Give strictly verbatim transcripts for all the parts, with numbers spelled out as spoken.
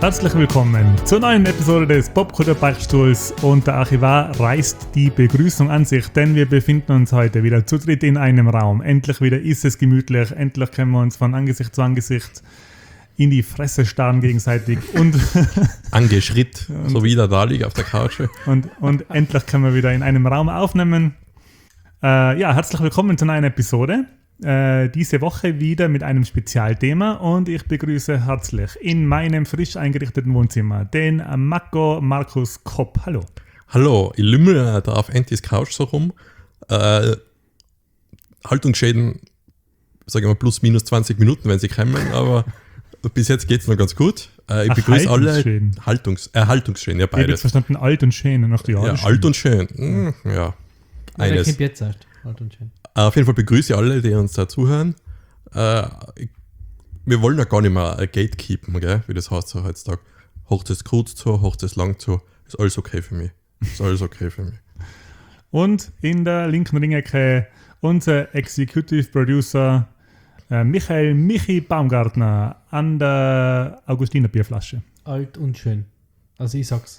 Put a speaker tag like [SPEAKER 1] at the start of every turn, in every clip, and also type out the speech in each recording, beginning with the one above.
[SPEAKER 1] Herzlich willkommen zur neuen Episode des Popkultur-Beichtstuhls und der Archivar reißt die Begrüßung an sich, denn wir befinden uns heute wieder zu dritt in einem Raum. Endlich wieder ist es gemütlich, endlich können wir uns von Angesicht zu Angesicht in die Fresse starren gegenseitig und
[SPEAKER 2] angeschritt, so wie der da liegt auf der Couch.
[SPEAKER 1] Und, und endlich können wir wieder in einem Raum aufnehmen. Äh, ja, herzlich willkommen zur neuen Episode. Äh, diese Woche wieder mit einem Spezialthema und ich begrüße herzlich in meinem frisch eingerichteten Wohnzimmer den Mako Markus Kopp. Hallo.
[SPEAKER 2] Hallo, ich lümmel da auf Antis Couch so rum. Äh, Haltungsschäden, sage ich mal, plus minus zwanzig Minuten, wenn sie kommen, aber bis jetzt geht es noch ganz gut. Äh, ich
[SPEAKER 1] Ach,
[SPEAKER 2] begrüße alle
[SPEAKER 1] Haltungsschäden.
[SPEAKER 2] Haltungs, äh, Haltungsschäden, ja
[SPEAKER 1] Ich habe jetzt
[SPEAKER 2] beides.
[SPEAKER 1] verstanden, alt und schön. Noch die
[SPEAKER 2] Ja, alt und schön. Hm, ja, eines.
[SPEAKER 3] Ich jetzt erst. Alt und schön.
[SPEAKER 2] Äh, auf jeden Fall begrüße ich alle, die uns da zuhören. Äh, ich, wir wollen ja gar nicht mehr äh, gatekeepen, gell? Wie das heißt so heutzutage. Hocht es kurz zu, hocht es lang zu. Ist alles okay für mich. Ist alles okay für mich.
[SPEAKER 1] Und in der linken Ringecke unser Executive Producer äh, Michael Michi Baumgartner an der Augustiner Bierflasche.
[SPEAKER 3] Alt und schön. Also ich sag's.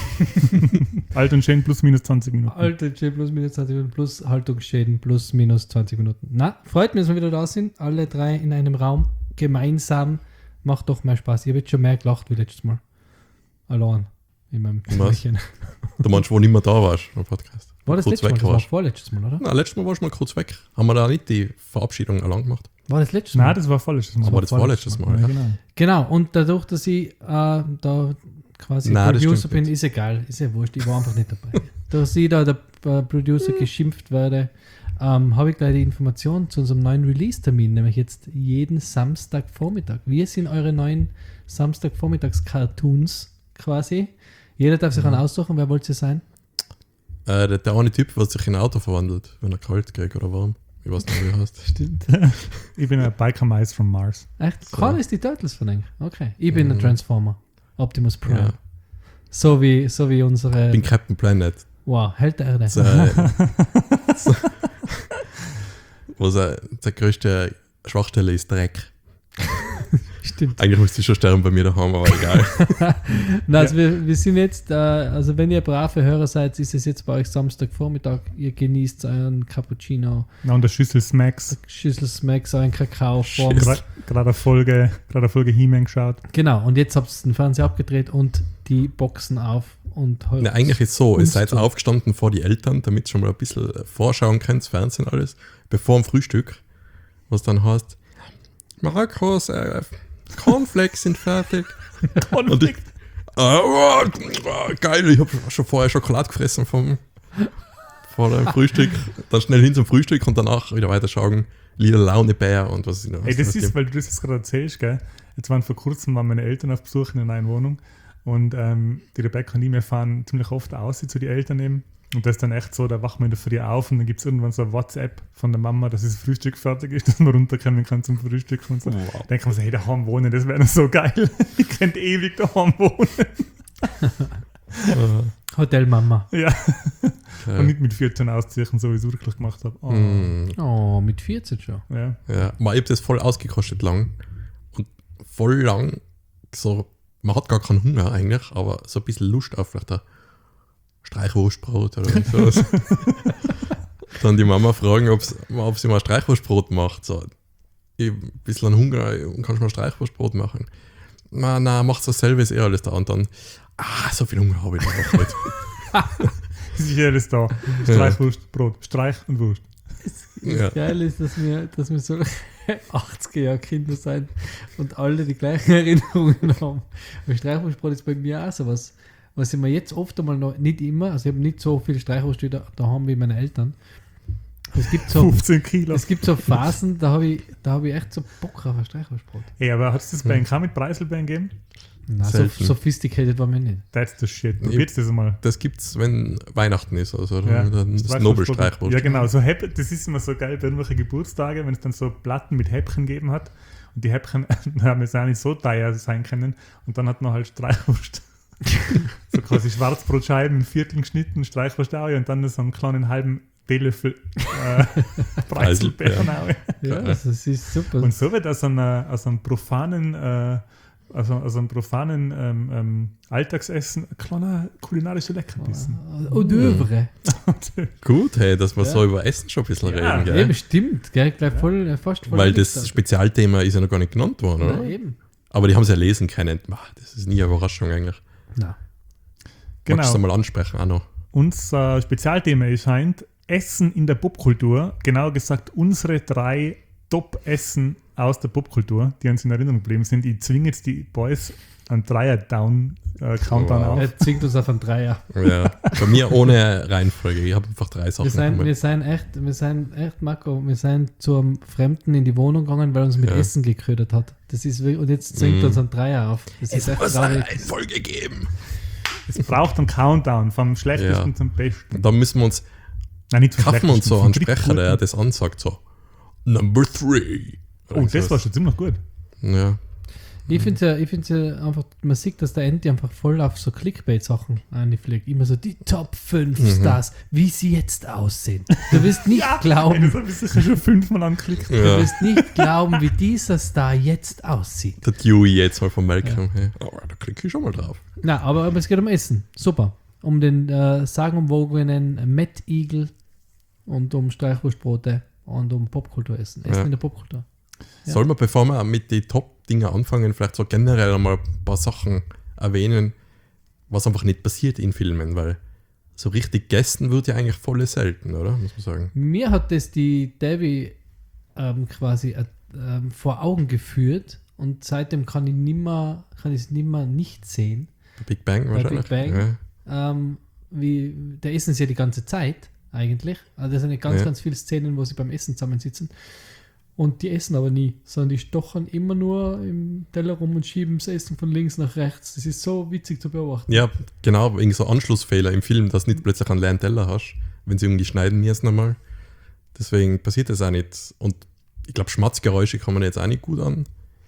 [SPEAKER 1] Alt und schön plus minus zwanzig Minuten.
[SPEAKER 3] Alt und schön plus minus zwanzig Minuten plus Haltungsschäden plus minus zwanzig Minuten. Na, freut mich, dass wir wieder da sind. Alle drei in einem Raum. Gemeinsam. Macht doch mehr Spaß. Ich habe jetzt schon mehr gelacht wie letztes Mal. Allein. In meinem Zimmerchen.
[SPEAKER 2] Du meinst, wo nicht mehr da warst am Podcast?
[SPEAKER 3] War das
[SPEAKER 2] kurz
[SPEAKER 3] letztes Mal?
[SPEAKER 2] weg
[SPEAKER 3] Das war
[SPEAKER 2] warst.
[SPEAKER 3] vorletztes Mal, oder?
[SPEAKER 2] Na, letztes Mal warst du mal kurz weg. Haben wir da nicht die Verabschiedung allein gemacht?
[SPEAKER 3] War das letztes Mal?
[SPEAKER 1] Nein, das war vorletztes Mal.
[SPEAKER 2] Aber das war letztes Mal.
[SPEAKER 1] Ja,
[SPEAKER 2] Ja.
[SPEAKER 1] genau.
[SPEAKER 3] Genau. Und dadurch, dass ich äh, da quasi
[SPEAKER 2] Nein, das
[SPEAKER 3] Producer
[SPEAKER 2] stimmt
[SPEAKER 3] bin,
[SPEAKER 2] nicht.
[SPEAKER 3] ist egal. Ist ja wurscht. Ich war einfach nicht dabei. Dass ich da der äh, Producer geschimpft werde, ähm, habe ich gleich die Information zu unserem neuen Release-Termin, nämlich jetzt jeden Samstagvormittag. Wir sind eure neuen Samstagvormittags-Cartoons quasi. Jeder darf sich einen aussuchen. Wer wollt ihr sein?
[SPEAKER 2] Äh, der, der eine Typ, was sich in ein Auto verwandelt, wenn er kalt geht oder warm. Ich weiß nicht, wie er heißt.
[SPEAKER 3] Stimmt.
[SPEAKER 1] Ich bin ein Biker Mice from Mars.
[SPEAKER 3] Echt?
[SPEAKER 2] So.
[SPEAKER 3] Carl ist die Turtles von euch. Okay. Ich bin
[SPEAKER 2] Mhm.
[SPEAKER 3] der Transformer. Optimus Prime.
[SPEAKER 2] Ja.
[SPEAKER 3] So wie, so wie unsere...
[SPEAKER 2] Ich bin Captain Planet.
[SPEAKER 3] wow, Held der Erde.
[SPEAKER 2] So, äh, so, wo seine größte Schwachstelle ist Dreck.
[SPEAKER 3] Stimmt.
[SPEAKER 2] Eigentlich müsste ich schon sterben bei mir daheim, aber egal.
[SPEAKER 3] Na, also wir, wir sind jetzt, äh, also wenn ihr brave Hörer seid, ist es jetzt bei euch Samstagvormittag. Ihr genießt euren Cappuccino,
[SPEAKER 1] Na, und der Schüssel Smacks.
[SPEAKER 3] Schüssel Smacks, euren Kakao. Vorm-
[SPEAKER 2] Schüssel.
[SPEAKER 1] Gra- Gerade eine Folge, gerade eine Folge He-Man geschaut.
[SPEAKER 3] Genau, und jetzt habt ihr den Fernseher abgedreht und die Boxen auf und heute.
[SPEAKER 2] Na, eigentlich ist es so, ihr
[SPEAKER 3] Uns
[SPEAKER 2] seid
[SPEAKER 3] zu.
[SPEAKER 2] aufgestanden vor die Eltern, damit ihr schon mal ein bisschen vorschauen könnt, Fernsehen alles, bevor dem Frühstück, was dann heißt, Markus, äh, Cornflakes sind fertig. Und ich, äh, oh, oh, geil, ich habe schon vorher Schokolade gefressen vom, vor dem Frühstück, dann schnell hin zum Frühstück und danach wieder weiterschauen, Lila Launebär und was ich noch
[SPEAKER 1] Ey, das
[SPEAKER 2] was
[SPEAKER 1] ist,
[SPEAKER 2] gibt.
[SPEAKER 1] weil du das jetzt gerade erzählst, gell? Jetzt waren vor kurzem waren meine Eltern auf Besuch in einer neuen Wohnung und ähm, die Rebecca und ich, wir fahren ziemlich oft aus zu den Eltern eben. Und das ist dann echt so, da wachen wir in der Früh auf und dann gibt es irgendwann so ein WhatsApp von der Mama, dass das Frühstück fertig ist, dass man runterkommen kann zum Frühstück und so.
[SPEAKER 2] Wow.
[SPEAKER 1] Da denkt man so, hey, daheim wohnen, das wäre noch so geil. Ich könnte ewig daheim wohnen.
[SPEAKER 2] Äh,
[SPEAKER 3] Hotel Mama.
[SPEAKER 1] Ja.
[SPEAKER 2] okay.
[SPEAKER 1] Und nicht mit vierzehn ausziehen, so wie ich es wirklich gemacht habe. Oh.
[SPEAKER 2] Mm.
[SPEAKER 3] Oh, mit vierzehn schon.
[SPEAKER 1] Ja.
[SPEAKER 2] Ja, man, ich habe das voll ausgekostet lang und voll lang so, man hat gar keinen Hunger eigentlich, aber so ein bisschen Lust auf vielleicht ein Streichwurstbrot oder sowas. Dann die Mama fragen, ob's, ob sie mal Streichwurstbrot macht. So, ich habe ein bisschen Hunger, kannst du mal Streichwurstbrot machen? Na, na, macht so selber, ist eh alles da. Und dann, ah, so viel Hunger habe ich doch nicht.
[SPEAKER 1] Sicher alles da. Streichwurst, Brot, Streich und Wurst.
[SPEAKER 2] Ja.
[SPEAKER 3] Geil ist, dass wir, dass wir so achtziger-Jahre-Kinder sein und alle die gleichen Erinnerungen haben. Und Streichwurstbrot ist bei mir auch sowas, was ich mir jetzt oft einmal noch, nicht immer, also ich habe nicht so viel Streichwurst da, da haben wie meine Eltern. Es gibt so,
[SPEAKER 1] fünfzehn Kilo.
[SPEAKER 3] es gibt so Phasen, da habe ich, da habe ich echt so Bock auf ein Streichwurstbrot.
[SPEAKER 1] Ey, aber hat es das bei Ihnen auch mit Preiselbeeren gegeben?
[SPEAKER 3] Na, so
[SPEAKER 2] Selten.
[SPEAKER 3] sophisticated war mir nicht.
[SPEAKER 1] That's the shit.
[SPEAKER 2] Ich-
[SPEAKER 1] Probiert's das einmal.
[SPEAKER 2] Das gibt's, wenn Weihnachten ist, also
[SPEAKER 1] Ja.
[SPEAKER 2] dann das
[SPEAKER 1] Streichwurstbrot.
[SPEAKER 2] Nobelstreichwurst.
[SPEAKER 1] Ja, genau. So Häpp- das ist immer so geil bei irgendwelchen Geburtstagen, wenn es dann so Platten mit Häppchen gegeben hat. Und die Häppchen haben jetzt auch nicht so teuer sein können. Und dann hat man halt Streichwurst. So quasi Schwarzbrotscheiben in Vierteln geschnitten, Streichwurst auch, und dann so einen kleinen halben Teelöffel äh, Preiselbeeren auch.
[SPEAKER 3] Ja, also es ist super.
[SPEAKER 1] Und so wird aus, einer, aus einem profanen äh, also, also einem profanen ähm, ähm, Alltagsessen ein kleiner kulinarischer Leckerbissen.
[SPEAKER 3] Hors d'oeuvre.
[SPEAKER 2] Gut, hey, dass wir
[SPEAKER 3] Ja.
[SPEAKER 2] so über Essen schon ein bisschen
[SPEAKER 1] Ja,
[SPEAKER 2] reden,
[SPEAKER 3] Ja,
[SPEAKER 2] gell?
[SPEAKER 3] eben stimmt, gell? Gleich voll, fast voll.
[SPEAKER 2] Weil
[SPEAKER 3] Liste.
[SPEAKER 2] das Spezialthema ist ja noch gar nicht genannt worden, oder?
[SPEAKER 3] Nein, eben.
[SPEAKER 2] Aber die haben es ja lesen können. Mach, das ist nie eine Überraschung eigentlich.
[SPEAKER 3] Nein.
[SPEAKER 2] Genau. Magst du
[SPEAKER 1] Genau.
[SPEAKER 2] mal ansprechen auch noch?
[SPEAKER 1] Unser Spezialthema erscheint Essen in der Popkultur. Genauer gesagt, unsere drei Top-Essen aus der Popkultur, die uns in Erinnerung geblieben sind. Ich zwinge jetzt die Boys einen Dreier-Down-Countdown
[SPEAKER 2] Wow.
[SPEAKER 1] auf.
[SPEAKER 3] Er zwingt uns auf einen Dreier.
[SPEAKER 2] Ja, bei mir ohne Reihenfolge. Ich habe einfach drei Sachen.
[SPEAKER 3] Wir sind,
[SPEAKER 2] genommen.
[SPEAKER 3] wir sind echt, wir sind echt, Marco, wir sind zu einem Fremden in die Wohnung gegangen, weil er uns mit
[SPEAKER 2] Ja.
[SPEAKER 3] Essen geködert hat. Das ist wirklich, und jetzt zwingt
[SPEAKER 2] Mhm.
[SPEAKER 3] uns ein Dreier auf. Das ist echt
[SPEAKER 2] muss eine
[SPEAKER 3] traurig.
[SPEAKER 2] Reihenfolge geben.
[SPEAKER 1] Es braucht einen Countdown vom schlechtesten
[SPEAKER 2] Ja.
[SPEAKER 1] zum besten.
[SPEAKER 2] Und dann müssen wir uns,
[SPEAKER 1] Nein, nicht vom
[SPEAKER 2] kaufen wir uns so
[SPEAKER 1] schlechtesten,
[SPEAKER 2] einen
[SPEAKER 1] vom
[SPEAKER 2] Sprecher, der
[SPEAKER 1] drittguten.
[SPEAKER 2] das ansagt, so Number three.
[SPEAKER 1] Oh, das war schon ziemlich gut.
[SPEAKER 2] Ja,
[SPEAKER 3] Ich finde ja, ich find's ja einfach, man sieht, dass der Andy einfach voll auf so Clickbait-Sachen einfliegt. Immer so die Top fünf
[SPEAKER 2] Mhm.
[SPEAKER 3] Stars, wie sie jetzt aussehen. Du wirst nicht
[SPEAKER 1] Ey,
[SPEAKER 3] glauben,
[SPEAKER 1] das habe ich sicher schon fünfmal angeklickt.
[SPEAKER 3] du
[SPEAKER 2] ja.
[SPEAKER 3] wirst nicht glauben, wie dieser Star jetzt aussieht.
[SPEAKER 2] Der Dewey jetzt mal von Malcolm. Hey. Oh, da klicke ich schon mal drauf.
[SPEAKER 3] Na, aber, aber es geht um Essen. Super. Um den äh, sagenumwogenen Mad Eagle und um Streichwurstbrote und um Popkulturessen. Essen
[SPEAKER 2] Ja.
[SPEAKER 3] in der Popkultur. Ja.
[SPEAKER 2] Soll man, bevor wir mit den Top-Dingen anfangen, vielleicht so generell einmal ein paar Sachen erwähnen, was einfach nicht passiert in Filmen, weil so richtig gegessen wird ja eigentlich voll selten, oder? Muss man sagen.
[SPEAKER 3] Mir hat das die Debbie ähm, quasi äh, ähm, vor Augen geführt und seitdem kann ich nimmer, kann ich es nimmer nicht sehen.
[SPEAKER 2] Bei Big Bang
[SPEAKER 3] Bei
[SPEAKER 2] wahrscheinlich.
[SPEAKER 3] Big Bang.
[SPEAKER 2] Ja.
[SPEAKER 3] Ähm, wie, da essen sie ja die ganze Zeit eigentlich. Also das sind ja ganz,
[SPEAKER 2] Ja.
[SPEAKER 3] ganz viele Szenen, wo sie beim Essen zusammensitzen. Und die essen aber nie, sondern die stochern immer nur im Teller rum und schieben das Essen von links nach rechts. Das ist so witzig zu beobachten.
[SPEAKER 2] Ja, genau, wegen so Anschlussfehler im Film, dass du nicht plötzlich einen leeren Teller hast, wenn sie irgendwie schneiden müssen nochmal. Deswegen passiert das auch nicht. Und ich glaube, Schmatzgeräusche kann man jetzt auch nicht gut an.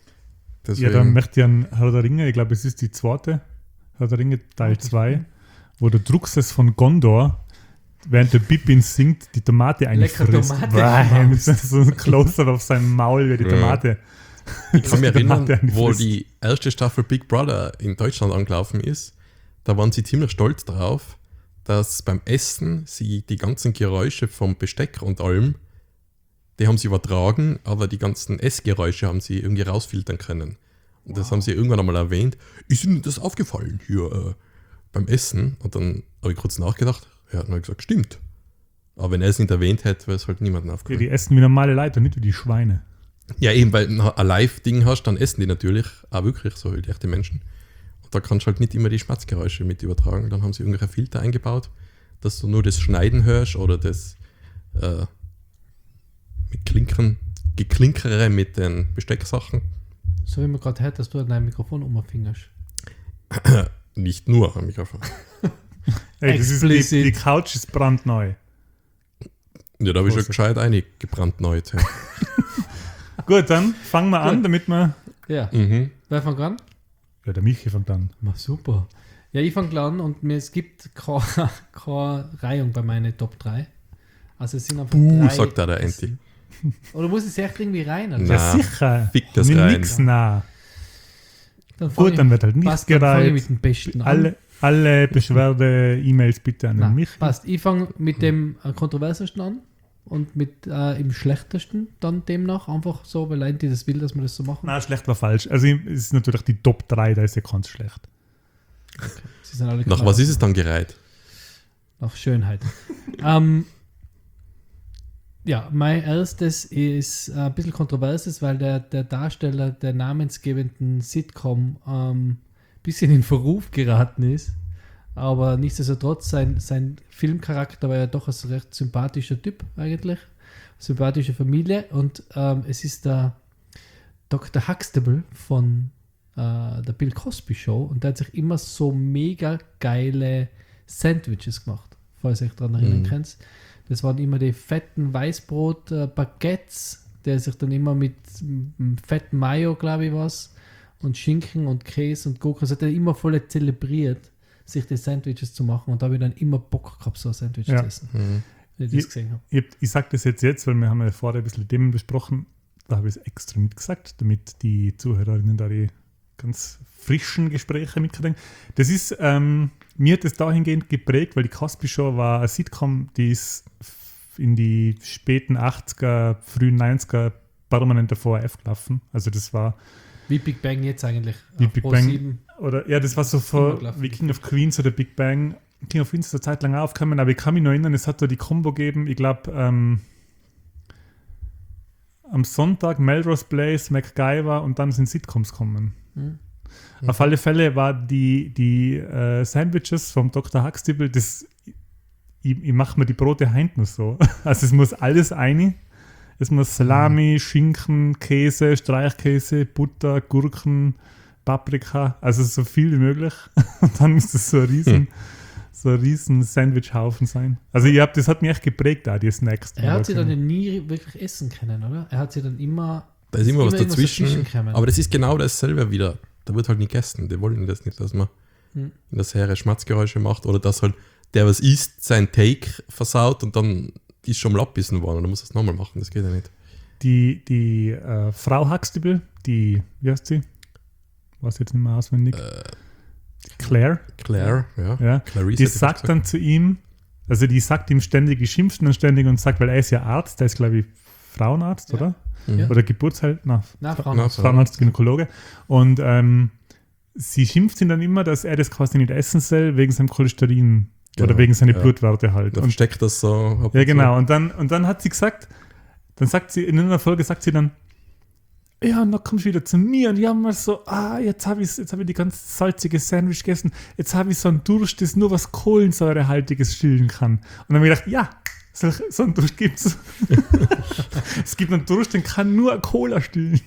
[SPEAKER 1] Ja,
[SPEAKER 2] Deswegen,
[SPEAKER 1] dann möchte ich an Herr der Ringe, ich glaube, es ist die zweite, Herr der Ringe Teil zwei, wo der Druckses von Gondor, während der Pippin singt, die Tomate
[SPEAKER 3] Lecker
[SPEAKER 1] einfrisst.
[SPEAKER 3] Tomate
[SPEAKER 1] Wow,
[SPEAKER 3] im
[SPEAKER 1] mit so so ein Close-up auf seinem Maul, wie die
[SPEAKER 2] Ja.
[SPEAKER 1] Tomate.
[SPEAKER 2] ich kann mich
[SPEAKER 1] die
[SPEAKER 2] erinnern,
[SPEAKER 1] Tomate
[SPEAKER 2] wo
[SPEAKER 1] einfrisst.
[SPEAKER 2] die erste Staffel Big Brother in Deutschland angelaufen ist, da waren sie ziemlich stolz drauf, dass beim Essen sie die ganzen Geräusche vom Besteck und allem, die haben sie übertragen, aber die ganzen Essgeräusche haben sie irgendwie rausfiltern können. Und das haben sie irgendwann einmal erwähnt. Ist Ihnen das aufgefallen hier äh, beim Essen? Und dann habe ich kurz nachgedacht. Ja, dann habe ich gesagt, stimmt. Aber wenn er es nicht erwähnt hätte, wäre es halt niemandem
[SPEAKER 1] Ja,
[SPEAKER 2] aufgefallen.
[SPEAKER 1] die essen wie normale Leute und nicht wie die Schweine.
[SPEAKER 2] Ja, eben, weil du ein Live-Ding hast, dann essen die natürlich auch wirklich so halt echte Menschen. Und da kannst du halt nicht immer die Schmatzgeräusche mit übertragen. Dann haben sie irgendwelche Filter eingebaut, dass du nur das Schneiden hörst oder das äh, mit Klinkern, Geklinkere mit den Bestecksachen.
[SPEAKER 3] So wie man gerade hört, dass du an deinem Mikrofon umfingerst.
[SPEAKER 2] Nicht nur am Mikrofon.
[SPEAKER 1] Ey, das ist die,
[SPEAKER 3] Explicit.
[SPEAKER 1] die Couch ist brandneu.
[SPEAKER 2] Ja, da habe ich schon
[SPEAKER 1] Prost.
[SPEAKER 2] gescheit eingebrannt neu. Ja.
[SPEAKER 1] Gut, dann fangen wir an,
[SPEAKER 3] Gut.
[SPEAKER 1] damit wir.
[SPEAKER 3] Ja,
[SPEAKER 2] mhm.
[SPEAKER 3] wer fängt an?
[SPEAKER 1] Ja, der Michi fängt an.
[SPEAKER 3] Na, super. Ja, ich fange an und mir, es gibt keine, keine Reihung bei meinen Top drei. Also es sind einfach
[SPEAKER 2] Buh,
[SPEAKER 3] drei
[SPEAKER 2] sagt da der
[SPEAKER 3] Essen. Oder muss ich es echt irgendwie rein? Oder?
[SPEAKER 2] Na.
[SPEAKER 1] Ja, sicher.
[SPEAKER 2] fick das
[SPEAKER 1] Mir
[SPEAKER 2] rein.
[SPEAKER 1] nix nah.
[SPEAKER 3] Dann fang
[SPEAKER 1] Gut,
[SPEAKER 3] ich-
[SPEAKER 1] dann wird halt nicht
[SPEAKER 3] passt, dann fang ich
[SPEAKER 1] gereiht.
[SPEAKER 3] mit dem Besten an.
[SPEAKER 1] Alle, alle Beschwerde-E-Mails bitte an den
[SPEAKER 3] Nein,
[SPEAKER 1] Michi.
[SPEAKER 3] passt. Ich fange mit dem äh, kontroversesten an und mit äh, im schlechtesten dann demnach. Einfach so, weil Leute das will, dass wir das so machen.
[SPEAKER 1] Nein, schlecht war falsch. Also es ist natürlich die Top drei, da ist ja ganz schlecht.
[SPEAKER 3] Sie sind alle
[SPEAKER 2] Nach
[SPEAKER 3] klar.
[SPEAKER 2] was ist es dann gereiht?
[SPEAKER 3] Nach Schönheit. ähm, ja, mein erstes ist ein bisschen kontroverses, weil der, der Darsteller der namensgebenden Sitcom ein ähm, bisschen in Verruf geraten ist. Aber nichtsdestotrotz, sein, sein Filmcharakter war ja doch ein recht sympathischer Typ eigentlich. Sympathische Familie. Und ähm, es ist der Doktor Huxtable von äh, der Bill Cosby Show. Und der hat sich immer so mega geile Sandwiches gemacht, falls ihr euch daran erinnern
[SPEAKER 2] Mhm.
[SPEAKER 3] könnt. Das waren immer die fetten Weißbrot-Baguettes, der sich dann immer mit m, fetten Mayo, glaube ich, was, und Schinken und Käse und Gurken, also hat er immer voll zelebriert, sich die Sandwiches zu machen. Und da habe ich dann immer Bock gehabt, so ein Sandwich
[SPEAKER 1] Ja.
[SPEAKER 3] zu essen,
[SPEAKER 2] Mhm.
[SPEAKER 3] wenn ich das gesehen habe.
[SPEAKER 1] Ich, ich sage das jetzt jetzt, weil wir haben ja vorher ein bisschen Themen besprochen. Da habe ich es extra mitgesagt, damit die Zuhörerinnen da die ganz frischen Gespräche mitgekriegt. Das ist, ähm, mir hat das dahingehend geprägt, weil die Cosby Show war eine Sitcom, die ist in die späten achtziger, frühen neunziger permanent auf V H F gelaufen. Also das war
[SPEAKER 3] Wie Big Bang jetzt eigentlich.
[SPEAKER 1] wie
[SPEAKER 3] auf
[SPEAKER 1] Big
[SPEAKER 3] Pro
[SPEAKER 1] Bang.
[SPEAKER 3] sieben.
[SPEAKER 1] Oder ja, das war so vor
[SPEAKER 3] gelaufen.
[SPEAKER 1] wie King of Queens oder Big Bang. King of Queens ist eine Zeit lang aufgekommen, aber ich kann mich noch erinnern, es hat da die Combo gegeben, ich glaube, ähm, am Sonntag Melrose Place, MacGyver und dann sind Sitcoms gekommen.
[SPEAKER 3] Mhm.
[SPEAKER 1] Auf alle Fälle war die, die äh, Sandwiches vom Doktor Huxtable, das, ich, ich mache mir die Brote heint nur so. Also es muss alles rein. Es muss Salami, mhm. Schinken, Käse, Streichkäse, Butter, Gurken, Paprika, also so viel wie möglich. Und dann muss das so ein riesen, mhm. so ein riesen Sandwichhaufen sein. Also ich hab, das hat mich echt geprägt, auch die Snacks.
[SPEAKER 3] Er hat sie dann ja nie wirklich essen können, oder? Er hat sie dann immer...
[SPEAKER 2] Da ist immer was dazwischen,
[SPEAKER 3] so dazwischen
[SPEAKER 2] aber das ist genau dasselbe wieder. Da wird halt nicht gegessen. Die wollen das nicht, dass man hm. in der Serie Schmatzgeräusche macht oder dass halt der, was isst, sein Take versaut und dann ist schon mal abbissen worden und dann muss das nochmal machen. Das geht ja nicht.
[SPEAKER 1] Die, die äh, Frau Huxtable, die, wie heißt sie? Weiß jetzt nicht mehr auswendig.
[SPEAKER 2] Äh,
[SPEAKER 1] Claire.
[SPEAKER 2] Claire, ja.
[SPEAKER 1] ja.
[SPEAKER 2] Clarice
[SPEAKER 1] die sagt dann zu ihm, also die sagt ihm ständig, die schimpft dann ständig und sagt, weil er ist ja Arzt, der ist glaube ich Frauenarzt,
[SPEAKER 3] ja.
[SPEAKER 1] oder?
[SPEAKER 3] Ja.
[SPEAKER 1] Oder Geburtshalt, na,
[SPEAKER 3] na
[SPEAKER 1] Fra-
[SPEAKER 3] Frauenarzt,
[SPEAKER 1] Frauenarzt, Gynäkologe. Und ähm, sie schimpft ihn dann immer, dass er das quasi nicht essen soll, wegen seinem Cholesterin
[SPEAKER 2] Genau,
[SPEAKER 1] oder wegen seiner
[SPEAKER 2] ja.
[SPEAKER 1] Blutwerte halt.
[SPEAKER 2] Da
[SPEAKER 1] Und,
[SPEAKER 2] steckt das so. ab
[SPEAKER 1] ja,
[SPEAKER 2] und
[SPEAKER 1] genau.
[SPEAKER 2] zu.
[SPEAKER 1] Und dann, und dann hat sie gesagt, dann sagt sie, in einer Folge sagt sie dann, ja, und dann kommst du wieder zu mir und ja, mal so, ah, jetzt habe ich, jetzt hab ich die ganz salzige Sandwich gegessen, jetzt habe ich so einen Durst, das nur was Kohlensäurehaltiges stillen kann. Und dann habe ich gedacht, ja, so, so einen Durst gibt es. Es gibt einen Durst, den kann nur eine Cola stillen.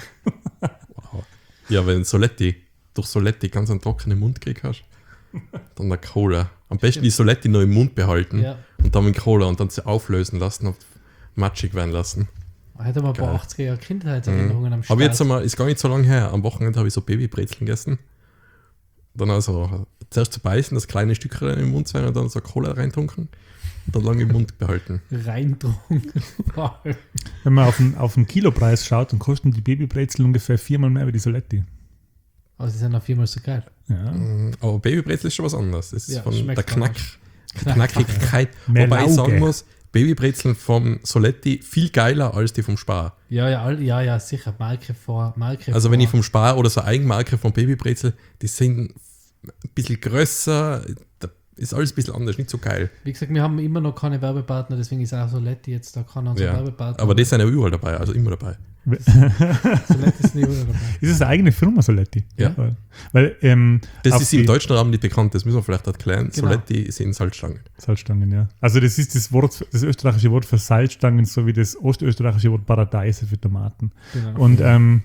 [SPEAKER 2] Wow. Ja, wenn Soletti, durch Soletti ganz einen trockenen Mund gekriegt hast, dann der Cola. Am besten die Soletti noch im Mund behalten
[SPEAKER 3] Ja.
[SPEAKER 2] und dann mit Cola und dann sie auflösen lassen und matschig werden lassen.
[SPEAKER 3] Hätte mal ein paar
[SPEAKER 2] Geil.
[SPEAKER 3] achtziger Jahre Kindheitserinnerungen am Start.
[SPEAKER 2] Aber jetzt einmal, ist gar nicht so lange her, am Wochenende habe ich so Babybrezeln gegessen. Dann also zuerst zu beißen, das kleine Stückchen im Mund sein und dann so Cola reintunken und dann lange im Mund behalten.
[SPEAKER 3] Reindrungen.
[SPEAKER 1] Wenn man auf den, auf den Kilopreis schaut, dann kosten die Babybrezel ungefähr viermal mehr wie die Soletti.
[SPEAKER 3] Aber sie sind auf viermal so geil.
[SPEAKER 1] Ja.
[SPEAKER 2] Aber Babybrezel ist schon was anderes. Das ist
[SPEAKER 3] Ja,
[SPEAKER 2] von
[SPEAKER 3] schmeckt
[SPEAKER 2] der Knack,
[SPEAKER 3] Knack-
[SPEAKER 2] Knackigkeit.
[SPEAKER 1] Mehr
[SPEAKER 2] Wobei ich
[SPEAKER 1] Lauge.
[SPEAKER 2] sagen muss, Babybrezeln vom Soletti viel geiler als die vom Spar.
[SPEAKER 3] Ja, ja, all- ja, ja, sicher. Marke vor, Marke
[SPEAKER 2] Also
[SPEAKER 3] vor.
[SPEAKER 2] wenn ich vom Spar oder so Eigenmarke von Babybrezel, die sind ein bisschen größer, da ist alles ein bisschen anders, nicht so geil.
[SPEAKER 3] Wie gesagt, wir haben immer noch keine Werbepartner, deswegen ist auch Soletti jetzt da keiner unserer
[SPEAKER 2] Ja.
[SPEAKER 3] Werbepartner.
[SPEAKER 2] Aber die sind ja überall dabei, also immer dabei.
[SPEAKER 3] Soletti ist nicht überall dabei.
[SPEAKER 1] Ist es eine eigene Firma, Soletti?
[SPEAKER 2] Ja.
[SPEAKER 1] Weil, weil ähm,
[SPEAKER 2] Das
[SPEAKER 1] auf
[SPEAKER 2] ist
[SPEAKER 1] die
[SPEAKER 2] im deutschen Raum nicht bekannt, das müssen wir vielleicht erklären.
[SPEAKER 3] Genau.
[SPEAKER 2] Soletti sind Salzstangen.
[SPEAKER 1] Salzstangen, ja. Also das ist das Wort, das österreichische Wort für Salzstangen, so wie das ostösterreichische Wort Paradeise für Tomaten.
[SPEAKER 3] Genau.
[SPEAKER 1] Und ähm,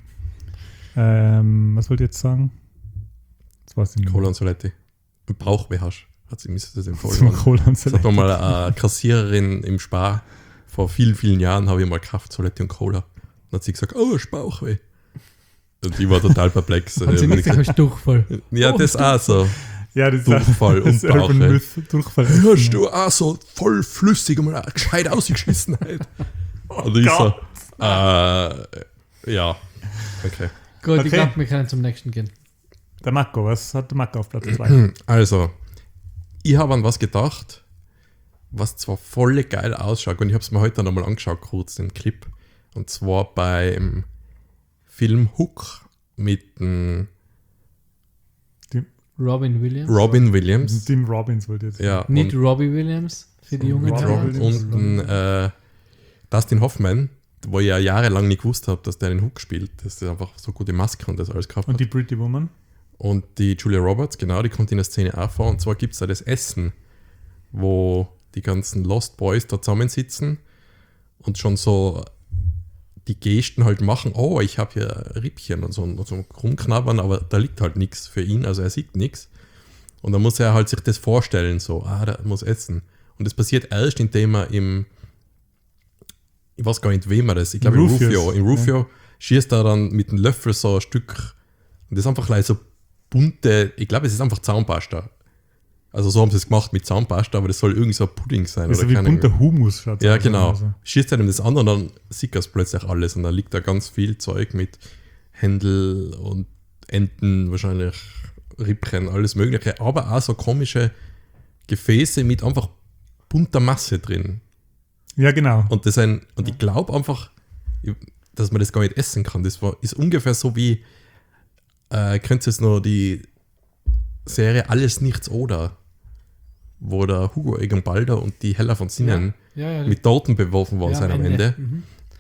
[SPEAKER 1] ähm, was wollte ich jetzt sagen? Das weiß ich nicht.
[SPEAKER 2] Cola und Soletti. Bauchweh hast, hat sie mir das empfohlen.
[SPEAKER 1] Zum Cola und
[SPEAKER 2] Das hat
[SPEAKER 1] Soletti.
[SPEAKER 2] mir mal eine Kassiererin im Spar vor vielen, vielen Jahren, habe ich mal gekauft, Soletti und Cola. Dann hat sie gesagt, oh, ist Bauchweh. Und ich war total perplex.
[SPEAKER 3] Und sie
[SPEAKER 2] Äh,
[SPEAKER 3] nicht gesagt, Durchfall.
[SPEAKER 2] ja,
[SPEAKER 3] Oh,
[SPEAKER 2] das auch so.
[SPEAKER 1] Ja, das ist
[SPEAKER 2] Durchfall
[SPEAKER 1] das
[SPEAKER 2] und
[SPEAKER 1] Urban
[SPEAKER 2] Bauchweh.
[SPEAKER 1] Myth, Durchfall.
[SPEAKER 2] Hörst du auch so voll flüssig und mal eine gescheit ausgeschissen halt. Und ich so, äh, ja, okay.
[SPEAKER 3] Gut,
[SPEAKER 1] Okay.
[SPEAKER 3] ich glaube, wir können zum nächsten gehen.
[SPEAKER 1] Der Marco, was hat der Marco auf Platz zwei?
[SPEAKER 2] Also, ich habe an was gedacht, was zwar voll geil ausschaut, und ich habe es mir heute nochmal angeschaut, kurz den Clip. Und zwar beim Film Hook mit dem
[SPEAKER 3] Robin Williams.
[SPEAKER 2] Robin Williams.
[SPEAKER 1] Tim Robbins wollte ich jetzt.
[SPEAKER 2] Ja,
[SPEAKER 3] Nicht
[SPEAKER 2] und,
[SPEAKER 3] Robbie Williams für die jungen
[SPEAKER 1] Mit
[SPEAKER 3] Herren.
[SPEAKER 1] Robin
[SPEAKER 2] und den, äh, Dustin Hoffman, wo ich ja jahrelang nicht gewusst habe, dass der den Hook spielt. Das ist einfach so gute Maske und das alles gehabt
[SPEAKER 1] Und
[SPEAKER 2] hat.
[SPEAKER 1] die Pretty Woman?
[SPEAKER 2] Und die Julia Roberts, genau, die kommt in der Szene auch vor. Und zwar gibt es da das Essen, wo die ganzen Lost Boys da zusammensitzen und schon so die Gesten halt machen, oh, ich habe hier Rippchen und so, und so rumknabbern, aber da liegt halt nichts für ihn, also er sieht nichts. Und dann muss er halt sich das vorstellen, so, ah, der muss essen. Und das passiert erst, indem er im, ich weiß gar nicht, wem er das, ich glaube in
[SPEAKER 1] Rufius.
[SPEAKER 2] Rufio, in Rufio schießt er dann mit dem Löffel so ein Stück, und das ist einfach gleich so bunte, ich glaube, es ist einfach Zahnpasta. Also so haben sie es gemacht mit Zahnpasta, aber das soll irgendwie so ein Pudding sein.
[SPEAKER 1] Also
[SPEAKER 2] oder
[SPEAKER 1] wie
[SPEAKER 2] keine
[SPEAKER 1] bunter Humus schaut
[SPEAKER 2] Ja,
[SPEAKER 1] aus,
[SPEAKER 2] genau.
[SPEAKER 1] also.
[SPEAKER 2] Schießt er ihm das an und dann sieht er es plötzlich alles und dann liegt da ganz viel Zeug mit Händel und Enten, wahrscheinlich Rippchen, alles mögliche, aber auch so komische Gefäße mit einfach bunter Masse drin.
[SPEAKER 1] Ja, genau.
[SPEAKER 2] Und, das ein, und ich glaube einfach, dass man das gar nicht essen kann. Das war, ist ungefähr so wie, äh, könnt ihr jetzt noch die Serie Alles Nichts Oder, wo der Hugo Egon Balder und die Hella von Sinnen
[SPEAKER 3] Ja, ja,
[SPEAKER 2] mit Torten beworfen worden
[SPEAKER 3] ja,
[SPEAKER 2] sind am Ende.
[SPEAKER 3] Mhm.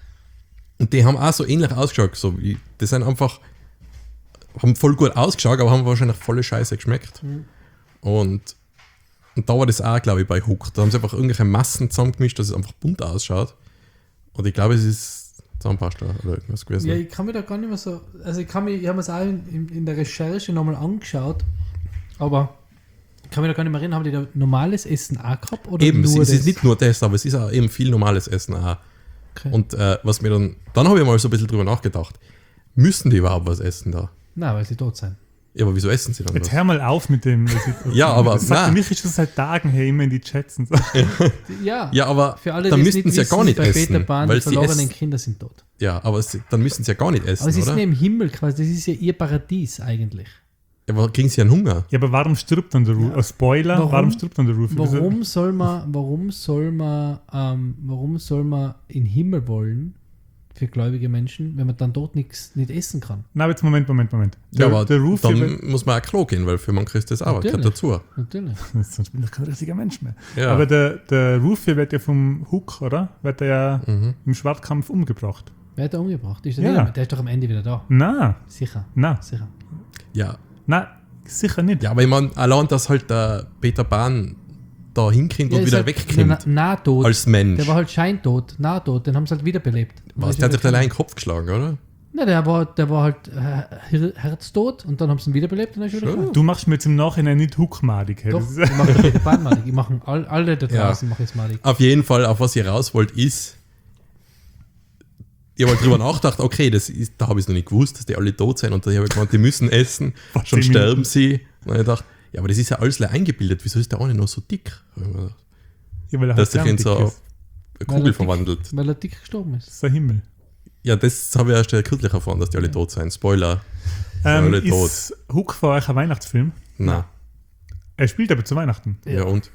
[SPEAKER 2] Und die haben auch so ähnlich ausgeschaut. So wie, die sind einfach, haben voll gut ausgeschaut, aber haben wahrscheinlich volle Scheiße geschmeckt.
[SPEAKER 3] Mhm.
[SPEAKER 2] Und, und da war das auch, glaube ich, bei Hook. Da haben sie einfach irgendwelche Massen zusammengemischt, dass es einfach bunt ausschaut. Und ich glaube, es ist Zahnpasta oder irgendwas gewesen.
[SPEAKER 3] Ja, ich kann mir da gar nicht mehr so. Also, ich kann mir, ich habe mir es auch in, in, in der Recherche nochmal angeschaut, aber ich kann mir da gar nicht mehr erinnern, haben die da normales Essen auch gehabt? Oder
[SPEAKER 2] Eben, es,
[SPEAKER 3] nur
[SPEAKER 2] es
[SPEAKER 3] das?
[SPEAKER 2] ist nicht nur das, aber es ist auch eben viel normales Essen auch.
[SPEAKER 3] Okay.
[SPEAKER 2] Und äh, was mir dann, dann habe ich mal so ein bisschen drüber nachgedacht, müssen die überhaupt was essen da?
[SPEAKER 3] Nein, weil sie tot sind.
[SPEAKER 2] Ja, aber wieso essen sie dann
[SPEAKER 1] Jetzt
[SPEAKER 2] was?
[SPEAKER 1] hör mal auf mit dem.
[SPEAKER 2] Ja, aber
[SPEAKER 1] das sagt
[SPEAKER 2] nein.
[SPEAKER 1] mich schon seit Tagen her immer in die Chats und so.
[SPEAKER 3] Ja,
[SPEAKER 2] Ja, aber
[SPEAKER 3] für alle,
[SPEAKER 2] dann
[SPEAKER 3] die es
[SPEAKER 2] müssten
[SPEAKER 3] nicht
[SPEAKER 2] sie ja
[SPEAKER 3] wissen,
[SPEAKER 2] gar nicht
[SPEAKER 3] bei
[SPEAKER 2] essen.
[SPEAKER 3] Peter Pan,
[SPEAKER 2] weil
[SPEAKER 3] die
[SPEAKER 2] sie
[SPEAKER 3] verlorenen
[SPEAKER 2] essen.
[SPEAKER 3] Kinder sind tot.
[SPEAKER 2] Ja, aber sie, dann müssten sie ja gar nicht essen,
[SPEAKER 3] Aber sie
[SPEAKER 2] oder?
[SPEAKER 3] sind ja im Himmel quasi, das ist ja ihr Paradies eigentlich.
[SPEAKER 2] Ja, aber kriegen sie einen Hunger?
[SPEAKER 1] Ja, aber warum stirbt dann der Rufy?
[SPEAKER 3] Ja.
[SPEAKER 1] Ein Spoiler,
[SPEAKER 3] Warum-
[SPEAKER 1] warum, stirbt dann der Rufy? Das ist-
[SPEAKER 3] Warum soll man, warum soll man, ähm, warum soll man in den Himmel wollen für gläubige Menschen, wenn man dann dort nichts nicht essen kann?
[SPEAKER 1] Na, jetzt Moment, Moment, Moment.
[SPEAKER 2] Ja, aber
[SPEAKER 1] der Rufy
[SPEAKER 2] dann
[SPEAKER 1] wird,
[SPEAKER 2] muss man auch Klo gehen, weil für manche ist das auch,
[SPEAKER 3] Natürlich.
[SPEAKER 2] gehört dazu.
[SPEAKER 3] Natürlich.
[SPEAKER 1] sonst bin ich kein richtiger Mensch mehr.
[SPEAKER 2] Ja.
[SPEAKER 1] Aber der, der Rufy wird ja vom Hook, oder? Wird er ja
[SPEAKER 2] Mhm.
[SPEAKER 1] im Schwertkampf umgebracht.
[SPEAKER 3] Wer hat er umgebracht? Ist der,
[SPEAKER 1] Ja.
[SPEAKER 3] nicht, der ist doch am Ende wieder da.
[SPEAKER 1] Na,
[SPEAKER 3] Sicher.
[SPEAKER 1] na,
[SPEAKER 3] Sicher.
[SPEAKER 2] Ja.
[SPEAKER 1] na, sicher nicht.
[SPEAKER 2] ja, aber ich meine, allein, dass halt der Peter Pan da hinkommt und
[SPEAKER 3] ist
[SPEAKER 2] wieder
[SPEAKER 3] halt
[SPEAKER 2] wegkommt
[SPEAKER 3] na- Nahtot.
[SPEAKER 2] als Mensch.
[SPEAKER 3] Der war halt scheintot, nahtot, den haben sie halt wiederbelebt.
[SPEAKER 2] Was, der hat sich allein in den Kopf geschlagen, oder?
[SPEAKER 3] Nein, der war, der war halt äh, Her- herztot und dann haben sie ihn wiederbelebt und dann ist er wieder
[SPEAKER 2] Schon.
[SPEAKER 3] da.
[SPEAKER 1] Du machst mir jetzt im Nachhinein nicht hookmadig. Hey.
[SPEAKER 3] Doch,
[SPEAKER 1] Das
[SPEAKER 3] ich
[SPEAKER 1] ist-
[SPEAKER 3] mache Peter Pan malig. Ich mache all, alle da
[SPEAKER 2] Ja.
[SPEAKER 3] draußen mache ich malig.
[SPEAKER 2] Auf jeden Fall, auf was ihr raus wollt, ist, ich habe halt drüber nachgedacht, okay, das ist, da habe ich es noch nicht gewusst, dass die alle tot sind und da habe ich gemeint, die müssen essen,
[SPEAKER 1] Was,
[SPEAKER 2] schon
[SPEAKER 1] zehn
[SPEAKER 2] sterben
[SPEAKER 1] Minuten?
[SPEAKER 2] sie. Und dann habe ich gedacht, ja, aber das ist ja alles eingebildet, wieso ist der eine noch so dick? Hab ich mir gedacht,
[SPEAKER 1] Ja, weil er
[SPEAKER 2] dass
[SPEAKER 1] halt
[SPEAKER 2] sich in so
[SPEAKER 1] dick ist.
[SPEAKER 2] eine
[SPEAKER 3] Weil
[SPEAKER 2] Kugel
[SPEAKER 3] er dick-
[SPEAKER 2] verwandelt.
[SPEAKER 3] Weil er dick gestorben ist.
[SPEAKER 1] Das ist der Himmel.
[SPEAKER 2] Ja, das habe ich erst kürzlich erfahren, dass die alle tot sind. Spoiler.
[SPEAKER 1] Ähm,
[SPEAKER 2] alle tot.
[SPEAKER 1] ist Hook für euch ein Weihnachtsfilm?
[SPEAKER 2] Na,
[SPEAKER 1] Er spielt aber zu Weihnachten.
[SPEAKER 2] ja. und?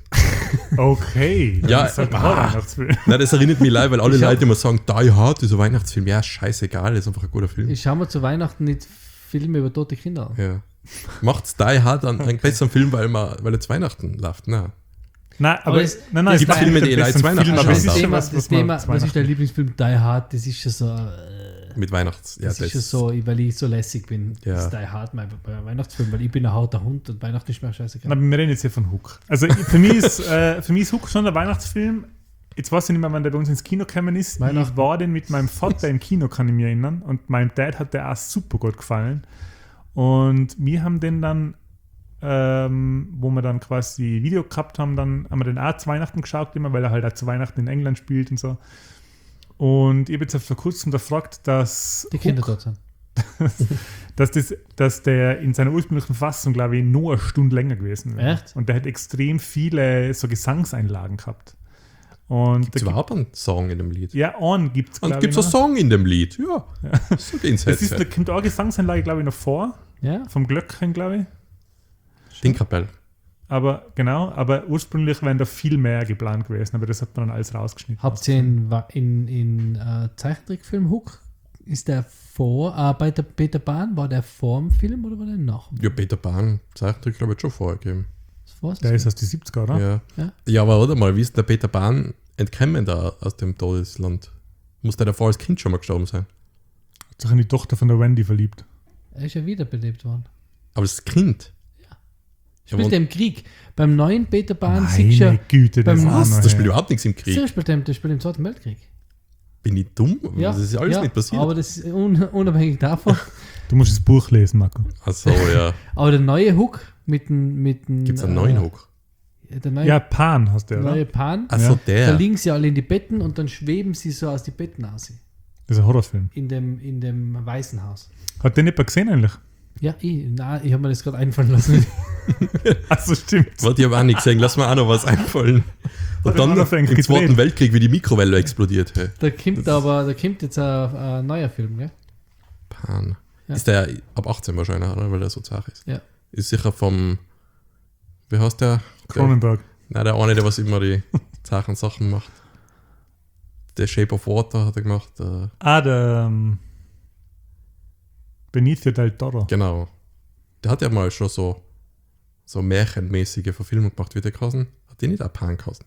[SPEAKER 1] Okay, dann
[SPEAKER 2] Ja,
[SPEAKER 1] ist halt ein
[SPEAKER 2] ah.
[SPEAKER 1] Weihnachtsfilm.
[SPEAKER 2] Nein, das erinnert mich leid, weil alle
[SPEAKER 3] Ich hab-
[SPEAKER 2] Leute immer sagen, Die Hard ist ein Weihnachtsfilm. Ja, scheißegal, ist einfach ein guter Film.
[SPEAKER 3] Ich schaue mir zu Weihnachten nicht Filme über tote Kinder an.
[SPEAKER 2] Ja. Macht's Die Hard einen, einen besseren Film, weil, man, weil er zu Weihnachten läuft. Nein.
[SPEAKER 1] Nein, aber,
[SPEAKER 3] Aber es-
[SPEAKER 1] nein, nein,
[SPEAKER 3] es
[SPEAKER 1] es
[SPEAKER 3] gibt
[SPEAKER 1] ist
[SPEAKER 2] Filme,
[SPEAKER 1] der
[SPEAKER 2] die ich
[SPEAKER 1] beste
[SPEAKER 2] zu Weihnachten
[SPEAKER 1] Film,
[SPEAKER 2] schauen
[SPEAKER 1] aber
[SPEAKER 3] Aber
[SPEAKER 1] es
[SPEAKER 3] das
[SPEAKER 2] darf.
[SPEAKER 1] ist schon
[SPEAKER 3] Thema,
[SPEAKER 1] was,
[SPEAKER 3] das
[SPEAKER 1] was man
[SPEAKER 3] Thema
[SPEAKER 1] zu
[SPEAKER 3] was ist
[SPEAKER 1] Weihnachten-
[SPEAKER 3] der Lieblingsfilm? Die Hard, das ist schon so, äh,
[SPEAKER 2] Mit Weihnachts. Ja,
[SPEAKER 3] das ist schon so, weil ich so lässig bin.
[SPEAKER 2] Ja.
[SPEAKER 3] Das ist Die Hard mein, mein Weihnachtsfilm, weil ich bin ein harter Hund und Weihnachten ist mir scheißegal.
[SPEAKER 1] Na, wir reden jetzt hier von Hook. Also ich- für mich ist, äh, für mich ist Hook schon der Weihnachtsfilm. Jetzt weiß ich nicht mehr, wann der bei uns ins Kino gekommen ist.
[SPEAKER 3] Weihnachten.
[SPEAKER 1] Ich war den mit meinem Vater im Kino, kann ich mich erinnern. Und meinem Dad hat der auch super gut gefallen. Und wir haben den dann, ähm, wo wir dann quasi Video gehabt haben, dann haben wir den auch zu Weihnachten geschaut, immer, weil er halt auch zu Weihnachten in England spielt und so. Und ich habe jetzt vor kurzem gefragt, dass
[SPEAKER 3] Die Kinder
[SPEAKER 1] Hook-
[SPEAKER 3] dort sind.
[SPEAKER 1] dass, das, dass der in seiner ursprünglichen Fassung, glaube ich, nur eine Stunde länger gewesen wäre.
[SPEAKER 3] Echt?
[SPEAKER 1] Und der hat extrem viele so Gesangseinlagen gehabt. Und
[SPEAKER 2] Gibt es
[SPEAKER 1] da
[SPEAKER 2] überhaupt einen Song in dem Lied?
[SPEAKER 1] gibt, ja, einen gibt es,
[SPEAKER 2] Und
[SPEAKER 1] glaube
[SPEAKER 2] gibt
[SPEAKER 1] ich.
[SPEAKER 2] es einen
[SPEAKER 1] noch.
[SPEAKER 2] Song in dem Lied? Ja. So geht's
[SPEAKER 1] Es ist, da
[SPEAKER 2] jetzt.
[SPEAKER 1] kommt auch eine Gesangseinlage, glaube ich, noch vor,
[SPEAKER 3] Ja?
[SPEAKER 1] vom Glöckchen, glaube ich.
[SPEAKER 2] Stingkapelle.
[SPEAKER 1] Aber genau, aber ursprünglich wären da viel mehr geplant gewesen, aber das hat man dann alles rausgeschnitten.
[SPEAKER 3] Habt ihr in, Wa- in, in äh, Zeichentrickfilm Hook? Ist der vor, äh, bei der Peter Pan, war der vor dem Film oder war der nach? dem
[SPEAKER 2] Ja, Peter Pan, Zeichentrick, glaube ich, schon vorher gegeben.
[SPEAKER 3] Das war's.
[SPEAKER 1] Der ist aus den siebziger, oder?
[SPEAKER 2] Ja.
[SPEAKER 3] Ja.
[SPEAKER 2] ja, aber warte mal, wie ist der Peter Pan entkommen da aus dem Todesland? Muss der davor als Kind schon mal gestorben sein?
[SPEAKER 1] Hat sich in die Tochter von der Wendy verliebt.
[SPEAKER 3] Er ist ja wiederbelebt worden.
[SPEAKER 2] Aber das Kind? Ja.
[SPEAKER 3] Spielt er im Krieg. Beim neuen Peter Pan
[SPEAKER 1] Meine
[SPEAKER 3] siehst du ja,
[SPEAKER 1] Güte, das
[SPEAKER 3] beim-
[SPEAKER 1] ist auch
[SPEAKER 2] Was?
[SPEAKER 1] noch
[SPEAKER 2] Das
[SPEAKER 1] her.
[SPEAKER 2] spielt überhaupt nichts im Krieg.
[SPEAKER 3] der spielt, im- der spielt im Zweiten Weltkrieg.
[SPEAKER 2] Bin ich dumm?
[SPEAKER 3] Ja,
[SPEAKER 2] Das ist alles
[SPEAKER 3] ja,
[SPEAKER 2] nicht passiert.
[SPEAKER 3] Aber das ist un, unabhängig davon.
[SPEAKER 1] Du musst das Buch lesen, Marco.
[SPEAKER 2] Achso, ja.
[SPEAKER 3] Aber der neue Hook mit dem. Mit dem
[SPEAKER 2] Gibt es einen neuen
[SPEAKER 3] äh,
[SPEAKER 2] Hook?
[SPEAKER 3] Der neue,
[SPEAKER 1] Ja, Pan hast du,
[SPEAKER 3] der
[SPEAKER 1] oder?
[SPEAKER 3] neue Pan.
[SPEAKER 2] Achso,
[SPEAKER 1] Ja.
[SPEAKER 3] Da
[SPEAKER 2] der.
[SPEAKER 3] liegen sie alle in die Betten und dann schweben sie so aus die Betten aus.
[SPEAKER 1] Das ist ein Horrorfilm.
[SPEAKER 3] In dem, in dem Waisenhaus.
[SPEAKER 1] Hat den jemand gesehen eigentlich?
[SPEAKER 3] Ja, ich, na, ich habe mir das gerade einfallen lassen.
[SPEAKER 1] Achso, stimmt.
[SPEAKER 2] Warte, ich habe auch nicht gesehen. Lass mir auch noch was einfallen. Und
[SPEAKER 1] Hat
[SPEAKER 2] dann
[SPEAKER 1] er noch für einen
[SPEAKER 2] im Zweiten
[SPEAKER 1] gedreht?
[SPEAKER 2] Weltkrieg, wie die Mikrowelle explodiert. Hey.
[SPEAKER 3] Da kommt aber, da kommt jetzt ein, ein neuer Film, gell?
[SPEAKER 2] Pan.
[SPEAKER 3] Ja.
[SPEAKER 2] Ist der ab achtzehn wahrscheinlich, oder? Weil der so zart ist.
[SPEAKER 3] Ja.
[SPEAKER 2] Ist sicher vom, wie heißt der?
[SPEAKER 1] Cronenberg.
[SPEAKER 2] Nein, der eine, der was immer die zarten Sachen macht. Der Shape of Water hat er gemacht. Äh,
[SPEAKER 1] Ah, der ähm, Benicio del Toro.
[SPEAKER 2] genau. Der hat ja mal schon so, so märchenmäßige Verfilmung gemacht, wie der geheißen. Hat die nicht auch Pan geheißen?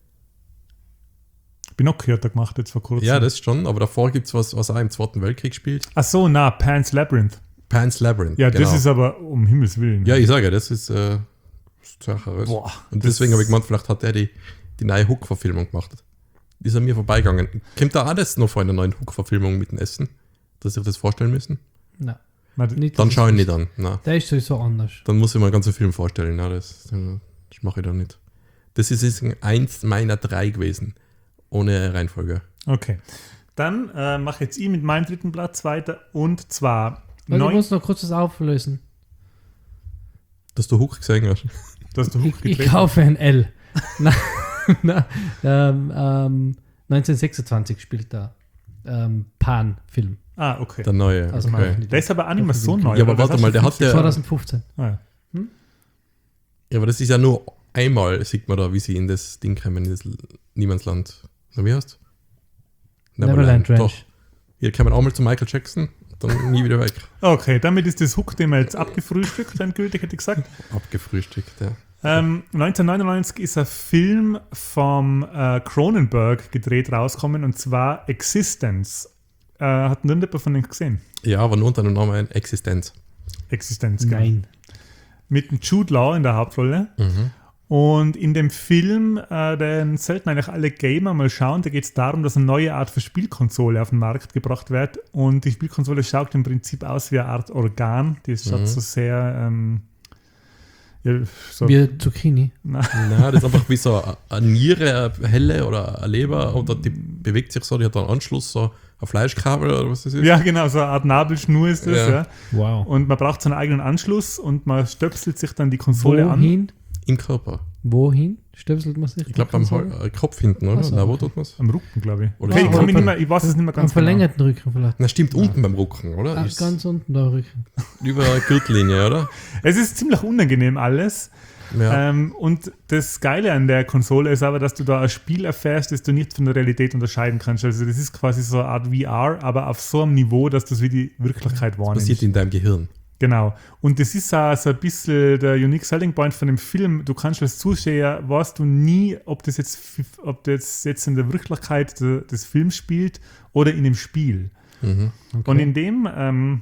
[SPEAKER 1] Pinocchio hat er gemacht jetzt vor kurzem.
[SPEAKER 2] Ja, das schon, aber davor gibt es was, was auch im Zweiten Weltkrieg spielt.
[SPEAKER 1] Ach so, na, Pan's Labyrinth.
[SPEAKER 2] Pan's Labyrinth.
[SPEAKER 1] Ja,
[SPEAKER 2] genau.
[SPEAKER 1] das ist aber um Himmels Willen.
[SPEAKER 2] Ja, ich sage ja, das ist äh, Zacheres.
[SPEAKER 1] Boah,
[SPEAKER 2] Und
[SPEAKER 1] das-
[SPEAKER 2] deswegen habe ich gemeint, vielleicht hat er die, die neue Hook-Verfilmung gemacht. Die ist an mir vorbeigegangen. Kommt da alles noch vor einer neuen Hook-Verfilmung mit dem Essen? Dass ich das vorstellen müssen?
[SPEAKER 3] Nein.
[SPEAKER 1] Man,
[SPEAKER 3] Nicht,
[SPEAKER 2] Dann
[SPEAKER 3] dass
[SPEAKER 2] schaue ich
[SPEAKER 3] es-
[SPEAKER 2] nicht an. Nein.
[SPEAKER 3] Der ist sowieso anders.
[SPEAKER 2] Dann muss ich mir einen ganzen Film vorstellen. Nein, das, das mache ich dann nicht. Das ist jetzt eins meiner drei gewesen. Ohne Reihenfolge.
[SPEAKER 1] Okay. Dann äh, mache jetzt ich mit meinem dritten Platz weiter. Und zwar
[SPEAKER 3] Also, ich
[SPEAKER 1] neun,
[SPEAKER 3] muss noch kurz das auflösen.
[SPEAKER 2] Dass du Hook gesehen hast.
[SPEAKER 1] dass du
[SPEAKER 3] Ich,
[SPEAKER 1] hochgedreht
[SPEAKER 3] ich kaufe ein L. Nein, nein, ähm, ähm, neunzehnhundertsechsundzwanzig spielt da ähm, Pan-Film.
[SPEAKER 1] Ah, okay.
[SPEAKER 2] Der neue.
[SPEAKER 3] Also
[SPEAKER 2] okay.
[SPEAKER 3] meine ich.
[SPEAKER 1] Der ist aber auch nicht mehr so neu.
[SPEAKER 2] Ja, aber
[SPEAKER 1] oder? Das
[SPEAKER 2] warte
[SPEAKER 1] hast
[SPEAKER 2] mal,
[SPEAKER 1] du
[SPEAKER 2] der hat
[SPEAKER 1] fünfzig
[SPEAKER 2] ja-
[SPEAKER 3] zwanzig fünfzehn.
[SPEAKER 1] Ah, ja.
[SPEAKER 2] Ja, aber das ist ja nur einmal, sieht man da, wie sie in das Ding kommen, in das Niemandsland. Na, wie heißt?
[SPEAKER 3] Neverland
[SPEAKER 2] Doch.
[SPEAKER 3] Ranch.
[SPEAKER 2] Hier kommen auch mal zu Michael Jackson, dann nie wieder weg.
[SPEAKER 1] Okay, damit ist das Hook-Thema jetzt abgefrühstückt, endgültig hätte ich gesagt.
[SPEAKER 2] Abgefrühstückt, ja.
[SPEAKER 1] Ähm, neunzehnhundertneunundneunzig ist ein Film vom äh, Cronenberg gedreht rausgekommen, und zwar Existence. Äh, hat niemand von denen gesehen?
[SPEAKER 2] Ja, aber nur unter dem Namen Existenz.
[SPEAKER 1] Existenz, gell?
[SPEAKER 3] Nein.
[SPEAKER 1] Mit dem Jude Law in der Hauptrolle.
[SPEAKER 2] Mhm.
[SPEAKER 1] Und in dem Film, äh, den sollten eigentlich alle Gamer mal schauen, da geht es darum, dass eine neue Art von Spielkonsole auf den Markt gebracht wird. Und die Spielkonsole schaut im Prinzip aus wie eine Art Organ. Die schaut
[SPEAKER 2] Mhm.
[SPEAKER 1] so sehr... Ähm, ja, so,
[SPEAKER 3] Wie Zucchini.
[SPEAKER 2] Nein, das ist einfach wie so eine- eine Niere, eine helle oder eine Leber, und die bewegt sich so, die hat dann Anschluss, so ein Fleischkabel oder was das ist.
[SPEAKER 1] ja, genau, so eine Art Nabelschnur ist das.
[SPEAKER 2] Ja.
[SPEAKER 1] Ja.
[SPEAKER 3] Wow.
[SPEAKER 1] Und man braucht so einen eigenen Anschluss und man stöpselt sich dann die Konsole an.
[SPEAKER 3] Wohin?
[SPEAKER 2] Im Körper.
[SPEAKER 3] Wohin stöpselt man sich?
[SPEAKER 2] Ich glaube beim
[SPEAKER 3] Konsole?
[SPEAKER 2] Hol- äh, Kopf hinten, oder?
[SPEAKER 3] Ach so,
[SPEAKER 2] Na, wo
[SPEAKER 3] okay.
[SPEAKER 2] tut man es?
[SPEAKER 1] Am Rücken, glaube ich.
[SPEAKER 2] Oder
[SPEAKER 1] Okay, ich,
[SPEAKER 2] so.
[SPEAKER 1] kann mich
[SPEAKER 3] Am-
[SPEAKER 1] nicht mehr, ich weiß es nicht mehr
[SPEAKER 3] Am
[SPEAKER 1] ganz genau.
[SPEAKER 3] verlängerten Rücken vielleicht.
[SPEAKER 2] Na, stimmt, unten beim Rücken, oder?
[SPEAKER 3] Ah,
[SPEAKER 2] Ist
[SPEAKER 3] ganz unten da Rücken.
[SPEAKER 2] über der Gürtellinie, oder?
[SPEAKER 1] Es ist ziemlich unangenehm alles.
[SPEAKER 2] Ja.
[SPEAKER 1] Ähm, und das Geile an der Konsole ist aber, dass du da ein Spiel erfährst, das du nicht von der Realität unterscheiden kannst. Also das ist quasi so eine Art V R, aber auf so einem Niveau, dass du es wie die Wirklichkeit wahrnimmst.
[SPEAKER 2] Passiert in deinem Gehirn.
[SPEAKER 1] Genau. Und das ist auch so ein bisschen der unique selling point von dem Film. Du kannst als Zuschauer, weißt du nie, ob das jetzt, ob das jetzt in der Wirklichkeit de, des Films spielt oder in dem Spiel.
[SPEAKER 2] Mhm.
[SPEAKER 3] Okay.
[SPEAKER 1] Und in dem, ähm,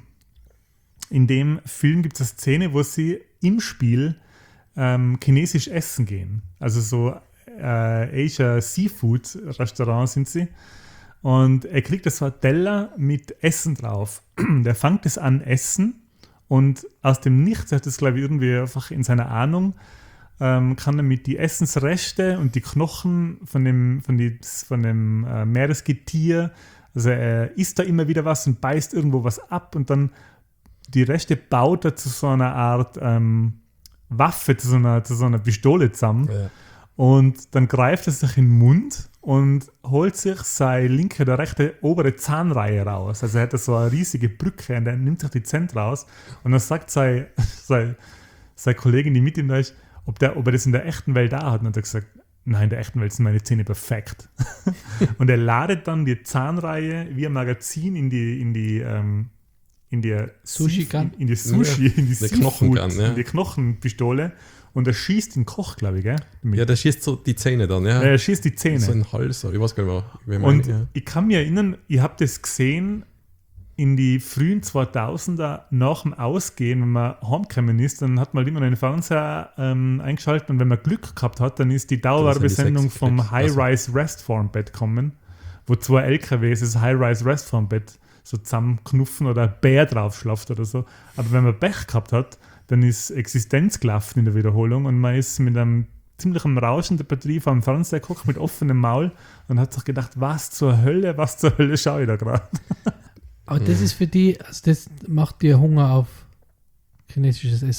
[SPEAKER 1] in dem Film gibt es eine Szene, wo sie im Spiel ähm, chinesisch essen gehen. Also so äh, Asia Seafood Restaurant sind sie. Und er kriegt das so ein Teller mit Essen drauf. Der fängt es an essen, und aus dem Nichts, er hat das glaube ich irgendwie einfach in seiner Ahnung, ähm, kann er mit die Essensreste und die Knochen von dem, von die, von dem äh, Meeresgetier, also er isst da immer wieder was und beißt irgendwo was ab, und dann die Reste baut er zu so einer Art ähm, Waffe, zu so einer, zu so einer Pistole zusammen.
[SPEAKER 2] Ja.
[SPEAKER 1] Und dann greift er sich in den Mund und holt sich seine linke oder rechte obere Zahnreihe raus. Also er hat da so eine riesige Brücke und er nimmt sich die Zähne raus. Und dann sagt seine, seine, seine Kollegin, die mit ihm da ist, ob, der, ob er das in der echten Welt da hat. Und dann hat er gesagt, nein, in der echten Welt sind meine Zähne perfekt. Und er ladet dann die Zahnreihe wie ein Magazin in die, in die, ähm, in die
[SPEAKER 3] Sushi-Gun?
[SPEAKER 1] in die Sushi, in die
[SPEAKER 2] Die
[SPEAKER 1] Seafood,
[SPEAKER 2] Knochengun, ja.
[SPEAKER 1] in die Knochenpistole. Und er schießt den Koch, glaube ich, gell? Damit.
[SPEAKER 2] Ja, der schießt so die Zähne dann, ja.
[SPEAKER 1] Er schießt die Zähne.
[SPEAKER 2] So ein Hals, ich weiß gar nicht mehr, wie man
[SPEAKER 1] Und
[SPEAKER 2] ja.
[SPEAKER 1] ich kann mich erinnern, ich habe das gesehen in die frühen zweitausender nach dem Ausgehen, wenn man heimgekommen ist, dann hat man immer einen Fernseher ähm, eingeschaltet, und wenn man Glück gehabt hat, dann ist die Dauerwerbesendung
[SPEAKER 2] Sechs
[SPEAKER 1] vom
[SPEAKER 2] Klicks,
[SPEAKER 1] High-Rise Restform-Bett gekommen, wo zwei L K Ws das High-Rise Restform-Bett so zusammenknuffen oder ein Bär drauf schlaft oder so. Aber wenn man Pech gehabt hat, dann ist Existenz gelaufen in der Wiederholung, und man ist mit einem ziemlichen Rauschen der Batterie vor dem Fernseher geguckt mit offenem Maul und hat sich gedacht, was zur Hölle, was zur Hölle schaue ich da gerade?
[SPEAKER 3] Aber das ist für die, also das macht dir Hunger auf chinesisches Essen.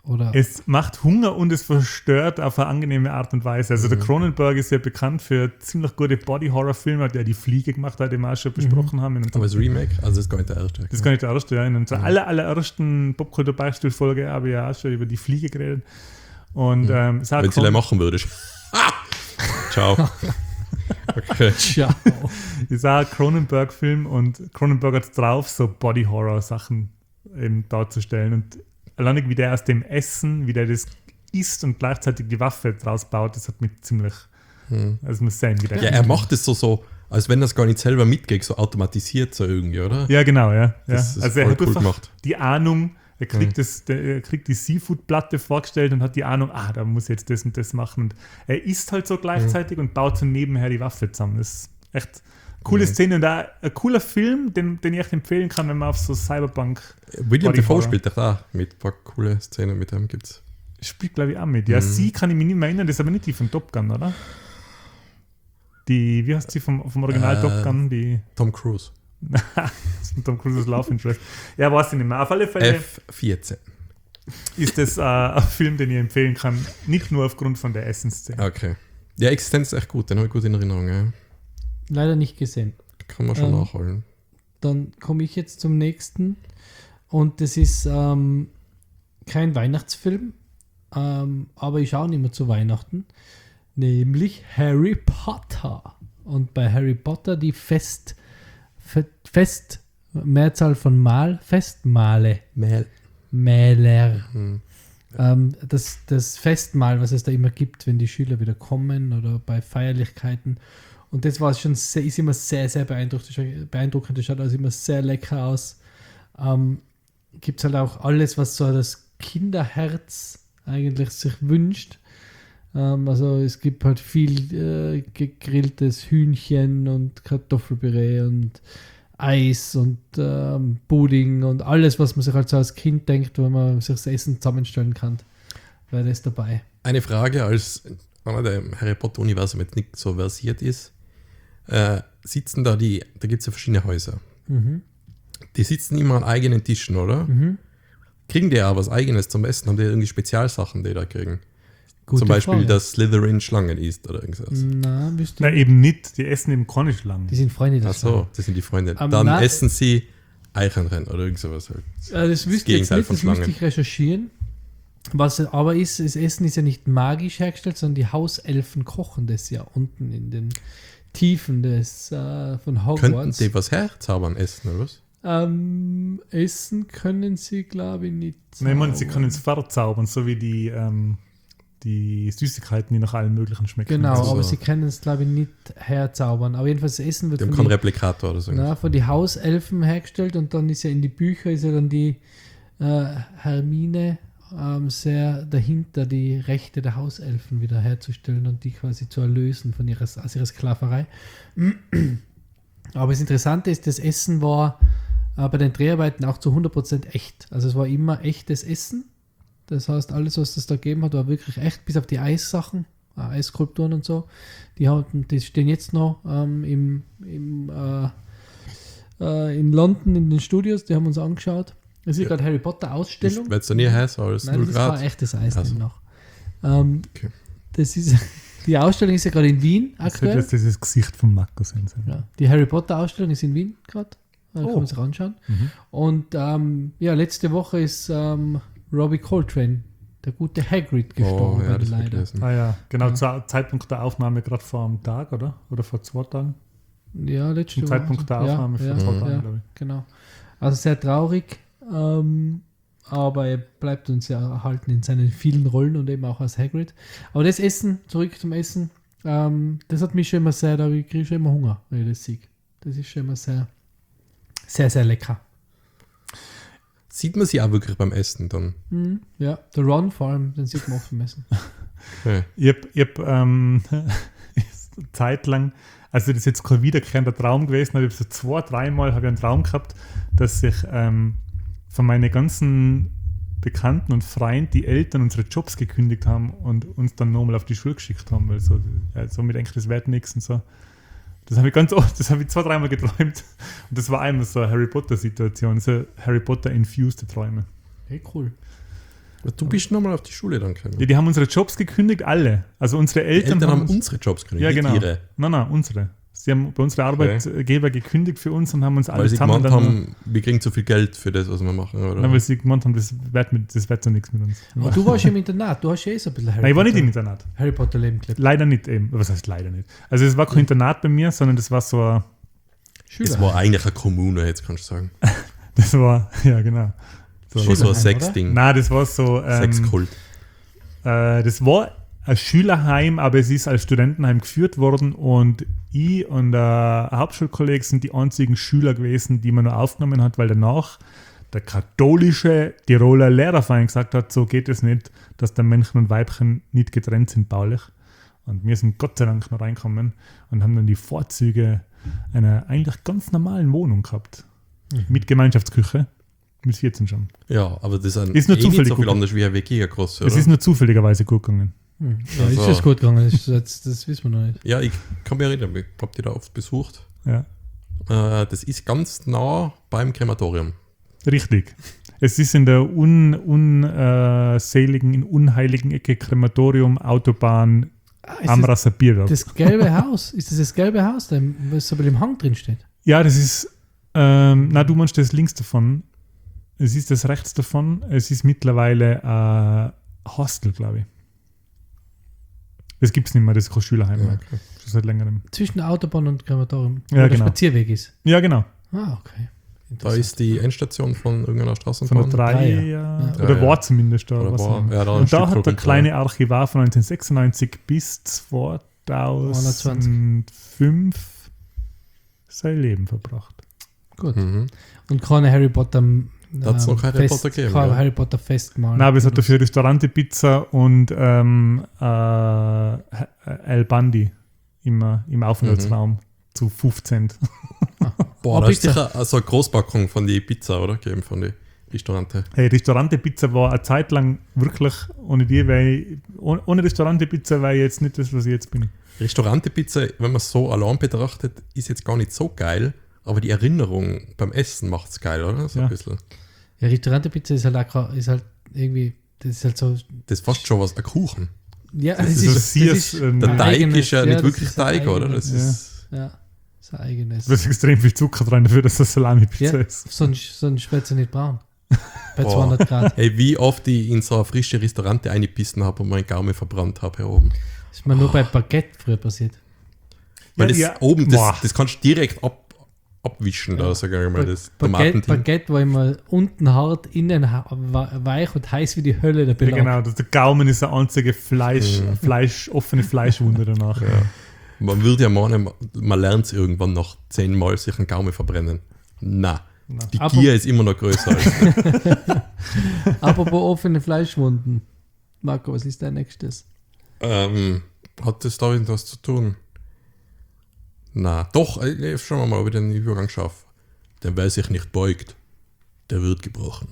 [SPEAKER 3] Oder?
[SPEAKER 1] Es macht Hunger und es verstört auf eine angenehme Art und Weise. Also der Cronenberg ist ja bekannt für ziemlich gute Body-Horror-Filme, der die Fliege gemacht hat, den wir auch schon besprochen haben. In
[SPEAKER 2] Aber das Remake, also das ist gar nicht der erste.
[SPEAKER 1] das ist gar nicht der erste, ja. In unserer aller, allerersten Popkultur-Beispielfolge habe ich ja auch schon über die Fliege geredet. Und, ähm, ist auch
[SPEAKER 2] Wenn sie
[SPEAKER 1] Cron-
[SPEAKER 2] gleich machen würdest. Ciao. Okay.
[SPEAKER 3] Ciao.
[SPEAKER 1] ist auch ein Cronenberg-Film und Cronenberg hat es drauf, so Body-Horror-Sachen eben darzustellen. Und alleine wie der aus dem Essen, wie der das isst und gleichzeitig die Waffe draus baut, das hat mich ziemlich,
[SPEAKER 2] Hm.
[SPEAKER 1] also muss sein, wie der
[SPEAKER 2] Ja, er macht es so, so, als wenn er es gar nicht selber mitgeht, so automatisiert so irgendwie, oder?
[SPEAKER 1] Ja, genau, ja. ja.
[SPEAKER 2] Das ist
[SPEAKER 1] Also er
[SPEAKER 2] voll
[SPEAKER 1] hat
[SPEAKER 2] cool
[SPEAKER 1] einfach
[SPEAKER 2] gemacht.
[SPEAKER 1] die Ahnung, er kriegt,
[SPEAKER 2] Mhm.
[SPEAKER 1] das, der, er kriegt die Seafood-Platte vorgestellt und hat die Ahnung, ah, da muss ich jetzt das und das machen. Und er isst halt so gleichzeitig und baut so nebenher die Waffe zusammen. Das ist echt eine coole
[SPEAKER 2] Mhm.
[SPEAKER 1] Szene und auch ein cooler Film, den, den ich echt empfehlen kann, wenn man auf so Cyberpunk
[SPEAKER 2] William
[SPEAKER 1] Body
[SPEAKER 2] Dafoe
[SPEAKER 1] Horror.
[SPEAKER 2] spielt doch da mit ein paar coole Szenen mit ihm gibt's.
[SPEAKER 1] spielt, glaube ich, auch mit. Ja,
[SPEAKER 2] Mhm.
[SPEAKER 1] sie kann ich mich nicht mehr erinnern, das ist aber nicht die von Top Gun, oder? Die, wie heißt sie vom, vom Original
[SPEAKER 2] Äh,
[SPEAKER 1] Top Gun? Die
[SPEAKER 2] Tom Cruise.
[SPEAKER 1] das ist Tom Cruises Love Interest. Ja, weiß ich nicht mehr. Auf alle Fälle
[SPEAKER 2] F vierzehn.
[SPEAKER 1] ist das äh, ein Film, den ich empfehlen kann, nicht nur aufgrund von der Essensszene.
[SPEAKER 2] Okay. Ja, Existenz ist echt gut, den habe ich gut in Erinnerung. Ja.
[SPEAKER 3] Leider nicht gesehen.
[SPEAKER 2] Kann man schon
[SPEAKER 3] Ähm,
[SPEAKER 2] nachholen.
[SPEAKER 3] Dann komme ich jetzt zum nächsten. Und das ist ähm, kein Weihnachtsfilm, ähm, aber ich schaue nicht mehr zu Weihnachten. Nämlich Harry Potter. Und bei Harry Potter die Fest, Fe- Fest, Mehrzahl von Mal, Festmale,
[SPEAKER 2] Mähl.
[SPEAKER 3] Mäler.
[SPEAKER 2] Hm.
[SPEAKER 3] Ähm, das, das Festmahl, was es da immer gibt, wenn die Schüler wieder kommen oder bei Feierlichkeiten. Und das war schon sehr, ist immer sehr, sehr beeindruckend. beeindruckend. Das schaut also immer sehr lecker aus. Ähm, gibt es halt auch alles, was so das Kinderherz eigentlich sich wünscht. Ähm, also es gibt halt viel äh, gegrilltes Hühnchen und Kartoffelpüree und Eis und ähm, Pudding und alles, was man sich halt so als Kind denkt, wenn man sich das Essen zusammenstellen kann, wäre das dabei.
[SPEAKER 2] Eine Frage, als einer, der im Harry Potter-Universum jetzt nicht so versiert ist, äh, sitzen da die, da gibt es ja verschiedene Häuser.
[SPEAKER 3] Mhm.
[SPEAKER 2] Die sitzen immer an eigenen Tischen, oder?
[SPEAKER 3] Mhm.
[SPEAKER 2] Kriegen die auch was Eigenes zum Essen? Haben die irgendwie Spezialsachen, die da kriegen?
[SPEAKER 3] Gute
[SPEAKER 2] zum Beispiel,
[SPEAKER 3] Frage.
[SPEAKER 2] dass Slytherin Schlangen isst oder irgendwas.
[SPEAKER 3] Na, wüsste
[SPEAKER 1] Na,
[SPEAKER 3] ich.
[SPEAKER 1] eben nicht. Die essen eben keine Schlangen.
[SPEAKER 3] Die sind Freunde der
[SPEAKER 2] Ach so, das sind die Freunde.
[SPEAKER 3] Ähm,
[SPEAKER 2] Dann
[SPEAKER 3] na-
[SPEAKER 2] essen sie Eichenrennen oder irgend sowas halt.
[SPEAKER 3] Äh, das wüsste ich jetzt
[SPEAKER 2] Gegenteil
[SPEAKER 3] nicht,
[SPEAKER 2] von
[SPEAKER 3] das müsste
[SPEAKER 2] Schlangen.
[SPEAKER 3] ich recherchieren. Was aber ist, das Essen ist ja nicht magisch hergestellt, sondern die Hauselfen kochen das ja unten in den Tiefen des, äh, von
[SPEAKER 2] Könnten
[SPEAKER 3] Hogwarts.
[SPEAKER 2] die was herzaubern essen, oder was?
[SPEAKER 3] Ähm, essen können sie, glaube ich, nicht.
[SPEAKER 1] Nein, ich meine, sie
[SPEAKER 3] zaubern.
[SPEAKER 1] können es verzaubern, so wie die, ähm, die Süßigkeiten, die nach allem Möglichen schmecken.
[SPEAKER 3] Genau,
[SPEAKER 2] Also
[SPEAKER 3] aber
[SPEAKER 2] so.
[SPEAKER 3] sie können es, glaube ich, nicht herzaubern. Aber jedenfalls, das Essen wird
[SPEAKER 2] Die haben
[SPEAKER 3] von
[SPEAKER 2] keinen
[SPEAKER 3] den,
[SPEAKER 2] Replikator oder so.
[SPEAKER 3] na, von die Hauselfen hergestellt und dann ist ja in die Bücher ist ja dann die äh, Hermine ähm, sehr dahinter, die Rechte der Hauselfen wieder herzustellen und die quasi zu erlösen von ihrer, aus ihrer Sklaverei. Aber das Interessante ist, das Essen war äh, bei den Dreharbeiten auch zu hundert Prozent echt. Also es war immer echtes Essen. Das heißt, alles, was es da gegeben hat, war wirklich echt, bis auf die Eissachen, äh, Eisskulpturen und so. Die, hatten, die stehen jetzt noch ähm, im, im, äh, äh, in London in den Studios, die haben uns angeschaut. Es ist
[SPEAKER 2] Ja.
[SPEAKER 3] gerade Harry Potter Ausstellung.
[SPEAKER 2] Wird es da nie heiß als
[SPEAKER 3] Nein,
[SPEAKER 2] null
[SPEAKER 3] das ist kein
[SPEAKER 2] Grad?
[SPEAKER 3] echtes Eis
[SPEAKER 2] Also.
[SPEAKER 3] noch. Ähm,
[SPEAKER 2] Okay.
[SPEAKER 3] das ist, die Ausstellung ist ja gerade in Wien
[SPEAKER 1] Das
[SPEAKER 3] aktuell.
[SPEAKER 1] wird jetzt dieses Gesicht von Markus sein.
[SPEAKER 3] Ja, die Harry Potter Ausstellung ist in Wien gerade. Da kann
[SPEAKER 1] Oh.
[SPEAKER 3] man sich anschauen.
[SPEAKER 1] Mhm.
[SPEAKER 3] Und ähm, ja, letzte Woche ist ähm, Robbie Coltrane, der gute Hagrid, gestorben.
[SPEAKER 2] Oh, ja, das hab ich
[SPEAKER 3] leider.
[SPEAKER 2] gelesen.
[SPEAKER 1] Ah ja, genau,
[SPEAKER 3] Ja.
[SPEAKER 1] zum Zeitpunkt der Aufnahme gerade vor einem Tag, oder? Oder vor zwei Tagen?
[SPEAKER 3] Ja, letzte
[SPEAKER 1] Zum
[SPEAKER 3] Woche.
[SPEAKER 1] Zeitpunkt der Aufnahme
[SPEAKER 3] ja,
[SPEAKER 1] vor zwei
[SPEAKER 3] ja,
[SPEAKER 1] Tagen,
[SPEAKER 3] ja,
[SPEAKER 1] glaube ich.
[SPEAKER 3] genau. Also sehr traurig, ähm, aber er bleibt uns ja erhalten in seinen vielen Rollen und eben auch als Hagrid. Aber das Essen, zurück zum Essen, ähm, das hat mich schon immer sehr, da kriege ich schon immer Hunger, wenn ich das sehe. Das ist schon immer sehr, sehr, sehr lecker.
[SPEAKER 2] Sieht man sie auch wirklich beim Essen dann?
[SPEAKER 3] Mhm. Ja, der Ron vor allem, den sieht man oft im Essen.
[SPEAKER 2] Okay.
[SPEAKER 1] Ich habe hab, ähm, zeitlang, also das ist jetzt kein wiederkehrender Traum gewesen, aber ich habe so zwei, dreimal habe ich einen Traum gehabt, dass sich ähm, von meinen ganzen Bekannten und Freunden die Eltern unsere Jobs gekündigt haben und uns dann nochmal auf die Schule geschickt haben, weil so, ja, somit denke ich, das wird nichts und so. Das habe ich ganz oft, das habe ich zwei, dreimal geträumt und das war einmal so eine Harry Potter Situation, so Harry Potter infused Träume.
[SPEAKER 3] Hey, cool.
[SPEAKER 2] Du bist nochmal auf die Schule dann gekommen.
[SPEAKER 1] Ja, die haben unsere Jobs gekündigt, alle. Also unsere
[SPEAKER 2] Die
[SPEAKER 1] Eltern,
[SPEAKER 2] Eltern haben
[SPEAKER 1] uns-
[SPEAKER 2] unsere Jobs gekündigt,
[SPEAKER 1] Ja,
[SPEAKER 2] nicht
[SPEAKER 1] genau.
[SPEAKER 2] ihre.
[SPEAKER 1] Nein, nein, unsere. Sie haben bei unseren Arbeitgeber gekündigt für uns und haben uns
[SPEAKER 2] Weil
[SPEAKER 1] alles
[SPEAKER 2] sie
[SPEAKER 1] zusammen
[SPEAKER 2] gemeint
[SPEAKER 1] dann-
[SPEAKER 2] haben, wir kriegen zu viel Geld für das, was wir machen. Oder?
[SPEAKER 1] Nein, weil sie gemeint haben, das wird, mit, das wird so nichts mit uns.
[SPEAKER 3] Aber du warst ja im Internat, du hast ja eh so ein bisschen Harry
[SPEAKER 1] Nein, ich war nicht
[SPEAKER 3] Potter,
[SPEAKER 1] im Internat.
[SPEAKER 3] Harry Potter Leben gelebt.
[SPEAKER 1] Leider nicht eben. Was heißt leider nicht? Also es war kein Internat bei mir, sondern das war so ein,
[SPEAKER 3] Schüler.
[SPEAKER 2] Es war eigentlich eine Kommune, jetzt kannst du sagen.
[SPEAKER 1] das war, ja genau. So.
[SPEAKER 2] Das war so ein
[SPEAKER 3] Schülerheim,
[SPEAKER 2] Sexding.
[SPEAKER 1] Nein, das war so, ähm,
[SPEAKER 2] Sexkult.
[SPEAKER 1] äh, das war ein Schülerheim, aber es ist als Studentenheim geführt worden und ich und der Hauptschulkollege sind die einzigen Schüler gewesen, die man nur aufgenommen hat, weil danach der katholische Tiroler Lehrerverein gesagt hat, so geht es nicht, dass der Männchen und Weibchen nicht getrennt sind baulich. Und wir sind Gott sei Dank noch reinkommen und haben dann die Vorzüge einer eigentlich ganz normalen Wohnung gehabt. Mit Gemeinschaftsküche. Mit vierzehn schon.
[SPEAKER 2] Ja, aber das ist,
[SPEAKER 1] Ist nur
[SPEAKER 2] eh
[SPEAKER 1] zufällig
[SPEAKER 2] nicht so viel
[SPEAKER 1] gut.
[SPEAKER 2] anders wie ein W G groß, oder?
[SPEAKER 1] Es ist nur zufälligerweise gut gegangen.
[SPEAKER 3] Hm. Ja,
[SPEAKER 2] Also-
[SPEAKER 3] ist das gut gegangen? Das, das, das wissen wir noch nicht.
[SPEAKER 2] Ja, ich kann mich erinnern, ich habe die da oft besucht.
[SPEAKER 1] Ja.
[SPEAKER 2] Äh, das ist ganz nah beim Krematorium.
[SPEAKER 1] Richtig. Es ist in der unseligen, un, äh, seligen, in unheiligen Ecke Krematorium, Autobahn,
[SPEAKER 3] Ah, ist
[SPEAKER 1] Amrasser Bierwerk.
[SPEAKER 3] das, das gelbe Haus? Ist das das gelbe Haus, da, was so ein bisschen im Hang drin steht?
[SPEAKER 1] Ja, das ist, ähm, na, du meinst das links davon. Es ist das rechts davon. Es ist mittlerweile ein Hostel, glaube ich. Das gibt es nicht mehr, das ist kein Schülerheim mehr.
[SPEAKER 2] okay.
[SPEAKER 1] Schon seit längerem.
[SPEAKER 3] Zwischen der Autobahn und Krematorium, wo
[SPEAKER 1] Ja,
[SPEAKER 3] der
[SPEAKER 1] genau.
[SPEAKER 3] Spazierweg ist.
[SPEAKER 1] Ja, genau.
[SPEAKER 3] Ah, okay.
[SPEAKER 2] Da ist die Endstation von irgendeiner
[SPEAKER 1] Von
[SPEAKER 2] Straßenbahn.
[SPEAKER 1] der drei,
[SPEAKER 3] Dreier.
[SPEAKER 1] ja.
[SPEAKER 3] Ja.
[SPEAKER 1] Oder
[SPEAKER 2] Ja,
[SPEAKER 1] war
[SPEAKER 2] ja.
[SPEAKER 1] zumindest da.
[SPEAKER 2] Oder
[SPEAKER 1] was
[SPEAKER 2] war,
[SPEAKER 1] auch.
[SPEAKER 2] ja, da ein
[SPEAKER 1] Und da
[SPEAKER 2] Stück
[SPEAKER 1] hat der
[SPEAKER 2] runter.
[SPEAKER 1] kleine Archivar von neunzehnhundertsechsundneunzig bis zweitausendfünf sein Leben verbracht.
[SPEAKER 3] Gut.
[SPEAKER 2] Mhm.
[SPEAKER 3] Und keine Harry Potter. Ähm,
[SPEAKER 2] Da hat's noch kein Harry Potter gegeben,
[SPEAKER 3] Kein
[SPEAKER 2] ja.
[SPEAKER 3] Harry Potter Festmahl.
[SPEAKER 1] Nein, aber es hat dafür Restaurante-Pizza und ähm, äh, El Bandi im, im Aufenthaltsraum zu fünfzehn.
[SPEAKER 2] Boah,
[SPEAKER 3] Oh,
[SPEAKER 2] da ist
[SPEAKER 3] Pizza.
[SPEAKER 2] sicher so eine Großpackung von die Pizza, oder? Gegeben von den Restaurante.
[SPEAKER 1] Hey, Restaurante-Pizza war eine Zeit lang wirklich, ohne die wäre ich, ohne, ohne Restaurante-Pizza wäre ich jetzt nicht das, was ich jetzt bin.
[SPEAKER 2] Restaurante-Pizza, wenn man es so allein betrachtet, ist jetzt gar nicht so geil, aber die Erinnerung beim Essen macht es geil, oder? So
[SPEAKER 1] Ja.
[SPEAKER 2] ein bisschen.
[SPEAKER 3] Ja, Restaurante-Pizza ist halt auch, gra- ist halt irgendwie, das ist halt so,
[SPEAKER 2] Das ist fast schon was, ein Kuchen.
[SPEAKER 3] ja,
[SPEAKER 1] Das
[SPEAKER 3] es
[SPEAKER 1] ist
[SPEAKER 3] ist,
[SPEAKER 1] so Sears,
[SPEAKER 3] das ist
[SPEAKER 1] ähm,
[SPEAKER 2] Der
[SPEAKER 3] ein
[SPEAKER 2] Teig
[SPEAKER 3] eigenes-
[SPEAKER 2] ist ja,
[SPEAKER 3] ja,
[SPEAKER 2] nicht
[SPEAKER 3] das
[SPEAKER 2] wirklich
[SPEAKER 3] ist ein
[SPEAKER 2] Teig, oder? Das
[SPEAKER 3] eigenes-
[SPEAKER 2] ist,
[SPEAKER 3] ja, das ist ein eigenes.
[SPEAKER 1] Da ist extrem viel Zucker drin dafür, dass das Salami-Pizza
[SPEAKER 3] Ja,
[SPEAKER 1] ist.
[SPEAKER 3] sonst, sonst wird sie nicht braun. Bei
[SPEAKER 2] Boah.
[SPEAKER 3] zweihundert Grad.
[SPEAKER 2] Hey, wie oft ich in so eine frische Restaurante eingebissen habe und meinen Gaumen verbrannt habe hier oben.
[SPEAKER 3] Das ist mir nur bei Baguette früher passiert.
[SPEAKER 2] Weil
[SPEAKER 1] Ja,
[SPEAKER 2] das
[SPEAKER 1] ja.
[SPEAKER 2] oben,
[SPEAKER 1] Boah.
[SPEAKER 2] das, das kannst du direkt ab, abwischen, da sag ich mal, das
[SPEAKER 3] Baguette,
[SPEAKER 2] Tomatending.
[SPEAKER 3] Baguette war immer unten hart, innen ha- wa- weich und heiß wie die Hölle der
[SPEAKER 1] Ja,
[SPEAKER 3] Belag.
[SPEAKER 1] genau, das, der Gaumen ist eine einzige Fleisch, Fleisch, offene Fleischwunde danach.
[SPEAKER 2] Ja. Man würde ja meinen, man lernt es irgendwann nach zehnmal sich einen Gaumen verbrennen. Na, die
[SPEAKER 3] Aber-
[SPEAKER 2] Gier ist immer noch größer als
[SPEAKER 3] Apropos offene Fleischwunden. Marco, was ist dein nächstes?
[SPEAKER 2] ähm, hat das da irgendwas zu tun? Na, doch, äh, schauen wir mal, ob ich den Übergang schaffe. Denn wer sich nicht beugt, der wird gebrochen.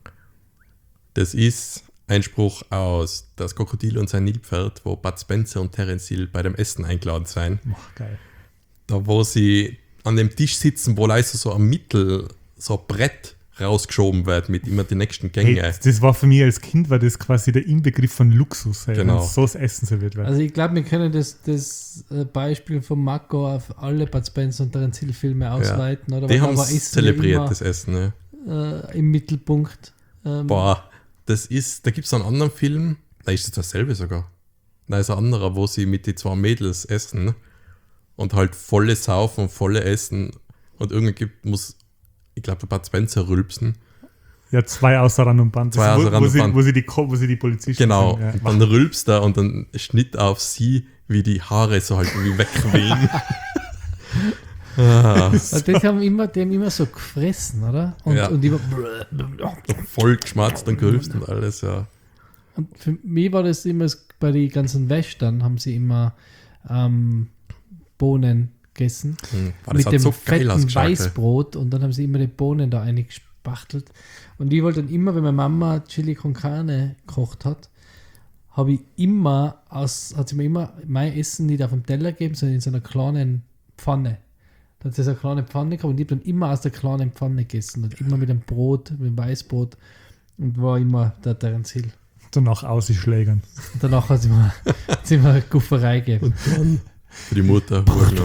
[SPEAKER 2] Das ist ein Spruch aus Das Krokodil und sein Nilpferd, wo Bud Spencer und Terence Hill bei dem Essen eingeladen sein.
[SPEAKER 1] Ach, geil.
[SPEAKER 2] Da wo sie an dem Tisch sitzen, wo leise so am Mittel so ein Brett rausgeschoben wird mit immer den nächsten
[SPEAKER 1] Hey,
[SPEAKER 2] Gängen.
[SPEAKER 1] das, das war für mich als Kind war das quasi der Inbegriff von Luxus, hey,
[SPEAKER 2] Genau.
[SPEAKER 1] wenn so das Essen serviert wird.
[SPEAKER 3] Also ich glaube, wir können das, das äh, Beispiel von Marco auf alle Bud Spencer und Terence Hill Filme ausweiten. Oder?
[SPEAKER 2] Die
[SPEAKER 3] Weil
[SPEAKER 2] haben
[SPEAKER 3] da war
[SPEAKER 2] es
[SPEAKER 3] Essen
[SPEAKER 2] zelebriert,
[SPEAKER 3] ja
[SPEAKER 2] das Essen. Ne?
[SPEAKER 3] immer, äh, im Mittelpunkt. Ähm,
[SPEAKER 2] Boah, das ist, da gibt es einen anderen Film, da ist es dasselbe sogar. Da ist ein anderer, wo sie mit den zwei Mädels essen und halt volle Saufen und volle Essen und irgendwann gibt, muss, ich glaube, der Bud Spencer rülpsen.
[SPEAKER 1] Ja, zwei außer Rand und Band.
[SPEAKER 2] Zwei
[SPEAKER 1] Das ist,
[SPEAKER 2] außer
[SPEAKER 1] wo,
[SPEAKER 2] Rand
[SPEAKER 1] wo,
[SPEAKER 2] und
[SPEAKER 1] sie,
[SPEAKER 2] Band.
[SPEAKER 1] wo, sie die, Ko- wo sie die Polizisten
[SPEAKER 2] Genau,
[SPEAKER 1] sind, ja.
[SPEAKER 2] und dann rülpst er und dann Schnitt auf sie, wie die Haare so halt wie wegwehen. ah,
[SPEAKER 3] Also das haben immer, die haben immer so gefressen, oder? Und,
[SPEAKER 2] Ja.
[SPEAKER 3] und, immer,
[SPEAKER 2] voll geschmatzt und gerülpst und alles, ja.
[SPEAKER 3] und für mich war das immer s- bei den ganzen Western haben sie immer ähm, Bohnen gegessen.
[SPEAKER 2] Hm. Boah, das
[SPEAKER 3] mit
[SPEAKER 2] hat
[SPEAKER 3] dem
[SPEAKER 2] so geil
[SPEAKER 3] fetten
[SPEAKER 2] ausgeschaut. ey.
[SPEAKER 3] Weißbrot und dann haben sie immer die Bohnen da eingespachtelt. Und ich wollte dann immer, wenn meine Mama Chili con Carne gekocht hat, habe ich immer aus, hat sie mir immer mein Essen nicht auf dem Teller gegeben, sondern in so einer kleinen Pfanne. Da hat sie so eine kleine Pfanne gehabt und ich habe dann immer aus der kleinen Pfanne gegessen und immer mit dem Brot, mit dem Weißbrot und war immer der Terence Hill.
[SPEAKER 1] Danach ausschlägern.
[SPEAKER 3] Und danach hat es immer, hat's immer eine Gufferei gegeben.
[SPEAKER 2] Und dann für die Mutter.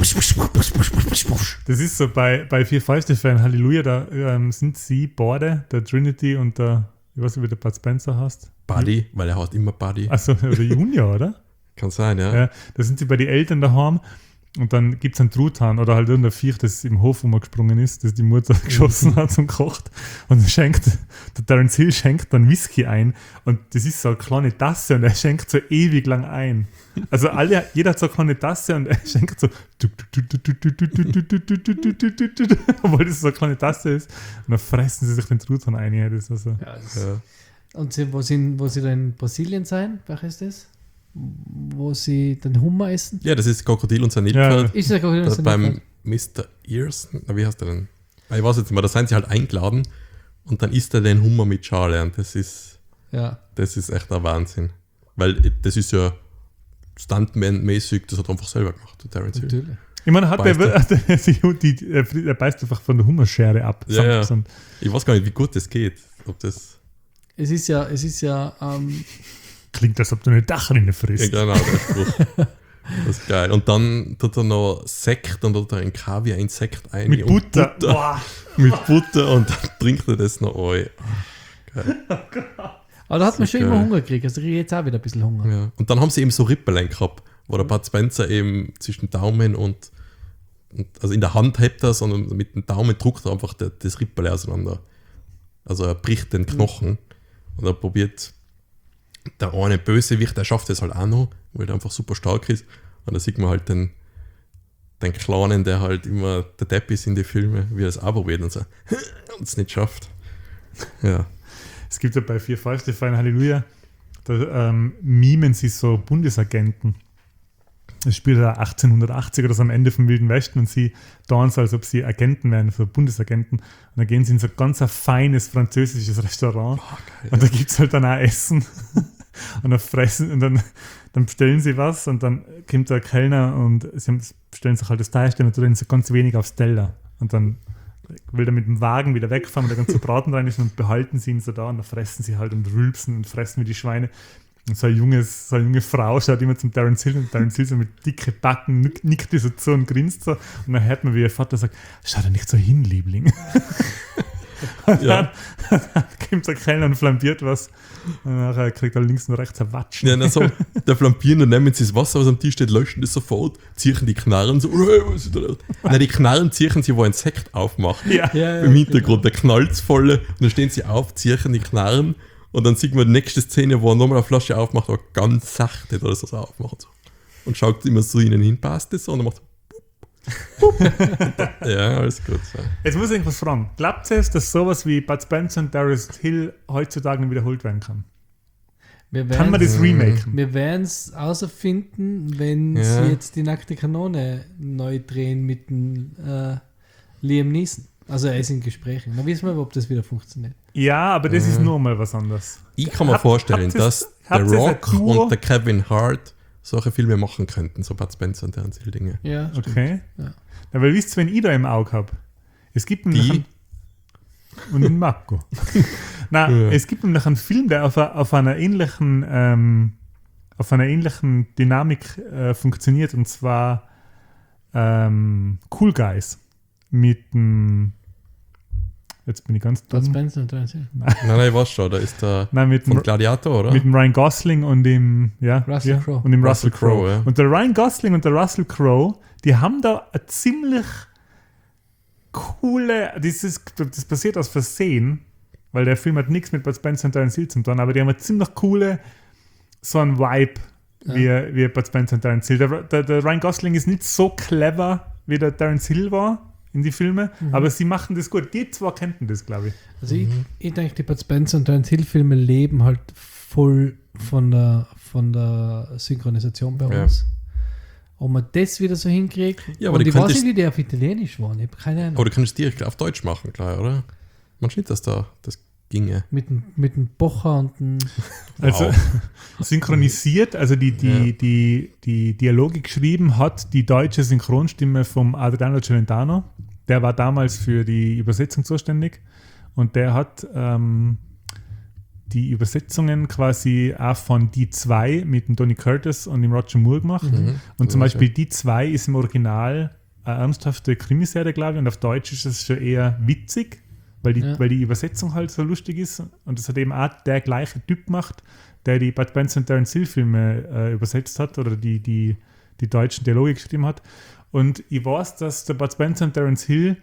[SPEAKER 1] Das ist so bei, bei Vier Fäuste für ein Halleluja, da ähm, sind sie beide, der Trinity und der, ich weiß nicht, wie der Bud Spencer heißt.
[SPEAKER 2] Buddy, weil er hat immer Buddy.
[SPEAKER 1] Also, oder Junior, oder?
[SPEAKER 2] Kann sein, ja.
[SPEAKER 1] Ja, da sind sie bei den Eltern daheim und dann gibt es einen Truthahn oder halt irgendein Viech, das im Hof rumgesprungen ist, das die Mutter geschossen hat und kocht. Und schenkt, der Terence Hill schenkt dann Whisky ein und das ist so eine kleine Tasse und er schenkt so ewig lang ein. Also alle, jeder hat so eine kleine Tasse und er schenkt so, obwohl das so eine kleine Tasse ist. Und dann fressen sie sich den Truthahn ein. Ja, das ist also,
[SPEAKER 3] Ja, das
[SPEAKER 2] ja.
[SPEAKER 3] Und sie, wo, sie, wo sie da in Brasilien sein, welches ist das? Wo sie den Hummer essen?
[SPEAKER 2] Ja, das ist Krokodil und sein
[SPEAKER 1] Ja.
[SPEAKER 2] Nilpferd.
[SPEAKER 3] Ist das
[SPEAKER 2] Das beim Mister Earson, na, wie heißt der denn? Ah, Ich weiß jetzt nicht mehr, da sind sie halt eingeladen und dann isst er den Hummer mit Schale und das ist,
[SPEAKER 3] Ja.
[SPEAKER 2] das ist echt ein Wahnsinn. Weil das ist ja Stuntman-mäßig, das hat er einfach selber gemacht, der Terence Hill.
[SPEAKER 3] Natürlich.
[SPEAKER 1] ich meine, hat
[SPEAKER 2] Beißt
[SPEAKER 1] der, der, die, die, er beißt einfach von der Hummerschere ab.
[SPEAKER 2] Ja, ja.
[SPEAKER 1] Samt-
[SPEAKER 2] Ich weiß gar nicht, wie gut das geht. Ob das.
[SPEAKER 3] Es ist ja, es ist ja, ähm,
[SPEAKER 1] Klingt, als ob du eine Dachrinne
[SPEAKER 2] Ja,
[SPEAKER 1] frisst.
[SPEAKER 2] genau, der Spruch. Das ist geil. Und dann tut er noch Sekt und tut er ein Kaviar-Insekt ein.
[SPEAKER 1] Mit
[SPEAKER 2] und
[SPEAKER 1] Butter.
[SPEAKER 2] Butter
[SPEAKER 1] Boah.
[SPEAKER 2] mit Butter und dann trinkt er das noch ein.
[SPEAKER 3] aber da hat man
[SPEAKER 2] So
[SPEAKER 3] schon immer
[SPEAKER 2] geil.
[SPEAKER 3] Hunger gekriegt. Also ich kriege jetzt auch wieder ein bisschen Hunger.
[SPEAKER 2] Ja. Und dann haben sie eben so Rippelein gehabt, wo der Bud Spencer eben zwischen Daumen und, und also in der Hand hebt er, sondern mit dem Daumen druckt er einfach das, das Rippelein auseinander. Also er bricht den Knochen und er probiert der eine Bösewicht, der schafft das halt auch noch, weil er einfach super stark ist. Und da sieht man halt den, den Kleinen, der halt immer der Depp ist in die Filme, wie er es auch probiert und so und es nicht schafft. Ja.
[SPEAKER 1] Es gibt ja bei Vier Fäuste für ein Halleluja, da ähm, mimen sie so Bundesagenten. Es spielt ja achtzehnhundertachtzig oder so am Ende vom Wilden Westen und sie tun so, als ob sie Agenten wären, so Bundesagenten. Und dann gehen sie in so ein ganz ein feines französisches Restaurant und da gibt es halt dann auch Essen. Und dann fressen und dann, dann bestellen sie was und dann kommt der Kellner und sie haben, bestellen sich halt das Teil stellen und tun so ganz wenig aufs Teller. Und dann will er mit dem Wagen wieder wegfahren, weil der ganze Braten rein ist und behalten sie ihn so da und dann fressen sie halt und rülpsen und fressen wie die Schweine. Und so eine, junges, so eine junge Frau schaut immer zum Terence Hill und Terence Hill so mit dicke Backen nick- nickt die so zu und grinst so und dann hört man, wie ihr Vater sagt, schau da nicht so hin, Liebling. Und
[SPEAKER 2] Ja.
[SPEAKER 1] dann, dann kommt der Kellner und flambiert was und nachher kriegt er links und rechts ein Watschen.
[SPEAKER 2] Ja, so, der Flampieren, dann nehmen sie das Wasser, was am Tisch steht, löschen das sofort, ziehen die Knarren so, hey, was ist da los? Nein, die Knarren ziehen sie, wo ein Sekt aufmacht.
[SPEAKER 1] Ja.
[SPEAKER 3] Ja, ja,
[SPEAKER 2] Im Hintergrund, der knallt volle und dann stehen sie auf, ziehen die Knarren und dann sieht man die nächste Szene, wo er nochmal eine Flasche aufmacht, aber ganz sachte, da ist das aufmacht. So. Und schaut immer so ihnen hin, passt das so und dann macht bup, bup. Und dann, ja, alles gut. So.
[SPEAKER 1] Jetzt muss ich irgendwas fragen. Glaubt ihr, dass sowas wie Bud Spencer und Terence Hill heutzutage wiederholt werden kann?
[SPEAKER 3] Wir
[SPEAKER 1] Kann man
[SPEAKER 3] werden's-
[SPEAKER 1] das remaken?
[SPEAKER 3] Wir werden es außerfinden, wenn
[SPEAKER 2] Ja.
[SPEAKER 3] sie jetzt die nackte Kanone neu drehen mit dem äh, Liam Neeson. Also er ist in Gesprächen. Dann wissen wir, ob das wieder funktioniert.
[SPEAKER 1] Ja, aber das ist nur mal was anderes.
[SPEAKER 2] Ich kann mir
[SPEAKER 1] Habt-
[SPEAKER 2] vorstellen,
[SPEAKER 1] habt ihr's-
[SPEAKER 2] dass
[SPEAKER 1] habt
[SPEAKER 2] der
[SPEAKER 1] ihr's ein
[SPEAKER 2] Rock
[SPEAKER 1] Duo?
[SPEAKER 2] und der Kevin Hart solche Filme machen könnten, so Bud Spencer und Terence Hill Dinge.
[SPEAKER 3] Ja, stimmt.
[SPEAKER 1] Okay.
[SPEAKER 3] Ja.
[SPEAKER 1] Ja, weil wisst ihr, wenn ich da im Auge habe? Es gibt nämlich
[SPEAKER 2] Die?
[SPEAKER 1] einen, und den Marco. Nein,
[SPEAKER 2] Ja.
[SPEAKER 1] es gibt nämlich einen Film, der auf, a- auf einer ähnlichen ähm, auf einer ähnlichen Dynamik äh, funktioniert und zwar ähm, Cool Guys mit dem jetzt bin ich ganz
[SPEAKER 3] Bud
[SPEAKER 1] dumm.
[SPEAKER 3] Spencer und Terence Hill.
[SPEAKER 2] Nein, nein, ich weiß schon, da ist der
[SPEAKER 1] Nein, mit dem,
[SPEAKER 2] von Gladiator, oder?
[SPEAKER 1] mit dem Ryan Gosling und dem ja,
[SPEAKER 3] Russell
[SPEAKER 1] ja,
[SPEAKER 3] Crowe.
[SPEAKER 1] und dem Russell,
[SPEAKER 2] Russell Crowe,
[SPEAKER 1] Crowe.
[SPEAKER 2] ja.
[SPEAKER 1] Und der Ryan Gosling und der Russell Crowe, die haben da eine ziemlich coole, das, ist, das passiert aus Versehen, weil der Film hat nichts mit Bud Spencer und Terence Hill zu tun, aber die haben eine ziemlich coole, so ein Vibe wie, wie Bud Spencer und Terence Hill. Der, der, der Ryan Gosling ist nicht so clever, wie der Terence Hill war in die Filme, aber sie machen das gut. Die zwei kannten das, glaube ich.
[SPEAKER 3] Also ich, ich denke, die Bud Spencer und Terence Hill Filme leben halt voll von der, von der Synchronisation bei
[SPEAKER 2] Ja.
[SPEAKER 3] uns. Ob man das wieder so hinkriegt.
[SPEAKER 2] Ja, aber
[SPEAKER 3] und
[SPEAKER 2] die
[SPEAKER 3] ich weiß
[SPEAKER 2] könntest-
[SPEAKER 3] nicht, wie die auf Italienisch waren. Ich habe keine Ahnung.
[SPEAKER 2] Aber du kannst es direkt auf Deutsch machen, klar, oder? Man sieht, dass da das ginge.
[SPEAKER 3] Mit dem, mit dem Bocher und dem.
[SPEAKER 1] Also
[SPEAKER 2] Wow.
[SPEAKER 1] synchronisiert, also die, die,
[SPEAKER 2] Ja.
[SPEAKER 1] die, die Dialoge geschrieben hat die deutsche Synchronstimme vom Adriano Celentano. Der war damals für die Übersetzung zuständig und der hat ähm, die Übersetzungen quasi auch von Die zwei mit dem Donny Curtis und dem Roger Moore gemacht.
[SPEAKER 2] Mhm.
[SPEAKER 1] Und zum
[SPEAKER 2] Ja,
[SPEAKER 1] Beispiel
[SPEAKER 2] ja.
[SPEAKER 1] Die zwei ist im Original eine ernsthafte Krimiserie, glaube ich, und auf Deutsch ist es schon eher witzig, weil die,
[SPEAKER 3] Ja.
[SPEAKER 1] weil die Übersetzung halt so lustig ist. Und das hat eben auch der gleiche Typ gemacht, der die Bud Spencer und Terence Hill Filme äh, übersetzt hat oder die, die, die deutschen Dialoge geschrieben hat. Und ich weiß, dass der Bud Spencer und Terence Hill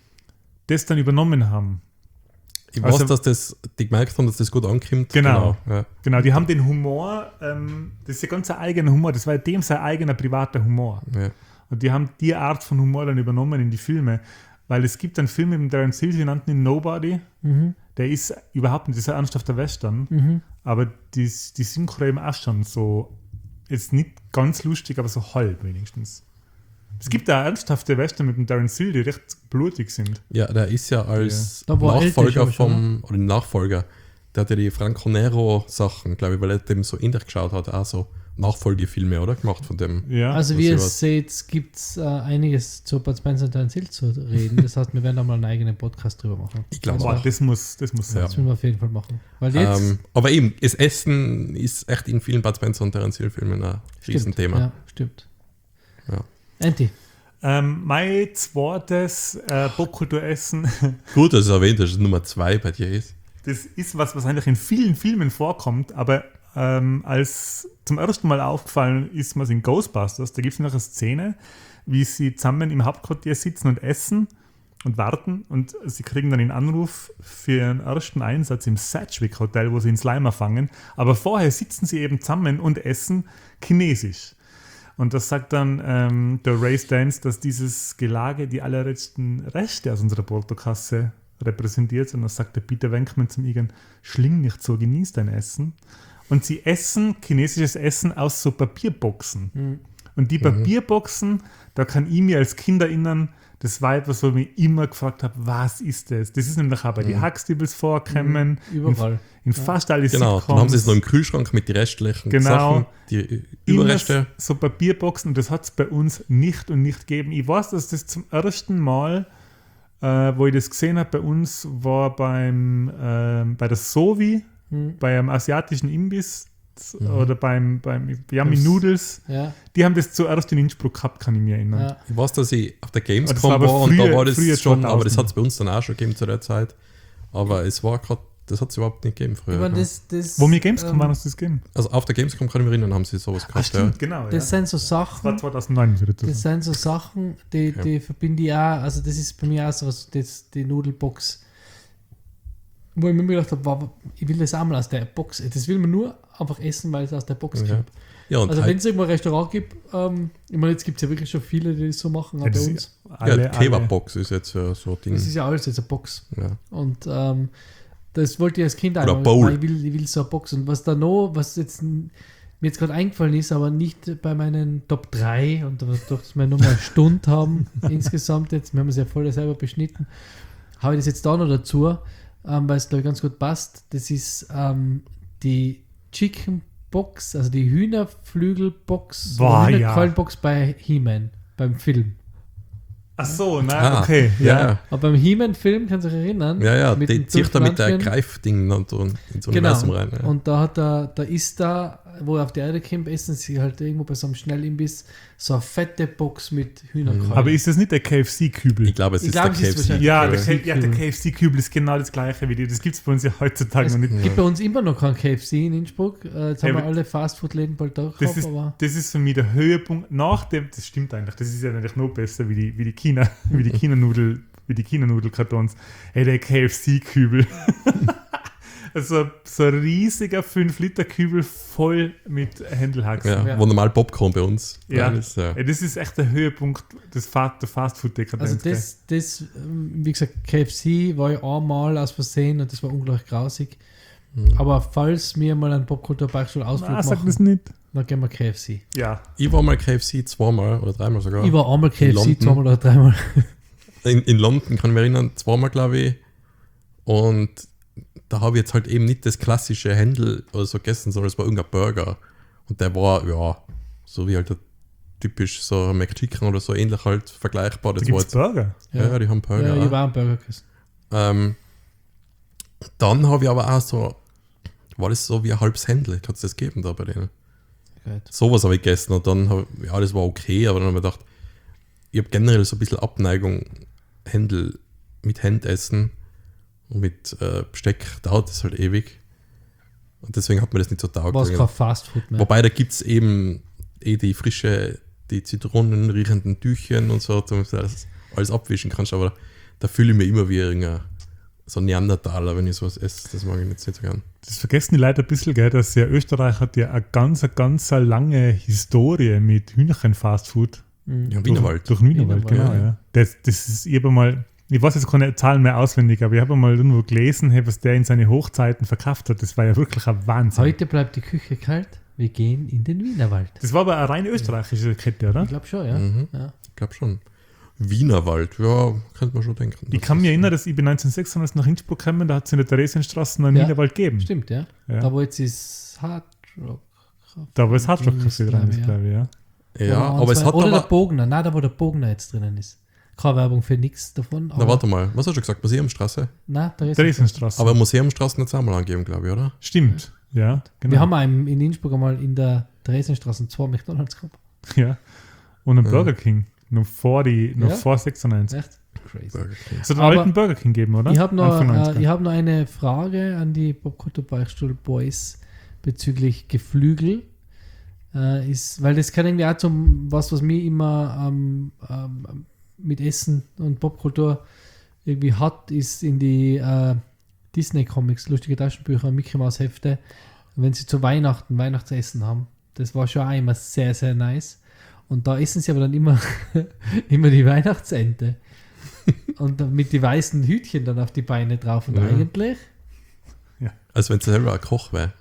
[SPEAKER 1] das dann übernommen haben.
[SPEAKER 2] Ich weiß,
[SPEAKER 1] Also-
[SPEAKER 2] dass das, die gemerkt haben, dass das gut ankommt.
[SPEAKER 1] Genau.
[SPEAKER 2] Ja.
[SPEAKER 1] Genau, die haben den Humor, ähm, das ist ja ganz ein eigener Humor, das war dem sein eigener privater Humor.
[SPEAKER 2] Ja.
[SPEAKER 1] Und die haben die Art von Humor dann übernommen in die Filme. Weil es gibt einen Film mit dem Terence Hill, sie nannten ihn Nobody,
[SPEAKER 3] Mhm.
[SPEAKER 1] der ist überhaupt nicht, das ist ein ernsthafter Western,
[SPEAKER 3] Mhm.
[SPEAKER 1] aber die, die Synchro eben auch schon so, jetzt nicht ganz lustig, aber so halb wenigstens. Es gibt da ernsthafte Western mit dem Terence Hill, die recht blutig sind.
[SPEAKER 2] Ja, der ist ja als
[SPEAKER 3] Da war er älter
[SPEAKER 2] Nachfolger
[SPEAKER 3] schon,
[SPEAKER 2] vom, oder Nachfolger, der hat ja die Franco Nero-Sachen, glaube ich, weil er dem so ähnlich geschaut hat, auch so Nachfolgefilme, oder? Gemacht von dem.
[SPEAKER 1] Ja,
[SPEAKER 3] Also
[SPEAKER 2] das
[SPEAKER 3] wie ihr
[SPEAKER 2] ist was.
[SPEAKER 3] seht, gibt es äh, einiges zu Bud Spencer und Terence Hill zu reden. Das heißt, wir werden da mal einen eigenen Podcast drüber machen.
[SPEAKER 2] Ich glaube
[SPEAKER 1] boah,
[SPEAKER 2] auch.
[SPEAKER 1] das muss, das muss sein.
[SPEAKER 3] Das müssen wir auf jeden Fall machen. Weil jetzt
[SPEAKER 2] Ähm, aber eben, das Essen ist echt in vielen Bud Spencer und Terence Hill Filmen ein
[SPEAKER 3] stimmt,
[SPEAKER 2] Riesenthema.
[SPEAKER 3] Ja, stimmt.
[SPEAKER 2] Ja.
[SPEAKER 3] Anti.
[SPEAKER 1] Ähm, mein zweites äh, Popkulturessen,
[SPEAKER 2] Gut, dass du erwähnt hast, dass Nummer zwei bei dir ist.
[SPEAKER 1] das ist was, was eigentlich in vielen Filmen vorkommt, aber ähm, als zum ersten Mal aufgefallen ist mir in Ghostbusters, da gibt es noch eine Szene, wie sie zusammen im Hauptquartier sitzen und essen und warten und sie kriegen dann einen Anruf für ihren ersten Einsatz im Sedgwick Hotel, wo sie einen Slimer fangen, aber vorher sitzen sie eben zusammen und essen chinesisch. Und das sagt dann ähm, der Ray Stantz, dass dieses Gelage die allerletzten Reste aus unserer Portokasse repräsentiert. Und das sagt der Peter Venkman zum Igen, schling nicht so, genieß dein Essen. Und sie essen chinesisches Essen aus so Papierboxen.
[SPEAKER 3] Mhm.
[SPEAKER 1] Und die Papierboxen, da kann ich mir als Kind erinnern, das war etwas, wo ich mich immer gefragt habe, was ist das? Das ist nämlich auch bei den Huxtables vorgekommen,
[SPEAKER 3] Überall.
[SPEAKER 1] in, in fast alle
[SPEAKER 2] Genau, dann haben sie es noch im Kühlschrank mit den restlichen
[SPEAKER 1] Genau.
[SPEAKER 2] Sachen, die Überreste.
[SPEAKER 1] Immer so Papierboxen und das hat es bei uns nicht und nicht gegeben. Ich weiß, dass das zum ersten Mal, äh, wo ich das gesehen habe, bei uns war beim, ähm, bei der Sovi,
[SPEAKER 3] Mhm.
[SPEAKER 1] bei einem asiatischen Imbiss
[SPEAKER 2] Mhm.
[SPEAKER 1] oder beim, beim Yummy
[SPEAKER 3] Das-
[SPEAKER 1] Noodles.
[SPEAKER 3] Ja,
[SPEAKER 1] Die haben das zuerst in Innsbruck gehabt, kann ich mich erinnern.
[SPEAKER 3] ja.
[SPEAKER 2] Ich weiß, dass ich auf der
[SPEAKER 1] Das
[SPEAKER 2] Gamescom
[SPEAKER 1] war
[SPEAKER 2] war,
[SPEAKER 1] aber
[SPEAKER 2] und da
[SPEAKER 1] früher-
[SPEAKER 2] war das
[SPEAKER 1] früher
[SPEAKER 2] schon, aber das
[SPEAKER 1] zweitausend.
[SPEAKER 2] hat es bei uns dann auch schon gegeben zu der Zeit. Aber es war gerade, das hat es überhaupt nicht gegeben früher.
[SPEAKER 3] Ich meine,
[SPEAKER 2] ja.
[SPEAKER 3] das, das,
[SPEAKER 1] Wo mir Gamescom
[SPEAKER 3] ähm,
[SPEAKER 1] war, das gegeben.
[SPEAKER 2] Also auf der Gamescom kann ich mich erinnern, haben sie sowas
[SPEAKER 1] Ah,
[SPEAKER 2] gehabt.
[SPEAKER 1] stimmt, genau.
[SPEAKER 3] Das
[SPEAKER 1] ja.
[SPEAKER 3] sind so
[SPEAKER 1] Das war
[SPEAKER 3] Sachen,
[SPEAKER 1] zweitausendneun, würde ich
[SPEAKER 3] das
[SPEAKER 1] sagen.
[SPEAKER 3] sind so Sachen, die, die verbinde ich auch, also das ist bei mir auch so was, das, die Nudelbox, wo ich mir immer gedacht habe, wow, ich will das auch mal aus der Box, das will man nur einfach essen, weil es aus der Box
[SPEAKER 2] Ja.
[SPEAKER 3] kommt.
[SPEAKER 2] Ja, und
[SPEAKER 3] Also wenn
[SPEAKER 2] halt,
[SPEAKER 3] es irgendwo ein Restaurant gibt, ähm, ich meine, jetzt gibt es ja wirklich schon viele, die das so machen, auch
[SPEAKER 1] Ja,
[SPEAKER 3] bei
[SPEAKER 1] das
[SPEAKER 3] uns.
[SPEAKER 1] ist
[SPEAKER 2] ja,
[SPEAKER 1] alle,
[SPEAKER 2] die
[SPEAKER 1] alle,
[SPEAKER 2] Kebabbox ist jetzt ja so ein Ding.
[SPEAKER 3] Das ist ja alles jetzt eine Box.
[SPEAKER 2] Ja.
[SPEAKER 3] Und ähm, das wollte ich als Kind
[SPEAKER 2] Oder
[SPEAKER 3] auch.
[SPEAKER 2] Bowl.
[SPEAKER 3] Ich will, ich will so eine Box. Und was da noch, was jetzt n- mir jetzt gerade eingefallen ist, aber nicht bei meinen Top drei und durch dass wir nur mal eine Stunde haben insgesamt jetzt, wir haben es ja voll selber beschnitten, habe ich das jetzt da noch dazu, ähm, weil es glaube ich ganz gut passt. Das ist ähm, die Chicken Box, also die Hühnerflügelbox,
[SPEAKER 1] Boah, ja.
[SPEAKER 3] Hühnerkeulenbox bei He-Man, beim Film.
[SPEAKER 1] Ach so, nein,
[SPEAKER 2] Ah,
[SPEAKER 1] okay.
[SPEAKER 2] Ja,
[SPEAKER 1] Ja.
[SPEAKER 2] ja.
[SPEAKER 3] Aber beim He-Man-Film, kannst du dich erinnern?
[SPEAKER 2] Ja, ja,
[SPEAKER 3] mit
[SPEAKER 2] die
[SPEAKER 3] dem
[SPEAKER 2] zieht da mit der
[SPEAKER 3] Landman.
[SPEAKER 2] Greifding und so in so ein
[SPEAKER 3] Genau.
[SPEAKER 2] Universum rein. Ja.
[SPEAKER 3] Und da hat er, da ist da, wo er auf die Erde kommt, essen sie halt irgendwo bei so einem Schnellimbiss so eine fette Box mit Hühnerkeulen.
[SPEAKER 1] Aber ist das nicht der K F C-Kübel?
[SPEAKER 2] Ich glaube, es
[SPEAKER 3] Ich
[SPEAKER 2] ist
[SPEAKER 3] glaube,
[SPEAKER 2] der
[SPEAKER 3] es ist
[SPEAKER 2] K F C.
[SPEAKER 3] wahrscheinlich-
[SPEAKER 1] Ja, der,
[SPEAKER 3] Ja.
[SPEAKER 1] K- ja, der K F C-Kübel ist genau das gleiche wie die. Das gibt es bei uns ja heutzutage
[SPEAKER 3] es
[SPEAKER 1] noch nicht.
[SPEAKER 3] gibt bei uns immer noch kein K F C in Innsbruck. Äh, jetzt
[SPEAKER 1] Ja,
[SPEAKER 3] haben wir
[SPEAKER 1] aber-
[SPEAKER 3] alle Fastfood-Läden bald da
[SPEAKER 1] Das
[SPEAKER 3] gekauft,
[SPEAKER 1] ist,
[SPEAKER 3] aber
[SPEAKER 1] das ist für mich der Höhepunkt. Nach dem, das stimmt eigentlich, das ist ja eigentlich noch besser wie die, wie die China, wie die China-Nudel, wie die China-Nudelkartons. Ey, der K F C-Kübel. Also so ein riesiger fünf Liter Kübel voll mit Händelhaxen.
[SPEAKER 2] Ja,
[SPEAKER 3] Ja.
[SPEAKER 2] wo normal Popcorn bei uns
[SPEAKER 1] Ja.
[SPEAKER 2] rein ist. Ja.
[SPEAKER 1] Ey, das ist echt der Höhepunkt des Fa der Fastfood-Dekadenz.
[SPEAKER 3] also das, das, ähm, wie gesagt, K F C war ja einmal aus Versehen und das war unglaublich grausig.
[SPEAKER 2] Mhm.
[SPEAKER 3] Aber falls wir mal einen Popkultur-Beichtstuhl-Ausflug
[SPEAKER 1] Ah, sag
[SPEAKER 3] machen,
[SPEAKER 1] das nicht.
[SPEAKER 3] dann gehen wir K F C.
[SPEAKER 1] Ja.
[SPEAKER 2] Ich war mal K F C zweimal oder dreimal sogar.
[SPEAKER 3] Ich war einmal K F C,
[SPEAKER 2] London.
[SPEAKER 3] zweimal oder dreimal.
[SPEAKER 2] In, in London kann ich mich erinnern, zweimal glaube ich. Und da habe ich jetzt halt eben nicht das klassische Händel oder so gegessen, sondern es war irgendein Burger. Und der war, ja, so wie halt der typisch so ein McChicken oder so ähnlich halt vergleichbar.
[SPEAKER 1] Da
[SPEAKER 2] Das war
[SPEAKER 1] gibt es
[SPEAKER 2] jetzt,
[SPEAKER 1] Burger.
[SPEAKER 2] ja, ja, die haben Burger.
[SPEAKER 3] Ja,
[SPEAKER 2] auch.
[SPEAKER 3] ich war einen Burger gegessen.
[SPEAKER 2] Ähm, dann habe ich aber auch so, war das so wie ein halbes Händel? Hat es das gegeben da bei denen?
[SPEAKER 3] Gut.
[SPEAKER 2] Sowas habe ich gegessen und dann, hab, ja, das war okay, aber dann habe ich gedacht, ich habe generell so ein bisschen Abneigung, Händel mit Händen essen und mit äh, Besteck dauert das halt ewig. Und deswegen hat mir das nicht so taugt.
[SPEAKER 3] War es kein Fastfood mehr.
[SPEAKER 2] Wobei, da gibt es eben eh die frische, die Zitronen riechenden Tüchchen und so, damit du alles, alles abwischen kannst, aber da fühle ich mich immer wie irgendein so ein Neandertaler, wenn ich sowas esse. Das mag ich jetzt nicht so gern.
[SPEAKER 1] Das vergessen die Leute ein bisschen, gell, dass ja Österreich hat ja eine ganz, eine ganz lange Historie mit Hühnchen-Fastfood.
[SPEAKER 3] Mhm.
[SPEAKER 2] Ja, Wienerwald.
[SPEAKER 1] Durch, durch Wienerwald,
[SPEAKER 3] Wienerwald,
[SPEAKER 1] genau,
[SPEAKER 2] ja.
[SPEAKER 1] ja. Das, das ist, ich habe mal, ich weiß jetzt keine Zahlen mehr auswendig, aber ich habe mal irgendwo gelesen, hey, was der in seine Hochzeiten verkauft hat. Das war ja wirklich ein Wahnsinn.
[SPEAKER 3] Heute bleibt die Küche kalt. Wir gehen in den Wienerwald.
[SPEAKER 1] Das war aber eine rein österreichische Kette, oder?
[SPEAKER 3] Ich glaube schon, ja.
[SPEAKER 2] Mhm.
[SPEAKER 3] ja.
[SPEAKER 2] Ich glaube schon. Wienerwald, ja, könnte man schon denken.
[SPEAKER 1] Ich
[SPEAKER 2] Das
[SPEAKER 1] kann mich
[SPEAKER 2] ist-
[SPEAKER 1] erinnern, dass ich bin neunzehnhundertsechsundneunzig nach Innsbruck gekommen, da hat es in der Theresienstraße noch einen
[SPEAKER 3] Ja.
[SPEAKER 1] Wienerwald gegeben.
[SPEAKER 3] Stimmt, ja.
[SPEAKER 1] Ja.
[SPEAKER 3] Da wo jetzt ist Hard Rock.
[SPEAKER 1] Da war das Hardrock Café dran,
[SPEAKER 3] Glaube ich,
[SPEAKER 1] glaube ich, ja.
[SPEAKER 2] Ja,
[SPEAKER 3] Oder
[SPEAKER 2] aber es
[SPEAKER 3] zwei-
[SPEAKER 2] hat
[SPEAKER 3] Oder der
[SPEAKER 2] aber...
[SPEAKER 3] Bogner. Nein, da wo der Bogner jetzt drinnen ist. Keine Werbung für nichts davon.
[SPEAKER 2] Na, warte mal, was hast du gesagt? Museumstraße?
[SPEAKER 3] Nein, da ist
[SPEAKER 1] Theresienstraße.
[SPEAKER 2] Aber Museumstraße hat es einmal angegeben, glaube ich, oder?
[SPEAKER 1] Stimmt, ja, genau.
[SPEAKER 3] Wir haben auch im- in Innsbruck einmal in der Theresienstraße zwei McDonalds gehabt.
[SPEAKER 1] ja. Und einen
[SPEAKER 2] Ja.
[SPEAKER 1] Burger King, noch vor, die, noch
[SPEAKER 3] Ja.
[SPEAKER 1] vor sechsundneunzig.
[SPEAKER 3] Echt? Crazy.
[SPEAKER 2] Burger King.
[SPEAKER 1] Es hat einen
[SPEAKER 3] Aber
[SPEAKER 1] alten Burger King gegeben, oder?
[SPEAKER 3] Ich habe noch,
[SPEAKER 1] Anfang
[SPEAKER 3] äh,
[SPEAKER 1] neunziger.
[SPEAKER 3] ich hab noch eine Frage an die Popkultur-Beichtstuhl Boys bezüglich Geflügel. Äh, ist, weil das kann irgendwie auch zum was, was mich immer ähm, ähm, mit Essen und Popkultur irgendwie hat, ist in die äh, Disney-Comics, lustige Taschenbücher, Mickey Mouse Hefte, wenn sie zu Weihnachten Weihnachtsessen haben. Das war schon auch immer sehr, sehr nice. Und da essen sie aber dann immer, immer die Weihnachtsente. Und dann mit die weißen Hütchen dann auf die Beine drauf. Und
[SPEAKER 2] Ja.
[SPEAKER 3] eigentlich,
[SPEAKER 2] Als wenn es selber ein Koch wäre.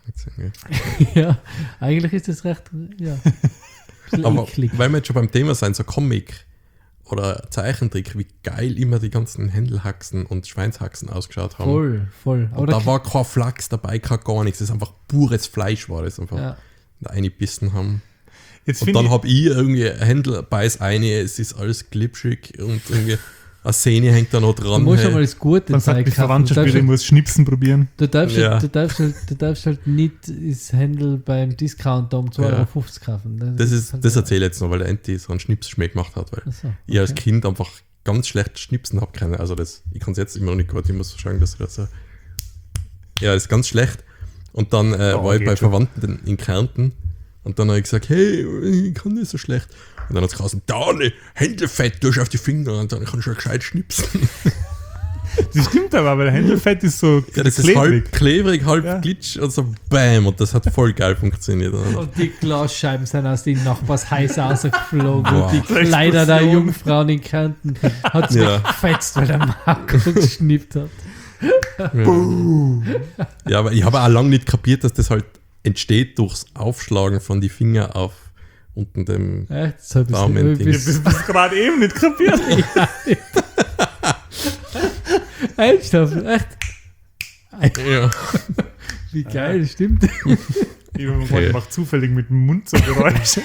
[SPEAKER 3] ja, eigentlich ist das recht, ja, ein bisschen
[SPEAKER 2] Aber
[SPEAKER 3] eklig.
[SPEAKER 2] weil wir jetzt schon beim Thema sein, so Comic oder Zeichentrick, wie geil immer die ganzen Händelhaxen und Schweinshaxen ausgeschaut haben.
[SPEAKER 3] Voll, voll. Aber
[SPEAKER 2] Und da
[SPEAKER 3] da,
[SPEAKER 2] war kein Flachs dabei, kein gar nichts. Das ist einfach pures Fleisch, war das einfach.
[SPEAKER 3] ja,
[SPEAKER 2] Da eingebissen haben.
[SPEAKER 1] Jetzt
[SPEAKER 2] Und
[SPEAKER 1] finde
[SPEAKER 2] dann
[SPEAKER 1] ich,
[SPEAKER 2] habe ich irgendwie Händel beiß eine, es ist alles glitschig und irgendwie eine Sehne hängt da noch
[SPEAKER 3] du
[SPEAKER 2] dran.
[SPEAKER 3] musst
[SPEAKER 2] hey.
[SPEAKER 3] schon mal das Gute
[SPEAKER 1] dann sagt
[SPEAKER 3] Zeug
[SPEAKER 1] die
[SPEAKER 3] kaufen. Du
[SPEAKER 1] Verwandtschaft
[SPEAKER 3] darfst,
[SPEAKER 1] wieder, ich
[SPEAKER 3] halt,
[SPEAKER 1] muss Schnipsen probieren.
[SPEAKER 3] du, darfst
[SPEAKER 2] Ja.
[SPEAKER 3] halt, du, darfst halt, du darfst halt nicht das Händel beim Discounter um zwei
[SPEAKER 2] Ja.
[SPEAKER 3] Euro fünfzig kaufen.
[SPEAKER 2] Das, ist,
[SPEAKER 3] halt
[SPEAKER 2] das
[SPEAKER 3] so.
[SPEAKER 2] erzähle ich jetzt noch, weil der Enti so einen Schnipsschmäh gemacht hat. Weil
[SPEAKER 3] Ach so,
[SPEAKER 2] ich als
[SPEAKER 3] okay.
[SPEAKER 2] Kind einfach ganz schlecht schnipsen habe können. Also das, ich kann es jetzt immer noch nicht gut, ich muss sagen, dass das so. Ja, das ist ganz schlecht. Und dann äh,
[SPEAKER 1] Oh,
[SPEAKER 2] war ich
[SPEAKER 1] geht
[SPEAKER 2] bei
[SPEAKER 1] schon.
[SPEAKER 2] Verwandten in Kärnten und dann habe ich gesagt, hey, ich kann nicht so schlecht. Und dann hat es geheißen, da ne, Händelfett durch auf die Finger und dann kann ich schon gescheit schnipsen.
[SPEAKER 1] Das stimmt aber, weil der Händelfett ist so
[SPEAKER 2] Ja, das ist
[SPEAKER 1] klebrig.
[SPEAKER 2] halb klebrig, halb
[SPEAKER 1] Ja.
[SPEAKER 2] glitsch und so bam. Und das hat voll geil funktioniert.
[SPEAKER 3] Und die Glasscheiben sind aus den Nachbarshäus rausgeflogen.
[SPEAKER 2] Wow.
[SPEAKER 3] Und die Kleider der
[SPEAKER 1] Explosion.
[SPEAKER 3] Jungfrauen in Kärnten hat es
[SPEAKER 2] Ja.
[SPEAKER 3] gefetzt, weil der Marco geschnippt hat.
[SPEAKER 2] Ja, aber ich habe auch lange nicht kapiert, dass das halt entsteht durchs Aufschlagen von die Finger auf unten dem.
[SPEAKER 3] Echt? Das hab ich
[SPEAKER 2] Daumen-
[SPEAKER 3] so,
[SPEAKER 1] Ich habe das bis gerade eben nicht kapiert.
[SPEAKER 3] Ernsthaft? Echt?
[SPEAKER 2] Ja.
[SPEAKER 3] Wie geil, stimmt.
[SPEAKER 1] Ich habe
[SPEAKER 2] Okay.
[SPEAKER 1] okay. macht zufällig mit dem Mund so Geräusche.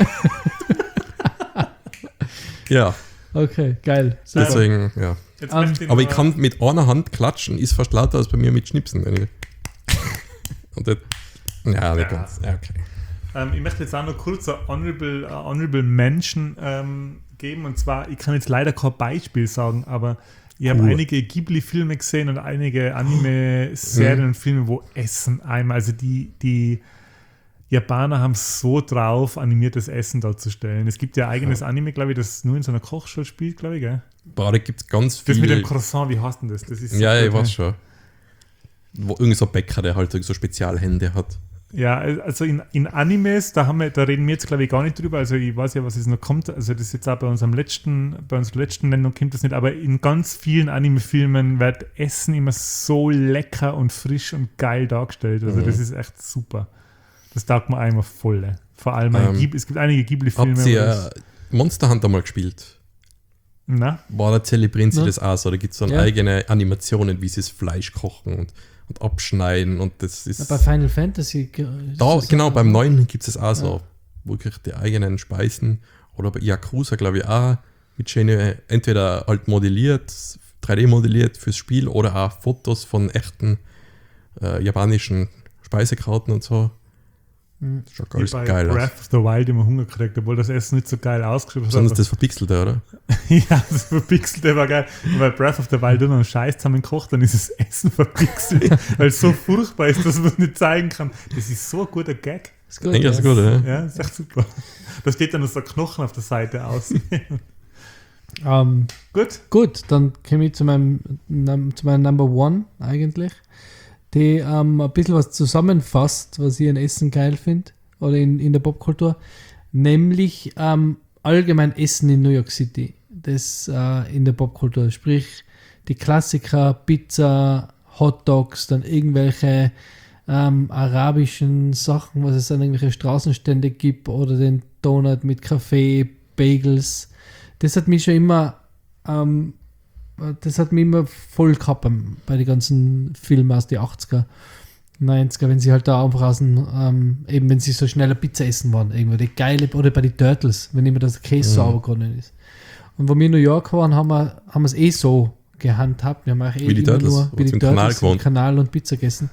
[SPEAKER 2] ja,
[SPEAKER 3] Okay, geil. Super.
[SPEAKER 2] deswegen, ja.
[SPEAKER 1] Jetzt
[SPEAKER 3] Um,
[SPEAKER 1] möchte
[SPEAKER 2] Aber ich
[SPEAKER 1] nur-
[SPEAKER 2] kann mit einer Hand klatschen, ist fast lauter als bei mir mit Schnipsen. Wenn ich und das, ja, nicht
[SPEAKER 1] Ja.
[SPEAKER 2] ganz. Ja, okay.
[SPEAKER 1] Ähm, ich möchte jetzt auch noch kurz eine Honorable, eine Honorable Mention ähm, geben. Und zwar, ich kann jetzt leider kein Beispiel sagen, aber ich habe
[SPEAKER 2] Cool.
[SPEAKER 1] einige Ghibli-Filme gesehen und einige Anime-Serien und Filme, wo Essen einmal, also die, die Japaner haben so drauf, animiertes Essen darzustellen. Es gibt ja eigenes Anime, glaube ich, das nur in so einer Kochschule spielt, glaube ich, gell?
[SPEAKER 2] Boah, da gibt es ganz
[SPEAKER 1] Das mit dem
[SPEAKER 2] viele.
[SPEAKER 1] Croissant, wie heißt denn das? das ist so
[SPEAKER 2] Ja,
[SPEAKER 1] gut,
[SPEAKER 2] ich weiß
[SPEAKER 1] ne?
[SPEAKER 2] schon. Wo irgend so ein Bäcker, der halt so Spezialhände hat.
[SPEAKER 1] Ja, also in, in Animes, da, haben wir, da reden wir jetzt, glaube ich, gar nicht drüber. Also ich weiß ja, was jetzt noch kommt. Also das ist jetzt auch bei unserem letzten, bei unserer letzten Nennung kommt das nicht, aber in ganz vielen Anime-Filmen wird Essen immer so lecker und frisch und geil dargestellt. Also
[SPEAKER 2] Mhm.
[SPEAKER 1] das ist echt super. Das taugt mir einmal voll. Vor allem, ein
[SPEAKER 2] Ähm,
[SPEAKER 1] Ghib- es gibt einige Ghibli-Filme.
[SPEAKER 2] Habt
[SPEAKER 1] wo
[SPEAKER 2] ihr
[SPEAKER 1] das-
[SPEAKER 2] äh, Monster Hunter mal gespielt?
[SPEAKER 1] Na?
[SPEAKER 2] War da zelebrieren sie
[SPEAKER 3] Ja.
[SPEAKER 2] das auch so? Da gibt es dann
[SPEAKER 3] Ja.
[SPEAKER 2] eigene Animationen, wie sie das Fleisch kochen und, und abschneiden und das ist.
[SPEAKER 3] Bei Final Fantasy. ge- ist
[SPEAKER 2] Da,
[SPEAKER 3] das
[SPEAKER 2] genau,
[SPEAKER 3] auch-
[SPEAKER 2] beim neuen gibt es auch so,
[SPEAKER 3] Ja.
[SPEAKER 2] wirklich die eigenen Speisen. Oder bei Yakuza, glaube ich, auch mit schönen, entweder halt modelliert, drei D modelliert fürs Spiel oder auch Fotos von echten äh, japanischen Speisekarten und so.
[SPEAKER 3] Mhm.
[SPEAKER 2] Das schaut
[SPEAKER 1] Wie
[SPEAKER 2] alles
[SPEAKER 1] bei
[SPEAKER 2] geil aus.
[SPEAKER 1] Breath of the Wild immer Hunger gekriegt, obwohl das Essen nicht so geil ausgeschrieben
[SPEAKER 2] Besonders
[SPEAKER 1] hat.
[SPEAKER 2] das Verpixelte, oder?
[SPEAKER 1] Ja, das Verpixelte war geil. Und bei Breath of the Wild nur noch einen Scheiß zusammen kocht, dann ist das Essen verpixelt, weil es so furchtbar ist, dass man es nicht zeigen kann. Das ist so ein guter Gag.
[SPEAKER 3] Ist gut,
[SPEAKER 2] Eigentlich
[SPEAKER 3] ja.
[SPEAKER 2] ist es gut, ja.
[SPEAKER 1] Ja, das ist echt super. Da steht dann noch so ein Knochen auf der Seite aus.
[SPEAKER 3] Ähm,
[SPEAKER 1] Gut.
[SPEAKER 3] Gut, dann komme ich zu meinem, num- zu meinem Number One eigentlich, die ähm, ein bisschen was zusammenfasst, was ich an Essen geil finde oder in, in der Popkultur, nämlich ähm, allgemein Essen in New York City, das äh, in der Popkultur, sprich die Klassiker, Pizza, Hot Dogs, dann irgendwelche ähm, arabischen Sachen, was es an irgendwelche Straßenstände gibt oder den Donut mit Kaffee, Bagels. Das hat mich schon immer, ähm, das hat mich immer voll gehabt bei den ganzen Filmen aus den achtziger, neunziger, wenn sie halt da einfach aus dem, ähm, eben wenn sie so schneller Pizza essen waren, irgendwo, die geile, oder bei den Turtles, wenn immer das Käse so runtergegangen ist. Und wo wir in New York waren, haben wir, haben wir es eh so gehandhabt. Wir haben auch eh
[SPEAKER 2] Wie die
[SPEAKER 3] immer
[SPEAKER 2] Turtles,
[SPEAKER 3] nur
[SPEAKER 2] wo
[SPEAKER 3] wie
[SPEAKER 2] sie
[SPEAKER 3] die
[SPEAKER 2] im Kanal
[SPEAKER 3] Turtles im
[SPEAKER 2] gewohnt.
[SPEAKER 3] Kanal und Pizza gegessen.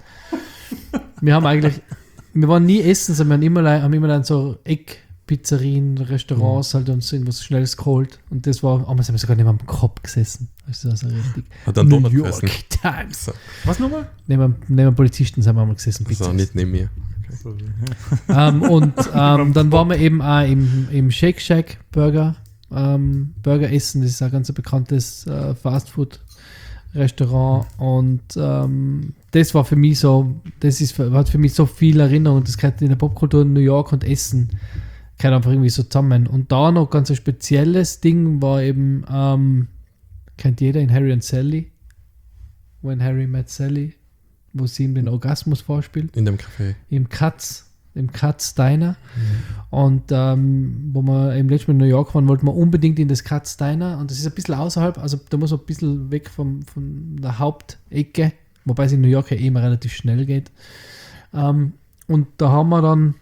[SPEAKER 3] Wir haben eigentlich, wir waren nie essen, sondern wir haben immer, haben immer dann so Eckpizzerien, Restaurants halt uns irgendwas Schnelles geholt. Und das war, oh, wir haben sogar neben am Kopf gesessen. Das ist also richtig.
[SPEAKER 2] Hat dann
[SPEAKER 3] New
[SPEAKER 2] Donut
[SPEAKER 3] York
[SPEAKER 2] gefressen.
[SPEAKER 3] Times.
[SPEAKER 2] So,
[SPEAKER 1] Was nochmal?
[SPEAKER 3] Neben, neben dem Polizisten sind wir einmal gesessen.
[SPEAKER 2] also
[SPEAKER 3] Pizza
[SPEAKER 2] nicht neben mir.
[SPEAKER 1] So,
[SPEAKER 3] ähm, und ähm, dann waren wir eben auch im, im Shake Shack Burger, ähm, Burger essen. Das ist ein ganz bekanntes äh, Fastfood-Restaurant. Und ähm, das war für mich so, das ist, hat für mich so viel Erinnerung. Das gehört in der Popkultur in New York und Essen gehört einfach irgendwie so zusammen. Und da noch ganz ein spezielles Ding war eben, ähm, kennt jeder in Harry and Sally? When Harry Met Sally, wo sie ihm den Orgasmus vorspielt.
[SPEAKER 2] In dem Café.
[SPEAKER 3] Im Katz, im Katz Diner. Und ähm, wo wir im letzten Mal in New York waren, wollten wir unbedingt in das Katz Diner. Und das ist ein bisschen außerhalb, also da muss man ein bisschen weg vom, von der Hauptecke, wobei es in New York ja eh immer relativ schnell geht. Ähm, und da haben wir dann,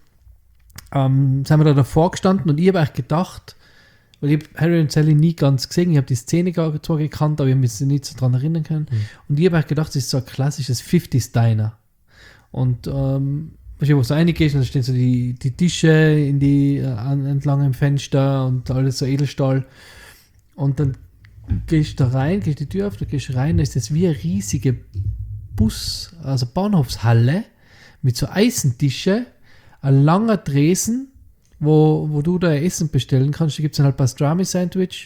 [SPEAKER 3] ähm, sind wir da davor gestanden und ich habe eigentlich gedacht, weil ich habe Harry und Sally nie ganz gesehen, ich habe die Szene gar zwar gekannt, aber ich habe mich nicht so dran erinnern können.
[SPEAKER 2] Mhm.
[SPEAKER 3] Und ich habe eigentlich gedacht, das ist so ein klassisches fünfziger Diner. Und ähm, weißt du, wo so reingehst, und da stehen so die, die Tische in die, äh, an, entlang im Fenster und alles so Edelstahl. Und dann gehst du da rein, gehst die Tür auf, da gehst du rein, da ist das wie eine riesige Bus, also Bahnhofshalle mit so Eisentische, ein langer Tresen, wo, wo du da Essen bestellen kannst. Da gibt es dann halt Pastrami-Sandwich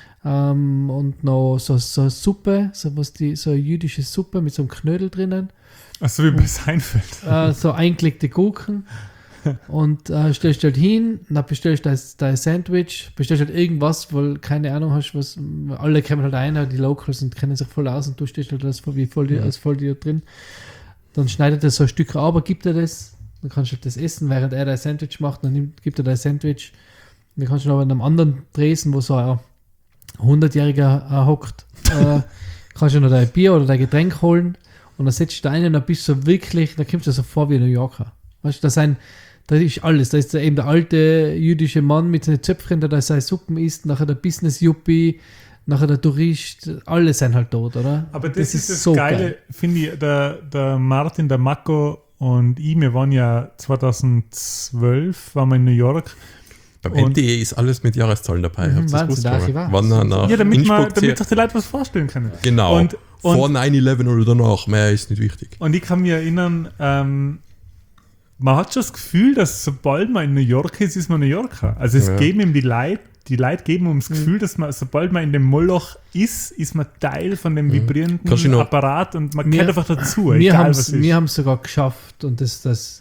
[SPEAKER 3] ähm, und noch so, so eine Suppe, so, was die, so eine jüdische Suppe mit so einem Knödel drinnen.
[SPEAKER 1] Achso, wie bei Seinfeld.
[SPEAKER 3] Äh, so eingelegte Gurken. Und äh, stellst du halt hin, dann bestellst du dein, dein Sandwich, bestellst halt irgendwas, weil keine Ahnung hast, was, alle kommen halt ein, die Locals und kennen sich voll aus und du stehst halt als voll, wie voll, als voll die da drin. Dann schneidet er so ein Stück ab, gibt er das, dann kannst du halt das essen, während er dein Sandwich macht, dann nimmt, gibt er dein Sandwich. Dann kannst du noch in einem anderen Tresen, wo so ein hundertjähriger äh, hockt, äh, kannst du noch dein Bier oder dein Getränk holen und dann setzt du ein und dann bist du wirklich, da kommst du so vor wie ein New Yorker. Weißt du, da sind Da ist alles. Da ist da eben der alte jüdische Mann mit seinen Zöpfchen, der da seine Suppen isst, nachher der Business-Yuppie, nachher der Tourist. Alle sind halt tot, oder?
[SPEAKER 1] Aber das, das ist das so Geile, geil. Finde ich. Der, der Martin, der Mako und ich, wir waren ja zweitausendzwölf, waren wir in New York.
[SPEAKER 2] Beim N T E ist alles mit Jahreszahlen dabei.
[SPEAKER 3] Mhm, Wahnsinn, da ich war.
[SPEAKER 2] Wann nach
[SPEAKER 1] ja, damit, man, damit sich die Leute was vorstellen können.
[SPEAKER 2] Genau.
[SPEAKER 1] Und, und,
[SPEAKER 2] vor neun elf oder danach, mehr ist nicht wichtig.
[SPEAKER 1] Und ich kann mich erinnern, ähm, man hat schon das Gefühl, dass sobald man in New York ist, ist man New Yorker. Also es ja. geben ihm die Leute, die Leute geben ihm das Gefühl, mhm. dass man, sobald man in dem Moloch ist, ist man Teil von dem vibrierenden mhm. Apparat und man gehört einfach dazu.
[SPEAKER 3] Wir haben es sogar geschafft und das, das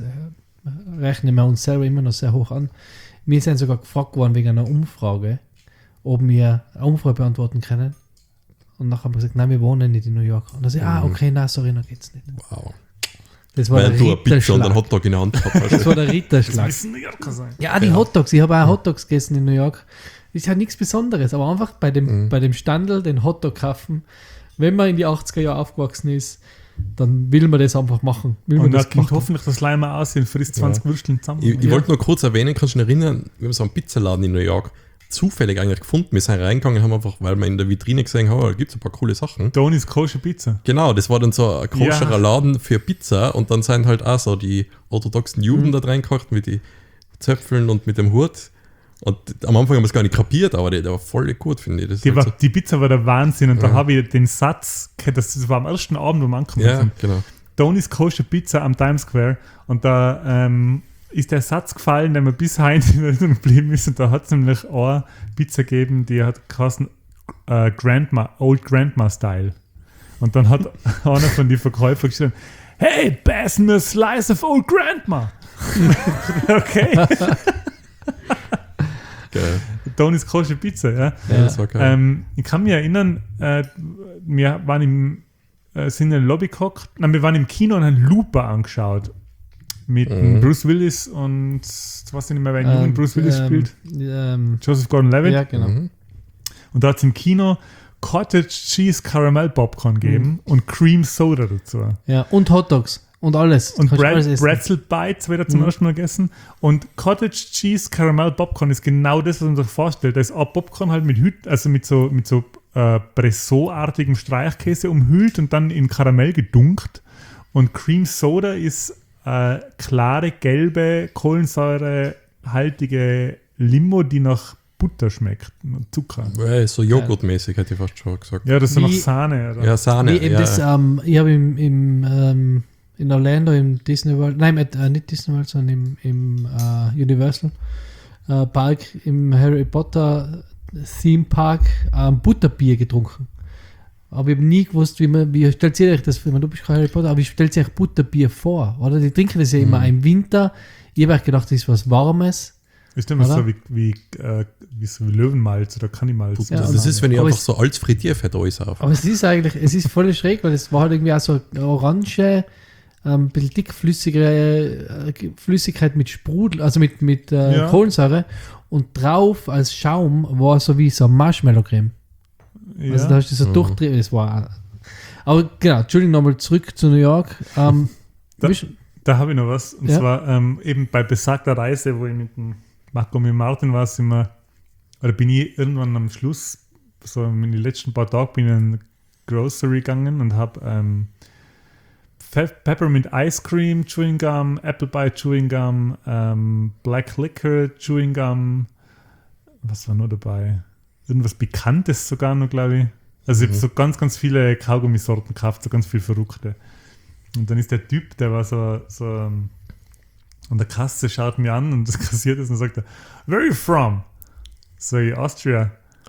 [SPEAKER 3] rechnen wir uns selber immer noch sehr hoch an. Wir sind sogar gefragt worden wegen einer Umfrage, ob wir eine Umfrage beantworten können. Und nachher haben wir gesagt, nein, wir wohnen nicht in New York. Und dann sagen, mhm. ah, okay, nein, sorry, noch geht's nicht.
[SPEAKER 2] Wow.
[SPEAKER 3] Das war
[SPEAKER 2] Weil
[SPEAKER 3] der
[SPEAKER 2] du ein Pizza und einen
[SPEAKER 3] Ritterschlag.
[SPEAKER 2] Hotdog in der Hand gehabt hast.
[SPEAKER 3] Das war der Ritterschlag.
[SPEAKER 1] Das müssen New Yorker sein.
[SPEAKER 3] Ja, die
[SPEAKER 2] Ja.
[SPEAKER 3] Hotdogs. Ich habe auch Hotdogs gegessen in New York. Ist ja nichts Besonderes, aber einfach bei dem,
[SPEAKER 2] Mhm.
[SPEAKER 3] bei dem Standel den Hotdog kaufen. Wenn man in die achtziger Jahre aufgewachsen ist, dann will man das einfach machen. Will man
[SPEAKER 1] Und da
[SPEAKER 3] das
[SPEAKER 1] kommt
[SPEAKER 3] machen.
[SPEAKER 1] hoffentlich das Leimer aus und frisst zwanzig
[SPEAKER 2] Ja.
[SPEAKER 1] Würsteln zusammen.
[SPEAKER 2] Ich, ich
[SPEAKER 3] Ja.
[SPEAKER 2] wollte nur kurz erwähnen, kannst du dich erinnern, wir haben so einen Pizzaladen in New York, zufällig eigentlich gefunden. Wir sind reingegangen, haben einfach, weil wir in der Vitrine gesehen haben, da gibt es ein paar coole Sachen.
[SPEAKER 1] Tony's Kosher Pizza.
[SPEAKER 2] Genau, das war dann so ein koscherer
[SPEAKER 1] Ja.
[SPEAKER 2] Laden für Pizza und dann sind halt auch so die orthodoxen Juden
[SPEAKER 1] Mhm.
[SPEAKER 2] da reingekocht mit den Zöpfeln und mit dem Hut. Und am Anfang haben wir es gar nicht kapiert, aber der, der war voll gut, finde ich. Das ist
[SPEAKER 1] Die,
[SPEAKER 2] halt
[SPEAKER 1] war,
[SPEAKER 2] so,
[SPEAKER 1] die Pizza war der Wahnsinn und da
[SPEAKER 2] Ja.
[SPEAKER 1] habe ich den Satz, das das war am ersten Abend, wo wir angekommen
[SPEAKER 2] ja,
[SPEAKER 1] sind.
[SPEAKER 2] genau.
[SPEAKER 1] Tony's Kosher Pizza am Times Square und da ähm, ist der Satz gefallen, der mir bis heute in Erinnerung geblieben ist und da hat es nämlich eine Pizza gegeben, die hat geheißen äh, Grandma, Old Grandma Style und dann hat einer von den Verkäufern geschrieben, hey, pass me a slice of Old Grandma. Okay,
[SPEAKER 2] Geil.
[SPEAKER 1] Tony's Kosher Pizza, ja.
[SPEAKER 2] Ja, das war geil.
[SPEAKER 1] Ähm, ich kann mich erinnern, äh, wir waren im, äh, sind in der Lobby gehockt, nein, wir waren im Kino und haben Looper angeschaut. Mit
[SPEAKER 2] Mhm.
[SPEAKER 1] Bruce Willis und, ich weiß nicht mehr, wer einen jungen
[SPEAKER 3] Ähm,
[SPEAKER 1] Bruce Willis
[SPEAKER 3] ähm,
[SPEAKER 1] spielt.
[SPEAKER 3] Ähm,
[SPEAKER 1] Joseph Gordon-Levitt.
[SPEAKER 3] ja, genau.
[SPEAKER 2] Mhm.
[SPEAKER 1] Und da hat es im Kino Cottage Cheese Caramel Popcorn gegeben und Cream Soda dazu.
[SPEAKER 3] Ja, und Hotdogs und alles.
[SPEAKER 1] Und
[SPEAKER 3] Kannst du alles
[SPEAKER 1] Bret
[SPEAKER 3] essen.
[SPEAKER 1] Pretzel Bites wird zum
[SPEAKER 3] Mhm.
[SPEAKER 1] ersten Mal gegessen. Und Cottage Cheese Caramel Popcorn ist genau das, was man sich vorstellt. Da ist auch Popcorn halt mit Hüt, also mit so, mit so äh, Bressot-artigem Streichkäse umhüllt und dann in Karamell gedunkt. Und Cream Soda ist äh, klare, gelbe, kohlensäurehaltige Limo, die nach Butter schmeckt. Und Zucker.
[SPEAKER 2] Ja, so joghurtmäßig, hätte ich fast schon gesagt.
[SPEAKER 1] Ja, das ist so nach
[SPEAKER 3] Wie-
[SPEAKER 1] Sahne. Oder?
[SPEAKER 2] Ja, Sahne.
[SPEAKER 3] Wie eben
[SPEAKER 2] ja.
[SPEAKER 3] das, ähm, ich habe im, im ähm, in Orlando im Disney World, nein, äh, nicht Disney World, sondern im, im äh, Universal äh, Park, im Harry Potter Theme Park ähm, Butterbier getrunken. Aber ich habe nie gewusst, wie man, wie stellt ihr euch das, wenn man, du bist kein Harry Potter, aber wie stellt sich Butterbier vor, oder? Die trinken das ja immer
[SPEAKER 2] Mhm.
[SPEAKER 3] im Winter. Ich habe auch gedacht, das ist was Warmes.
[SPEAKER 1] Ist immer
[SPEAKER 3] Oder?
[SPEAKER 1] so wie, wie, äh, wie so wie Löwenmalz oder Kannimalz.
[SPEAKER 3] Ja,
[SPEAKER 2] das,
[SPEAKER 3] und-
[SPEAKER 2] das ist, wenn ich
[SPEAKER 3] aber
[SPEAKER 2] einfach
[SPEAKER 3] es-
[SPEAKER 2] so als Frittierfett alles auf.
[SPEAKER 3] Aber es ist eigentlich, es ist voll schräg, weil es war halt irgendwie auch so eine orange, ein bisschen dickflüssige äh, Flüssigkeit mit Sprudel, also mit, mit äh,
[SPEAKER 1] Ja.
[SPEAKER 3] Kohlensäure und drauf als Schaum war so wie so Marshmallow-Creme.
[SPEAKER 1] Ja.
[SPEAKER 3] Also da hast du so
[SPEAKER 2] Mhm.
[SPEAKER 3] durchdrehen, das war. Aber genau, Entschuldigung, nochmal zurück zu New York. Ähm,
[SPEAKER 1] Da-
[SPEAKER 3] du bist-
[SPEAKER 1] Da habe ich noch was. Und
[SPEAKER 3] Ja.
[SPEAKER 1] zwar ähm, eben bei besagter Reise, wo ich mit dem Marco und mit Martin war, sind wir, oder bin ich irgendwann am Schluss, so in den letzten paar Tagen, bin ich in ein Grocery gegangen und habe ähm, Fe- Peppermint Ice Cream Chewing Gum, Apple Pie Chewing Gum, ähm, Black Liquor Chewing Gum, was war noch dabei? Irgendwas Bekanntes sogar noch, glaube ich. Also ich habe
[SPEAKER 2] Mhm.
[SPEAKER 1] so ganz, ganz viele Kaugummisorten gekauft, so ganz viel Verrückte. Und dann ist der Typ, der war so, so ähm, an der Kasse, schaut mir an und das kassiert ist und sagt er, where are you from? So, Austria.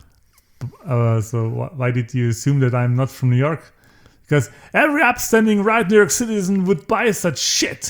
[SPEAKER 1] Aber so, wh- why did you assume that I'm not from New York? Because every upstanding right New York citizen would buy such shit.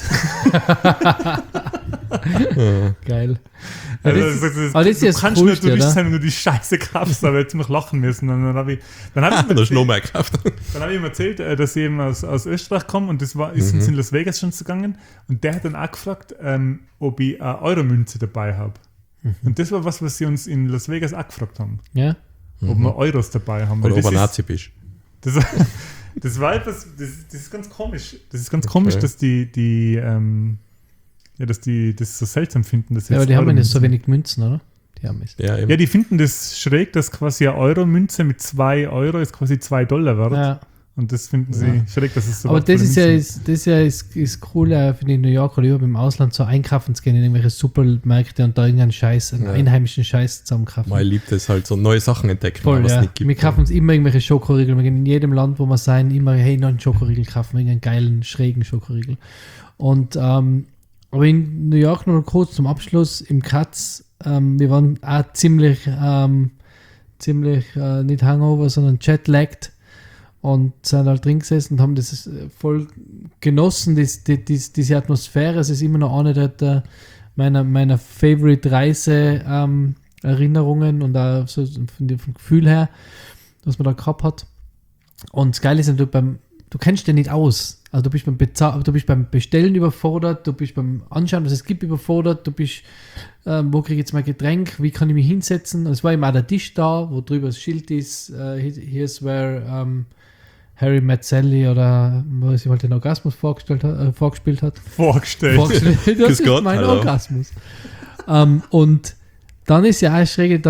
[SPEAKER 2] Ja.
[SPEAKER 3] Geil.
[SPEAKER 1] Also,
[SPEAKER 3] das
[SPEAKER 1] das, das, das,
[SPEAKER 3] aber das ist
[SPEAKER 1] du
[SPEAKER 3] ja das
[SPEAKER 1] kannst nur
[SPEAKER 3] Coolste,
[SPEAKER 1] Tourist
[SPEAKER 3] oder?
[SPEAKER 1] sein, wenn du die Scheiße kaufst, aber jetzt noch lachen müssen. Und dann habe ich, dann hab ich,
[SPEAKER 2] Ah,
[SPEAKER 1] ihm
[SPEAKER 2] da ist noch
[SPEAKER 1] erzählt-
[SPEAKER 2] mehr gekauft.
[SPEAKER 1] dann hab ich ihm erzählt, äh, dass ich eben aus, aus Österreich komme und das war, ist
[SPEAKER 2] Mhm.
[SPEAKER 1] uns in Las Vegas schon gegangen. Und der hat dann auch gefragt, ähm, ob ich eine Euromünze dabei habe.
[SPEAKER 3] Mhm.
[SPEAKER 1] Und das war was, was sie uns in Las Vegas auch gefragt haben.
[SPEAKER 3] Ja?
[SPEAKER 1] Ob wir Euros dabei haben. Weil
[SPEAKER 2] Oder ob
[SPEAKER 1] das,
[SPEAKER 2] er
[SPEAKER 1] ist,
[SPEAKER 2] Nazi bist.
[SPEAKER 1] das, das war etwas, das, das ist ganz komisch. Das ist ganz
[SPEAKER 2] Okay.
[SPEAKER 1] komisch, dass die, die, ähm, ja, dass die das so seltsam finden. Dass
[SPEAKER 3] Ja, aber
[SPEAKER 1] jetzt
[SPEAKER 3] die haben ja nicht so
[SPEAKER 1] Euromünzen-
[SPEAKER 3] wenig Münzen, oder? Die haben es.
[SPEAKER 2] Ja, eben.
[SPEAKER 1] Ja, die finden das schräg, dass quasi eine Euro-Münze mit zwei Euro ist quasi zwei Dollar wert.
[SPEAKER 3] Ja.
[SPEAKER 1] Und das finden sie
[SPEAKER 3] Ja.
[SPEAKER 1] schräg, dass es so
[SPEAKER 3] Aber das
[SPEAKER 1] wertvolle
[SPEAKER 3] ist ja,
[SPEAKER 1] Münzen
[SPEAKER 3] ist, das ist ja ist, ist cool, äh, finde ich, in New York oder überhaupt im Ausland so einkaufen zu gehen in irgendwelche Supermärkte und da irgendeinen Scheiß, einen
[SPEAKER 2] Ja.
[SPEAKER 3] einheimischen Scheiß zusammenkaufen.
[SPEAKER 2] Mal liebt es halt so neue Sachen entdecken,
[SPEAKER 3] Voll,
[SPEAKER 2] was es
[SPEAKER 3] ja.
[SPEAKER 2] nicht gibt.
[SPEAKER 3] Wir kaufen uns immer irgendwelche Schokoriegel. Wir gehen in jedem Land, wo wir sein, immer, hey, noch einen Schokoriegel kaufen, irgendeinen geilen, schrägen Schokoriegel. Und, ähm, aber in New York noch kurz zum Abschluss, im Katz, ähm, wir waren auch ziemlich, ähm, ziemlich, äh, nicht Hangover, sondern jetlagged und sind halt drin gesessen und haben das äh, voll genossen, das, die, die, diese Atmosphäre. Es ist immer noch eine der, der meiner, meiner Favorite-Reise, ähm, Erinnerungen und auch so von dem vom Gefühl her, was man da gehabt hat. Und das Geile ist, du, beim, du kennst den nicht aus. Also du bist beim Bezahl, du bist beim Bestellen überfordert, du bist beim Anschauen, was es gibt, überfordert, du bist, ähm, wo kriege ich jetzt mein Getränk, wie kann ich mich hinsetzen? Und es war immer auch der Tisch da, wo drüber das Schild ist, äh, here's where um, Harry met Sally oder wo sie halt den Orgasmus vorgestellt hat, äh, vorgespielt hat.
[SPEAKER 1] vorgestellt.
[SPEAKER 3] Vorgestellt. Das
[SPEAKER 2] Grüß
[SPEAKER 3] ist
[SPEAKER 2] Gott,
[SPEAKER 3] mein
[SPEAKER 2] hallo.
[SPEAKER 3] Orgasmus. ähm, und dann ist ja auch schräg, dann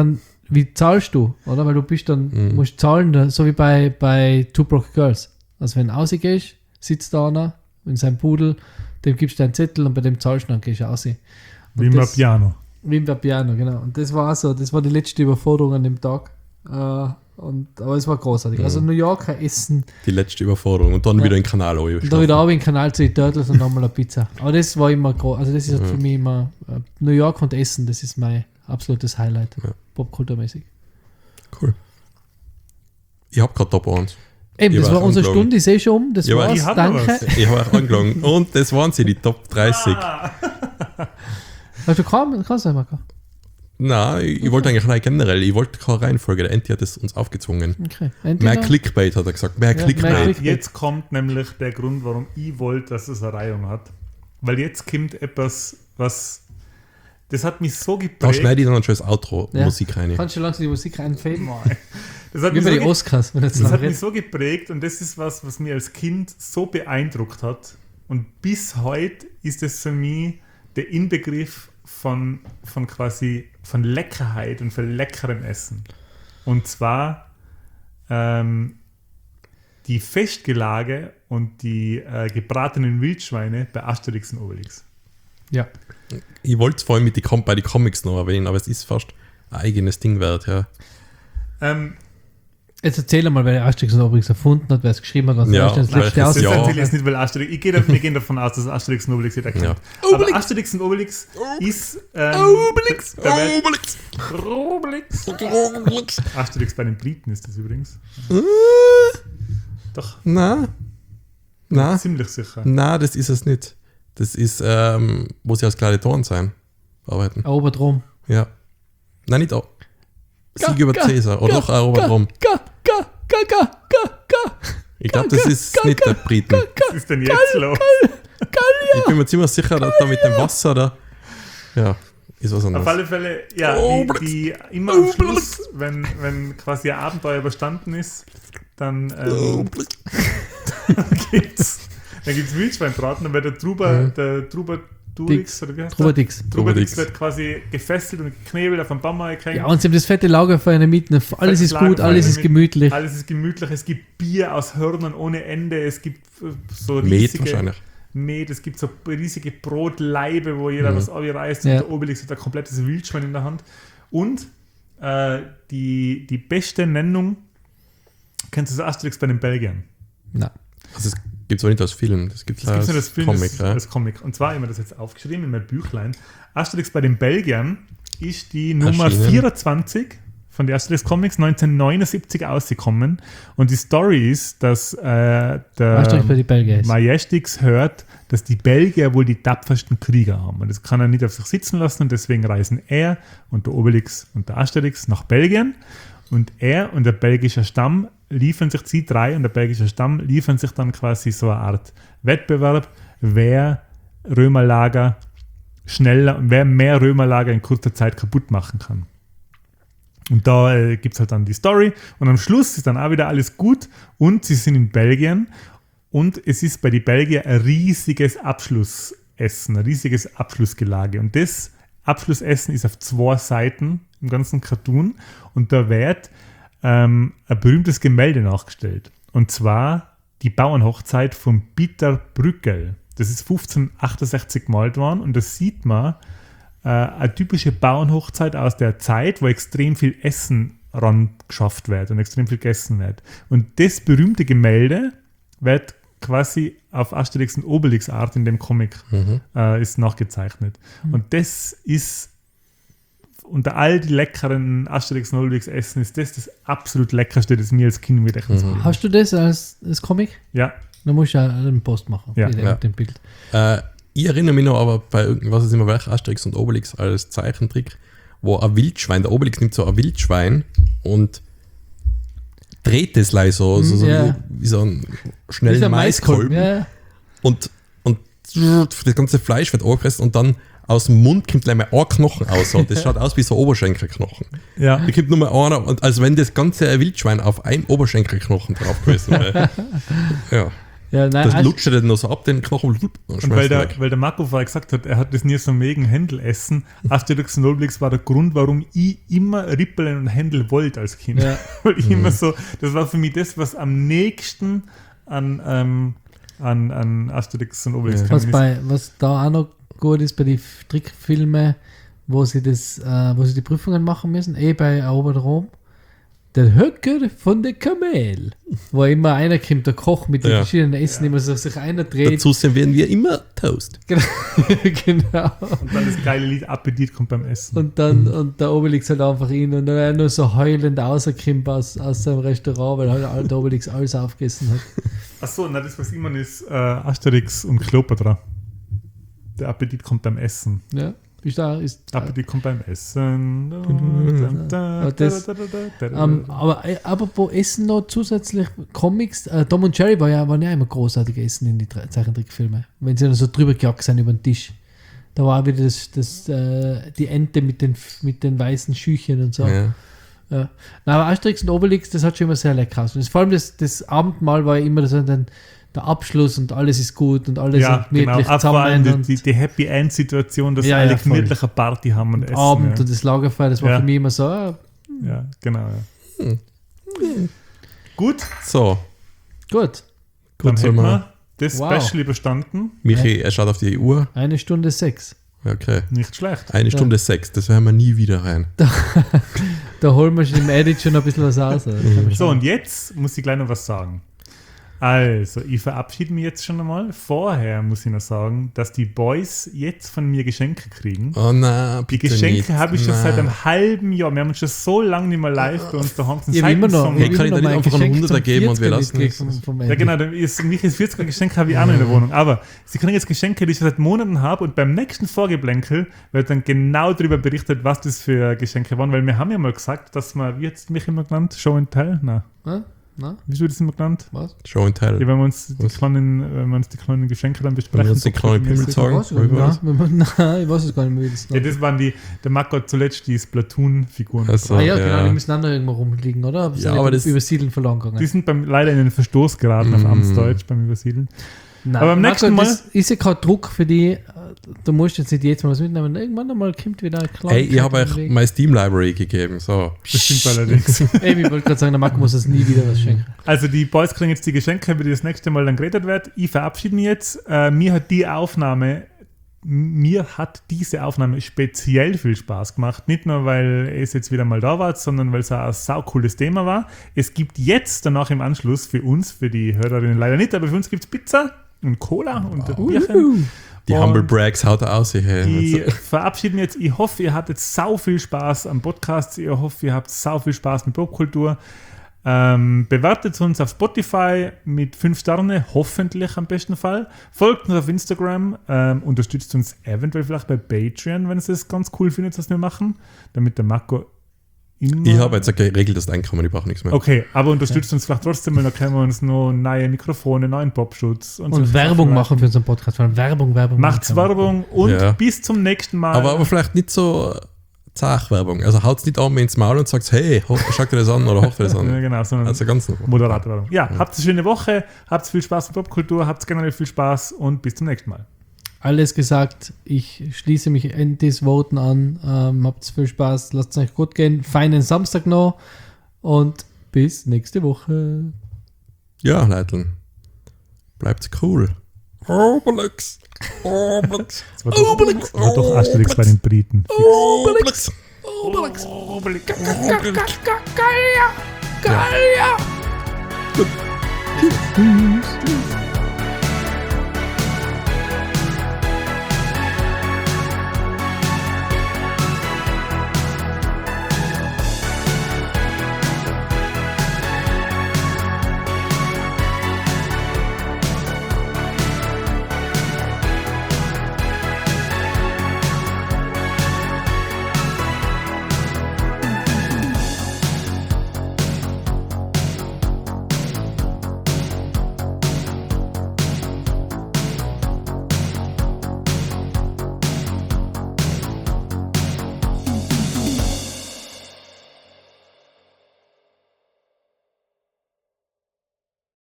[SPEAKER 3] wie zahlst du, oder? Weil du bist dann,
[SPEAKER 2] Mhm.
[SPEAKER 3] musst zahlen, so wie bei, bei Two Broke Girls. Also wenn du rausgehst, sitzt da einer in seinem Pudel, dem gibst du einen Zettel und bei dem zahlst du, dann gehst du raus. Und
[SPEAKER 1] Wie im
[SPEAKER 3] das-
[SPEAKER 1] Piano.
[SPEAKER 3] Wie im Piano, genau. Und das war so, das war die letzte Überforderung an dem Tag. Äh, und, aber es war großartig.
[SPEAKER 2] Mhm.
[SPEAKER 3] Also New Yorker Essen,
[SPEAKER 2] Die letzte Überforderung. Und dann
[SPEAKER 3] Ja.
[SPEAKER 2] wieder in den Kanal
[SPEAKER 3] und da wieder auch in den Kanal zu den Turtles und nochmal eine Pizza. Aber das war immer groß. Also das ist halt
[SPEAKER 2] Ja.
[SPEAKER 3] für mich immer äh, New York und Essen, das ist mein absolutes Highlight.
[SPEAKER 2] Ja.
[SPEAKER 3] Popkulturmäßig.
[SPEAKER 2] Cool. Ich habe gerade Top eins.
[SPEAKER 3] Eben,
[SPEAKER 2] Ich
[SPEAKER 3] das
[SPEAKER 2] war
[SPEAKER 3] war unsere
[SPEAKER 2] angelogen.
[SPEAKER 3] Stunde, ich sehe schon um. Das
[SPEAKER 2] Ja, aber
[SPEAKER 3] war's.
[SPEAKER 1] ich hab noch
[SPEAKER 3] Danke.
[SPEAKER 1] was.
[SPEAKER 2] Ich habe auch angelogen. Und das waren sie, die Top dreißig.
[SPEAKER 1] Ah.
[SPEAKER 3] Hast du kaum? Kannst du nicht mehr.
[SPEAKER 2] Nein, ich, ich wollte eigentlich nein, generell, ich wollte keine Reihenfolge. Der Enti hat es uns aufgezwungen.
[SPEAKER 3] Okay.
[SPEAKER 2] Mehr
[SPEAKER 3] Entweder-
[SPEAKER 2] Clickbait, hat er gesagt. Mehr
[SPEAKER 3] Ja, mehr
[SPEAKER 2] Clickbait.
[SPEAKER 3] Click-
[SPEAKER 1] Jetzt kommt nämlich der Grund, warum ich wollte, dass es eine Reihung hat. Weil jetzt kommt etwas, was. Das hat mich so
[SPEAKER 2] Da
[SPEAKER 1] geprägt.
[SPEAKER 2] schneide ich dann ein schönes Outro
[SPEAKER 3] Ja.
[SPEAKER 2] Musik rein.
[SPEAKER 3] Kannst du langsam die Musik einfaden?
[SPEAKER 1] Das hat
[SPEAKER 3] Wie
[SPEAKER 1] mich
[SPEAKER 3] bei
[SPEAKER 1] so
[SPEAKER 3] den
[SPEAKER 1] ge-
[SPEAKER 3] Oscars, wenn jetzt
[SPEAKER 1] Das
[SPEAKER 3] lang
[SPEAKER 1] hat mich
[SPEAKER 3] redet.
[SPEAKER 1] so geprägt und das ist was, was mir als Kind so beeindruckt hat. Und bis heute ist es für mich der Inbegriff von, von quasi von Leckerheit und von leckerem Essen. Und zwar ähm, die Festgelage und die äh, gebratenen Wildschweine bei Asterix und Obelix.
[SPEAKER 3] Ja.
[SPEAKER 2] Ich wollte es vor allem mit die Com bei den Comics noch erwähnen, aber es ist fast ein eigenes Ding wert. Ja.
[SPEAKER 1] Ähm,
[SPEAKER 3] Jetzt erzähl mal, wer der Asterix und Obelix erfunden hat, wer es geschrieben hat, was
[SPEAKER 2] Ja,
[SPEAKER 3] das letzte
[SPEAKER 2] welches
[SPEAKER 1] Das
[SPEAKER 3] aus.
[SPEAKER 1] ist
[SPEAKER 2] Ja.
[SPEAKER 1] natürlich jetzt nicht, weil Asterix. Ich gehe da, wir gehen davon aus, dass Asterix und Obelix jeder kennt.
[SPEAKER 2] Ja.
[SPEAKER 1] Aber Asterix und Obelix ist. Ähm,
[SPEAKER 2] Obelix!
[SPEAKER 1] da wird-
[SPEAKER 2] Obelix!
[SPEAKER 1] Obelix!
[SPEAKER 2] Obelix!
[SPEAKER 1] Asterix bei den Briten ist das übrigens.
[SPEAKER 2] Äh,
[SPEAKER 1] Doch,
[SPEAKER 2] Nein. Nein.
[SPEAKER 1] ziemlich sicher.
[SPEAKER 2] Nein, das ist es nicht. Das ist, ähm, wo sie als kleine Toren sein. Arbeiten.
[SPEAKER 3] Erobert Rom.
[SPEAKER 2] Ja. Nein, nicht auch. Sieg
[SPEAKER 3] Ga,
[SPEAKER 2] über
[SPEAKER 3] ga,
[SPEAKER 2] Cäsar. Oder
[SPEAKER 3] ga,
[SPEAKER 2] doch erobert
[SPEAKER 3] ga,
[SPEAKER 2] Rom.
[SPEAKER 3] Ga, ga, ga, ga, ga, ga.
[SPEAKER 2] Ich glaube, das ist nicht der Briten.
[SPEAKER 1] Was ist denn jetzt los?
[SPEAKER 2] Ich bin mir ziemlich sicher, dass da mit dem Wasser da. Ja, ist was
[SPEAKER 1] Auf
[SPEAKER 2] anderes.
[SPEAKER 1] alle Fälle, ja, die, die immer am Schluss, wenn, wenn quasi ein Abenteuer überstanden ist, dann ähm, gibt's, dann gibt's Wildschweinbraten, dann wird der Truber,
[SPEAKER 2] Mhm.
[SPEAKER 1] der Truber
[SPEAKER 3] Dix.
[SPEAKER 1] Durix, oder wie heißt der?
[SPEAKER 3] Trubadix.
[SPEAKER 1] Trubadix
[SPEAKER 2] Trubadix.
[SPEAKER 1] wird quasi gefesselt und geknebelt auf den Baum gehängt.
[SPEAKER 3] Ja, und sie haben das fette Lagerfeuer in der Mitte. Alles ist
[SPEAKER 1] Lagerfeuer
[SPEAKER 3] gut, alles
[SPEAKER 1] in
[SPEAKER 3] ist
[SPEAKER 1] der Mitte.
[SPEAKER 3] gemütlich.
[SPEAKER 1] Alles ist gemütlich, es gibt Bier aus Hörnern ohne Ende, es gibt äh, so
[SPEAKER 2] Met
[SPEAKER 1] riesige
[SPEAKER 2] wahrscheinlich.
[SPEAKER 1] Met, es gibt so riesige Brotlaibe, wo jeder
[SPEAKER 2] Mhm.
[SPEAKER 1] was reißt
[SPEAKER 3] Ja.
[SPEAKER 1] und der Obelix hat ein komplettes Wildschwein in der Hand. Und äh, die, die beste Nennung, kennst du das Asterix bei den Belgiern?
[SPEAKER 3] Nein.
[SPEAKER 2] Also es gibt es auch nicht als Film, das gibt es
[SPEAKER 1] Das gibt
[SPEAKER 2] als
[SPEAKER 1] es das Film,
[SPEAKER 2] Comic.
[SPEAKER 1] das,
[SPEAKER 2] ja.
[SPEAKER 1] das Comic. Und zwar, ich habe mir das jetzt aufgeschrieben in mein Büchlein. Asterix bei den Belgiern ist die Nummer
[SPEAKER 2] Erschienen.
[SPEAKER 1] vierundzwanzig von den Asterix Comics neunzehnhundertneunundsiebzig ausgekommen. Und die Story ist, dass äh, der
[SPEAKER 3] Asterix bei den Belgier ist.
[SPEAKER 1] Majestix hört, dass die Belgier wohl die tapfersten Krieger haben. Und das kann er nicht auf sich sitzen lassen und deswegen reisen er und der Obelix und der Asterix nach Belgien. Und er und der belgische Stamm liefern sich, sie drei und der belgische Stamm liefern sich dann quasi so eine Art Wettbewerb, wer Römerlager schneller, wer mehr Römerlager in kurzer Zeit kaputt machen kann. Und da äh, gibt es halt dann die Story und am Schluss ist dann auch wieder alles gut und sie sind in Belgien und es ist bei den Belgier ein riesiges Abschlussessen, ein riesiges Abschlussgelage und das Abschlussessen ist auf zwei Seiten im ganzen Cartoon und da wird ähm, ein berühmtes Gemälde nachgestellt und zwar die Bauernhochzeit von Pieter Brückel. Das ist fünfzehnhundertachtundsechzig gemalt worden und das sieht man äh, eine typische Bauernhochzeit aus der Zeit, wo extrem viel Essen ran geschafft wird und extrem viel gegessen wird. Und das berühmte Gemälde wird quasi auf Asterix und Obelix Art in dem Comic
[SPEAKER 2] Mhm.
[SPEAKER 1] äh, ist nachgezeichnet. Und das ist unter all die leckeren Asterix und Obelix Essen ist das das absolut leckerste, das mir als Kind im Gedächtnis
[SPEAKER 2] Mhm.
[SPEAKER 1] geblieben ist.
[SPEAKER 3] Hast du das als, als Comic?
[SPEAKER 1] Ja,
[SPEAKER 3] Dann musst du ja einen Post machen.
[SPEAKER 1] Ja.
[SPEAKER 3] mit dem-
[SPEAKER 2] Ja.
[SPEAKER 3] mit dem Bild.
[SPEAKER 2] Äh, ich erinnere mich noch aber bei irgendwas, ist immer welcher Asterix und Obelix als Zeichentrick, wo ein Wildschwein, der Obelix nimmt so ein Wildschwein und dreht es leise so, so, so
[SPEAKER 3] Ja.
[SPEAKER 2] wie, wie so ein
[SPEAKER 3] Wie
[SPEAKER 2] schnellen
[SPEAKER 3] so ein
[SPEAKER 2] Maiskolben.
[SPEAKER 3] Ja,
[SPEAKER 2] Und, und das ganze Fleisch wird angefressen und dann aus dem Mund kommt gleich mal ein Knochen raus. Und das schaut aus wie so ein Oberschenkelknochen.
[SPEAKER 1] ja.
[SPEAKER 2] Da kommt nur mal einer, und als wenn das ganze Wildschwein auf ein Oberschenkelknochen drauf gewesen wäre. Ja.
[SPEAKER 3] Ja, nein,
[SPEAKER 2] Das
[SPEAKER 3] Ast-
[SPEAKER 2] lutscht er dann noch so ab, den Knochen und
[SPEAKER 1] Und weil der, weil der Marco vorher gesagt hat, er hat das nie so mega Händel essen. Asterix und Obelix war der Grund, warum ich immer Rippeln und Händel wollte als Kind.
[SPEAKER 3] Ja.
[SPEAKER 1] Weil ich immer so, das war für mich das, was am nächsten an, ähm, an, an Asterix und Obelix
[SPEAKER 2] Ja.
[SPEAKER 1] kam.
[SPEAKER 3] was, bei, was da auch noch gut ist bei den Trickfilmen, wo sie das, äh, wo sie die Prüfungen machen müssen, eh bei Erobert Rom, der Höcker von der Kamel, wo immer einer kommt, der Koch mit den
[SPEAKER 2] Ja.
[SPEAKER 3] verschiedenen Essen, immer so sich einer dreht.
[SPEAKER 2] Dazu servieren wir immer Toast.
[SPEAKER 3] Genau.
[SPEAKER 1] Und dann das geile Lied Appetit kommt beim Essen.
[SPEAKER 3] Und dann, und der Obelix halt einfach ihn und dann er nur so heulend rauskommt aus, aus seinem Restaurant, weil halt all der Obelix alles aufgegessen hat.
[SPEAKER 1] Achso, na das was immer ist, äh, Asterix und Kleopatra. Der Appetit kommt beim Essen.
[SPEAKER 3] Ja, ist da, ist da.
[SPEAKER 1] Appetit kommt beim Essen.
[SPEAKER 3] Aber das- Ähm, aber äh, apropos Essen noch zusätzlich Comics, äh, Tom und Jerry war ja, waren ja immer großartige Essen in die Tre- Zeichentrickfilme. Wenn sie dann so drüber gejagt sind über den Tisch. Da war wieder das, das, äh, die Ente mit den, mit den weißen Schüchen und so.
[SPEAKER 2] Ja.
[SPEAKER 3] Ja. Na, aber Asterix und Obelix, das hat schon immer sehr lecker aus. Und das, vor allem das, das Abendmahl war ja immer so dann der Abschluss und alles ist gut und alles
[SPEAKER 1] ja,
[SPEAKER 3] ist gemütlich
[SPEAKER 1] genau. Auch vor allem
[SPEAKER 3] zusammen.
[SPEAKER 1] die, die, die Happy End Situation, dass
[SPEAKER 3] Ja,
[SPEAKER 1] alle
[SPEAKER 3] ja, voll.
[SPEAKER 1] gemütlich eine Party haben und
[SPEAKER 3] und
[SPEAKER 1] essen.
[SPEAKER 3] Abend
[SPEAKER 1] ja.
[SPEAKER 3] und das Lagerfeuer, das war
[SPEAKER 1] Ja.
[SPEAKER 3] für mich immer so, ah,
[SPEAKER 1] Ja, genau. Ja.
[SPEAKER 2] Hm.
[SPEAKER 1] Gut,
[SPEAKER 2] So,
[SPEAKER 3] gut,
[SPEAKER 1] dann
[SPEAKER 2] gut, soll
[SPEAKER 1] hätten
[SPEAKER 2] man.
[SPEAKER 1] wir das
[SPEAKER 3] Wow.
[SPEAKER 1] Special überstanden.
[SPEAKER 2] Michi, er schaut auf die Uhr.
[SPEAKER 3] eine Stunde sechs.
[SPEAKER 2] Okay.
[SPEAKER 1] Nicht schlecht.
[SPEAKER 2] Eine Stunde sechs, das werden wir nie wieder rein.
[SPEAKER 3] Da holen wir schon im Edit schon ein bisschen was raus.
[SPEAKER 1] So, und jetzt muss ich gleich noch was sagen. Also, ich verabschiede mich jetzt schon einmal. Vorher muss ich noch sagen, dass die Boys jetzt von mir Geschenke kriegen.
[SPEAKER 2] Oh nein,
[SPEAKER 1] Die
[SPEAKER 2] bitte
[SPEAKER 1] Geschenke
[SPEAKER 2] nicht.
[SPEAKER 1] habe ich schon
[SPEAKER 2] Nein.
[SPEAKER 1] seit einem halben Jahr. Wir haben uns schon so lange nicht mehr live bei uns daheim
[SPEAKER 3] Ich habe immer noch,
[SPEAKER 1] Sommer.
[SPEAKER 2] Hey,
[SPEAKER 3] ich
[SPEAKER 2] kann
[SPEAKER 3] habe
[SPEAKER 2] ich da
[SPEAKER 3] immer
[SPEAKER 2] nicht
[SPEAKER 3] noch
[SPEAKER 2] einfach
[SPEAKER 3] mein
[SPEAKER 2] einen
[SPEAKER 3] Geschenk
[SPEAKER 2] Hunderter
[SPEAKER 3] zum
[SPEAKER 2] geben und wir
[SPEAKER 3] vierziger
[SPEAKER 2] lassen
[SPEAKER 3] mitgekriegt
[SPEAKER 2] es?
[SPEAKER 3] vom- vom
[SPEAKER 1] Ja,
[SPEAKER 3] Edit.
[SPEAKER 1] genau. Dann ist Michis vierziger Geschenk habe ich auch noch in der Wohnung. Aber sie kriegen jetzt Geschenke, die ich schon seit Monaten habe. Und beim nächsten Vorgeblänkel wird dann genau darüber berichtet, was das für Geschenke waren. Weil wir haben ja mal gesagt, dass wir, wie jetzt mich immer genannt, Show and Tell? Nein.
[SPEAKER 3] Na, na,
[SPEAKER 1] Wie wird das immer genannt?
[SPEAKER 3] was?
[SPEAKER 2] Show and Tell.
[SPEAKER 1] Ja, wenn wir uns die
[SPEAKER 2] Was?
[SPEAKER 1] kleinen, wenn wir uns die kleinen Geschenke dann
[SPEAKER 2] Wenn
[SPEAKER 1] besprechen.
[SPEAKER 2] wir uns die kleinen Pimmel sagen.
[SPEAKER 3] Was?
[SPEAKER 2] Wie war das?
[SPEAKER 3] Nein, nein, ich weiß es gar nicht mehr, wie das
[SPEAKER 1] Ja, das waren die, der Marco hat zuletzt die Splatoon-Figuren.
[SPEAKER 2] Also,
[SPEAKER 3] Ah ja, genau,
[SPEAKER 2] ja.
[SPEAKER 3] die müssen auch noch irgendwo rumliegen, oder?
[SPEAKER 2] Ja, aber das-
[SPEAKER 3] Übersiedeln verloren gegangen.
[SPEAKER 1] Die sind beim, leider in den Verstoß geraten auf
[SPEAKER 2] Mm.
[SPEAKER 1] Amtsdeutsch beim Übersiedeln.
[SPEAKER 3] Nein,
[SPEAKER 1] aber beim
[SPEAKER 3] Marco,
[SPEAKER 1] nächsten Mal-
[SPEAKER 3] das ist ja kein Druck für die, du musst jetzt nicht jetzt mal was mitnehmen, irgendwann einmal kommt wieder ein kleiner.
[SPEAKER 2] Hey, ich habe euch meine Steam Library gegeben. So.
[SPEAKER 1] Das stimmt allerdings.
[SPEAKER 3] Ey, ich wollte gerade sagen, der Marco muss uns nie wieder was schenken.
[SPEAKER 1] Also die Boys kriegen jetzt die Geschenke, über die das nächste Mal dann geredet wird. Ich verabschiede mich jetzt. Äh, mir hat die Aufnahme, mir hat diese Aufnahme speziell viel Spaß gemacht. Nicht nur, weil es jetzt wieder mal da war, sondern weil es auch ein saucooles Thema war. Es gibt jetzt danach im Anschluss für uns, für die Hörerinnen leider nicht, aber für uns gibt es Pizza und Cola und ein Bierchen.
[SPEAKER 2] Die
[SPEAKER 1] Und
[SPEAKER 2] Humble Brags haut er aus. Hey.
[SPEAKER 1] Ich verabschiede mich jetzt. Ich hoffe, ihr hattet sau viel Spaß am Podcast. Ich hoffe, ihr habt sau viel Spaß mit Popkultur. Ähm, bewertet uns auf Spotify mit fünf Sterne, hoffentlich am besten Fall. Folgt uns auf Instagram, ähm, unterstützt uns eventuell vielleicht bei Patreon, wenn ihr es ganz cool findet, was wir machen, damit der Marco immer...
[SPEAKER 2] Ich habe jetzt ein geregeltes Einkommen, ich brauche nichts mehr.
[SPEAKER 1] Okay, aber unterstützt uns vielleicht trotzdem, weil dann können wir uns noch neue Mikrofone, neuen Popschutz und,
[SPEAKER 3] Und
[SPEAKER 1] so
[SPEAKER 3] Werbung
[SPEAKER 1] Sachen
[SPEAKER 3] machen für unseren Podcast. Vor allem Werbung, Werbung.
[SPEAKER 1] Macht's
[SPEAKER 3] machen.
[SPEAKER 1] Werbung und
[SPEAKER 2] Ja.
[SPEAKER 1] bis zum nächsten Mal.
[SPEAKER 2] Aber, aber vielleicht nicht so Zachwerbung. Also haut's nicht an ins Maul und sagt, hey, ho- schau dir das an oder hoch dir das
[SPEAKER 1] ja,
[SPEAKER 2] an.
[SPEAKER 1] genau, sondern
[SPEAKER 2] Also ganz
[SPEAKER 1] moderate Werbung. Ja, habt eine schöne Woche, habt viel Spaß mit Popkultur, habt generell viel Spaß und bis zum nächsten Mal.
[SPEAKER 3] Alles gesagt, ich schließe mich in diesen Worten an. Ähm, habt viel Spaß, lasst es euch gut gehen. Feinen Samstag noch und bis nächste Woche.
[SPEAKER 2] Ja, Leiteln. Bleibt cool. Obelix. Obelix.
[SPEAKER 1] Das war doch,
[SPEAKER 2] Obelix.
[SPEAKER 1] das war doch Asterix bei den Briten.
[SPEAKER 2] Obelix.
[SPEAKER 3] Obelix.
[SPEAKER 1] Obelix.
[SPEAKER 3] Gallia! Gallia!
[SPEAKER 2] Gut.
[SPEAKER 3] Tschüss.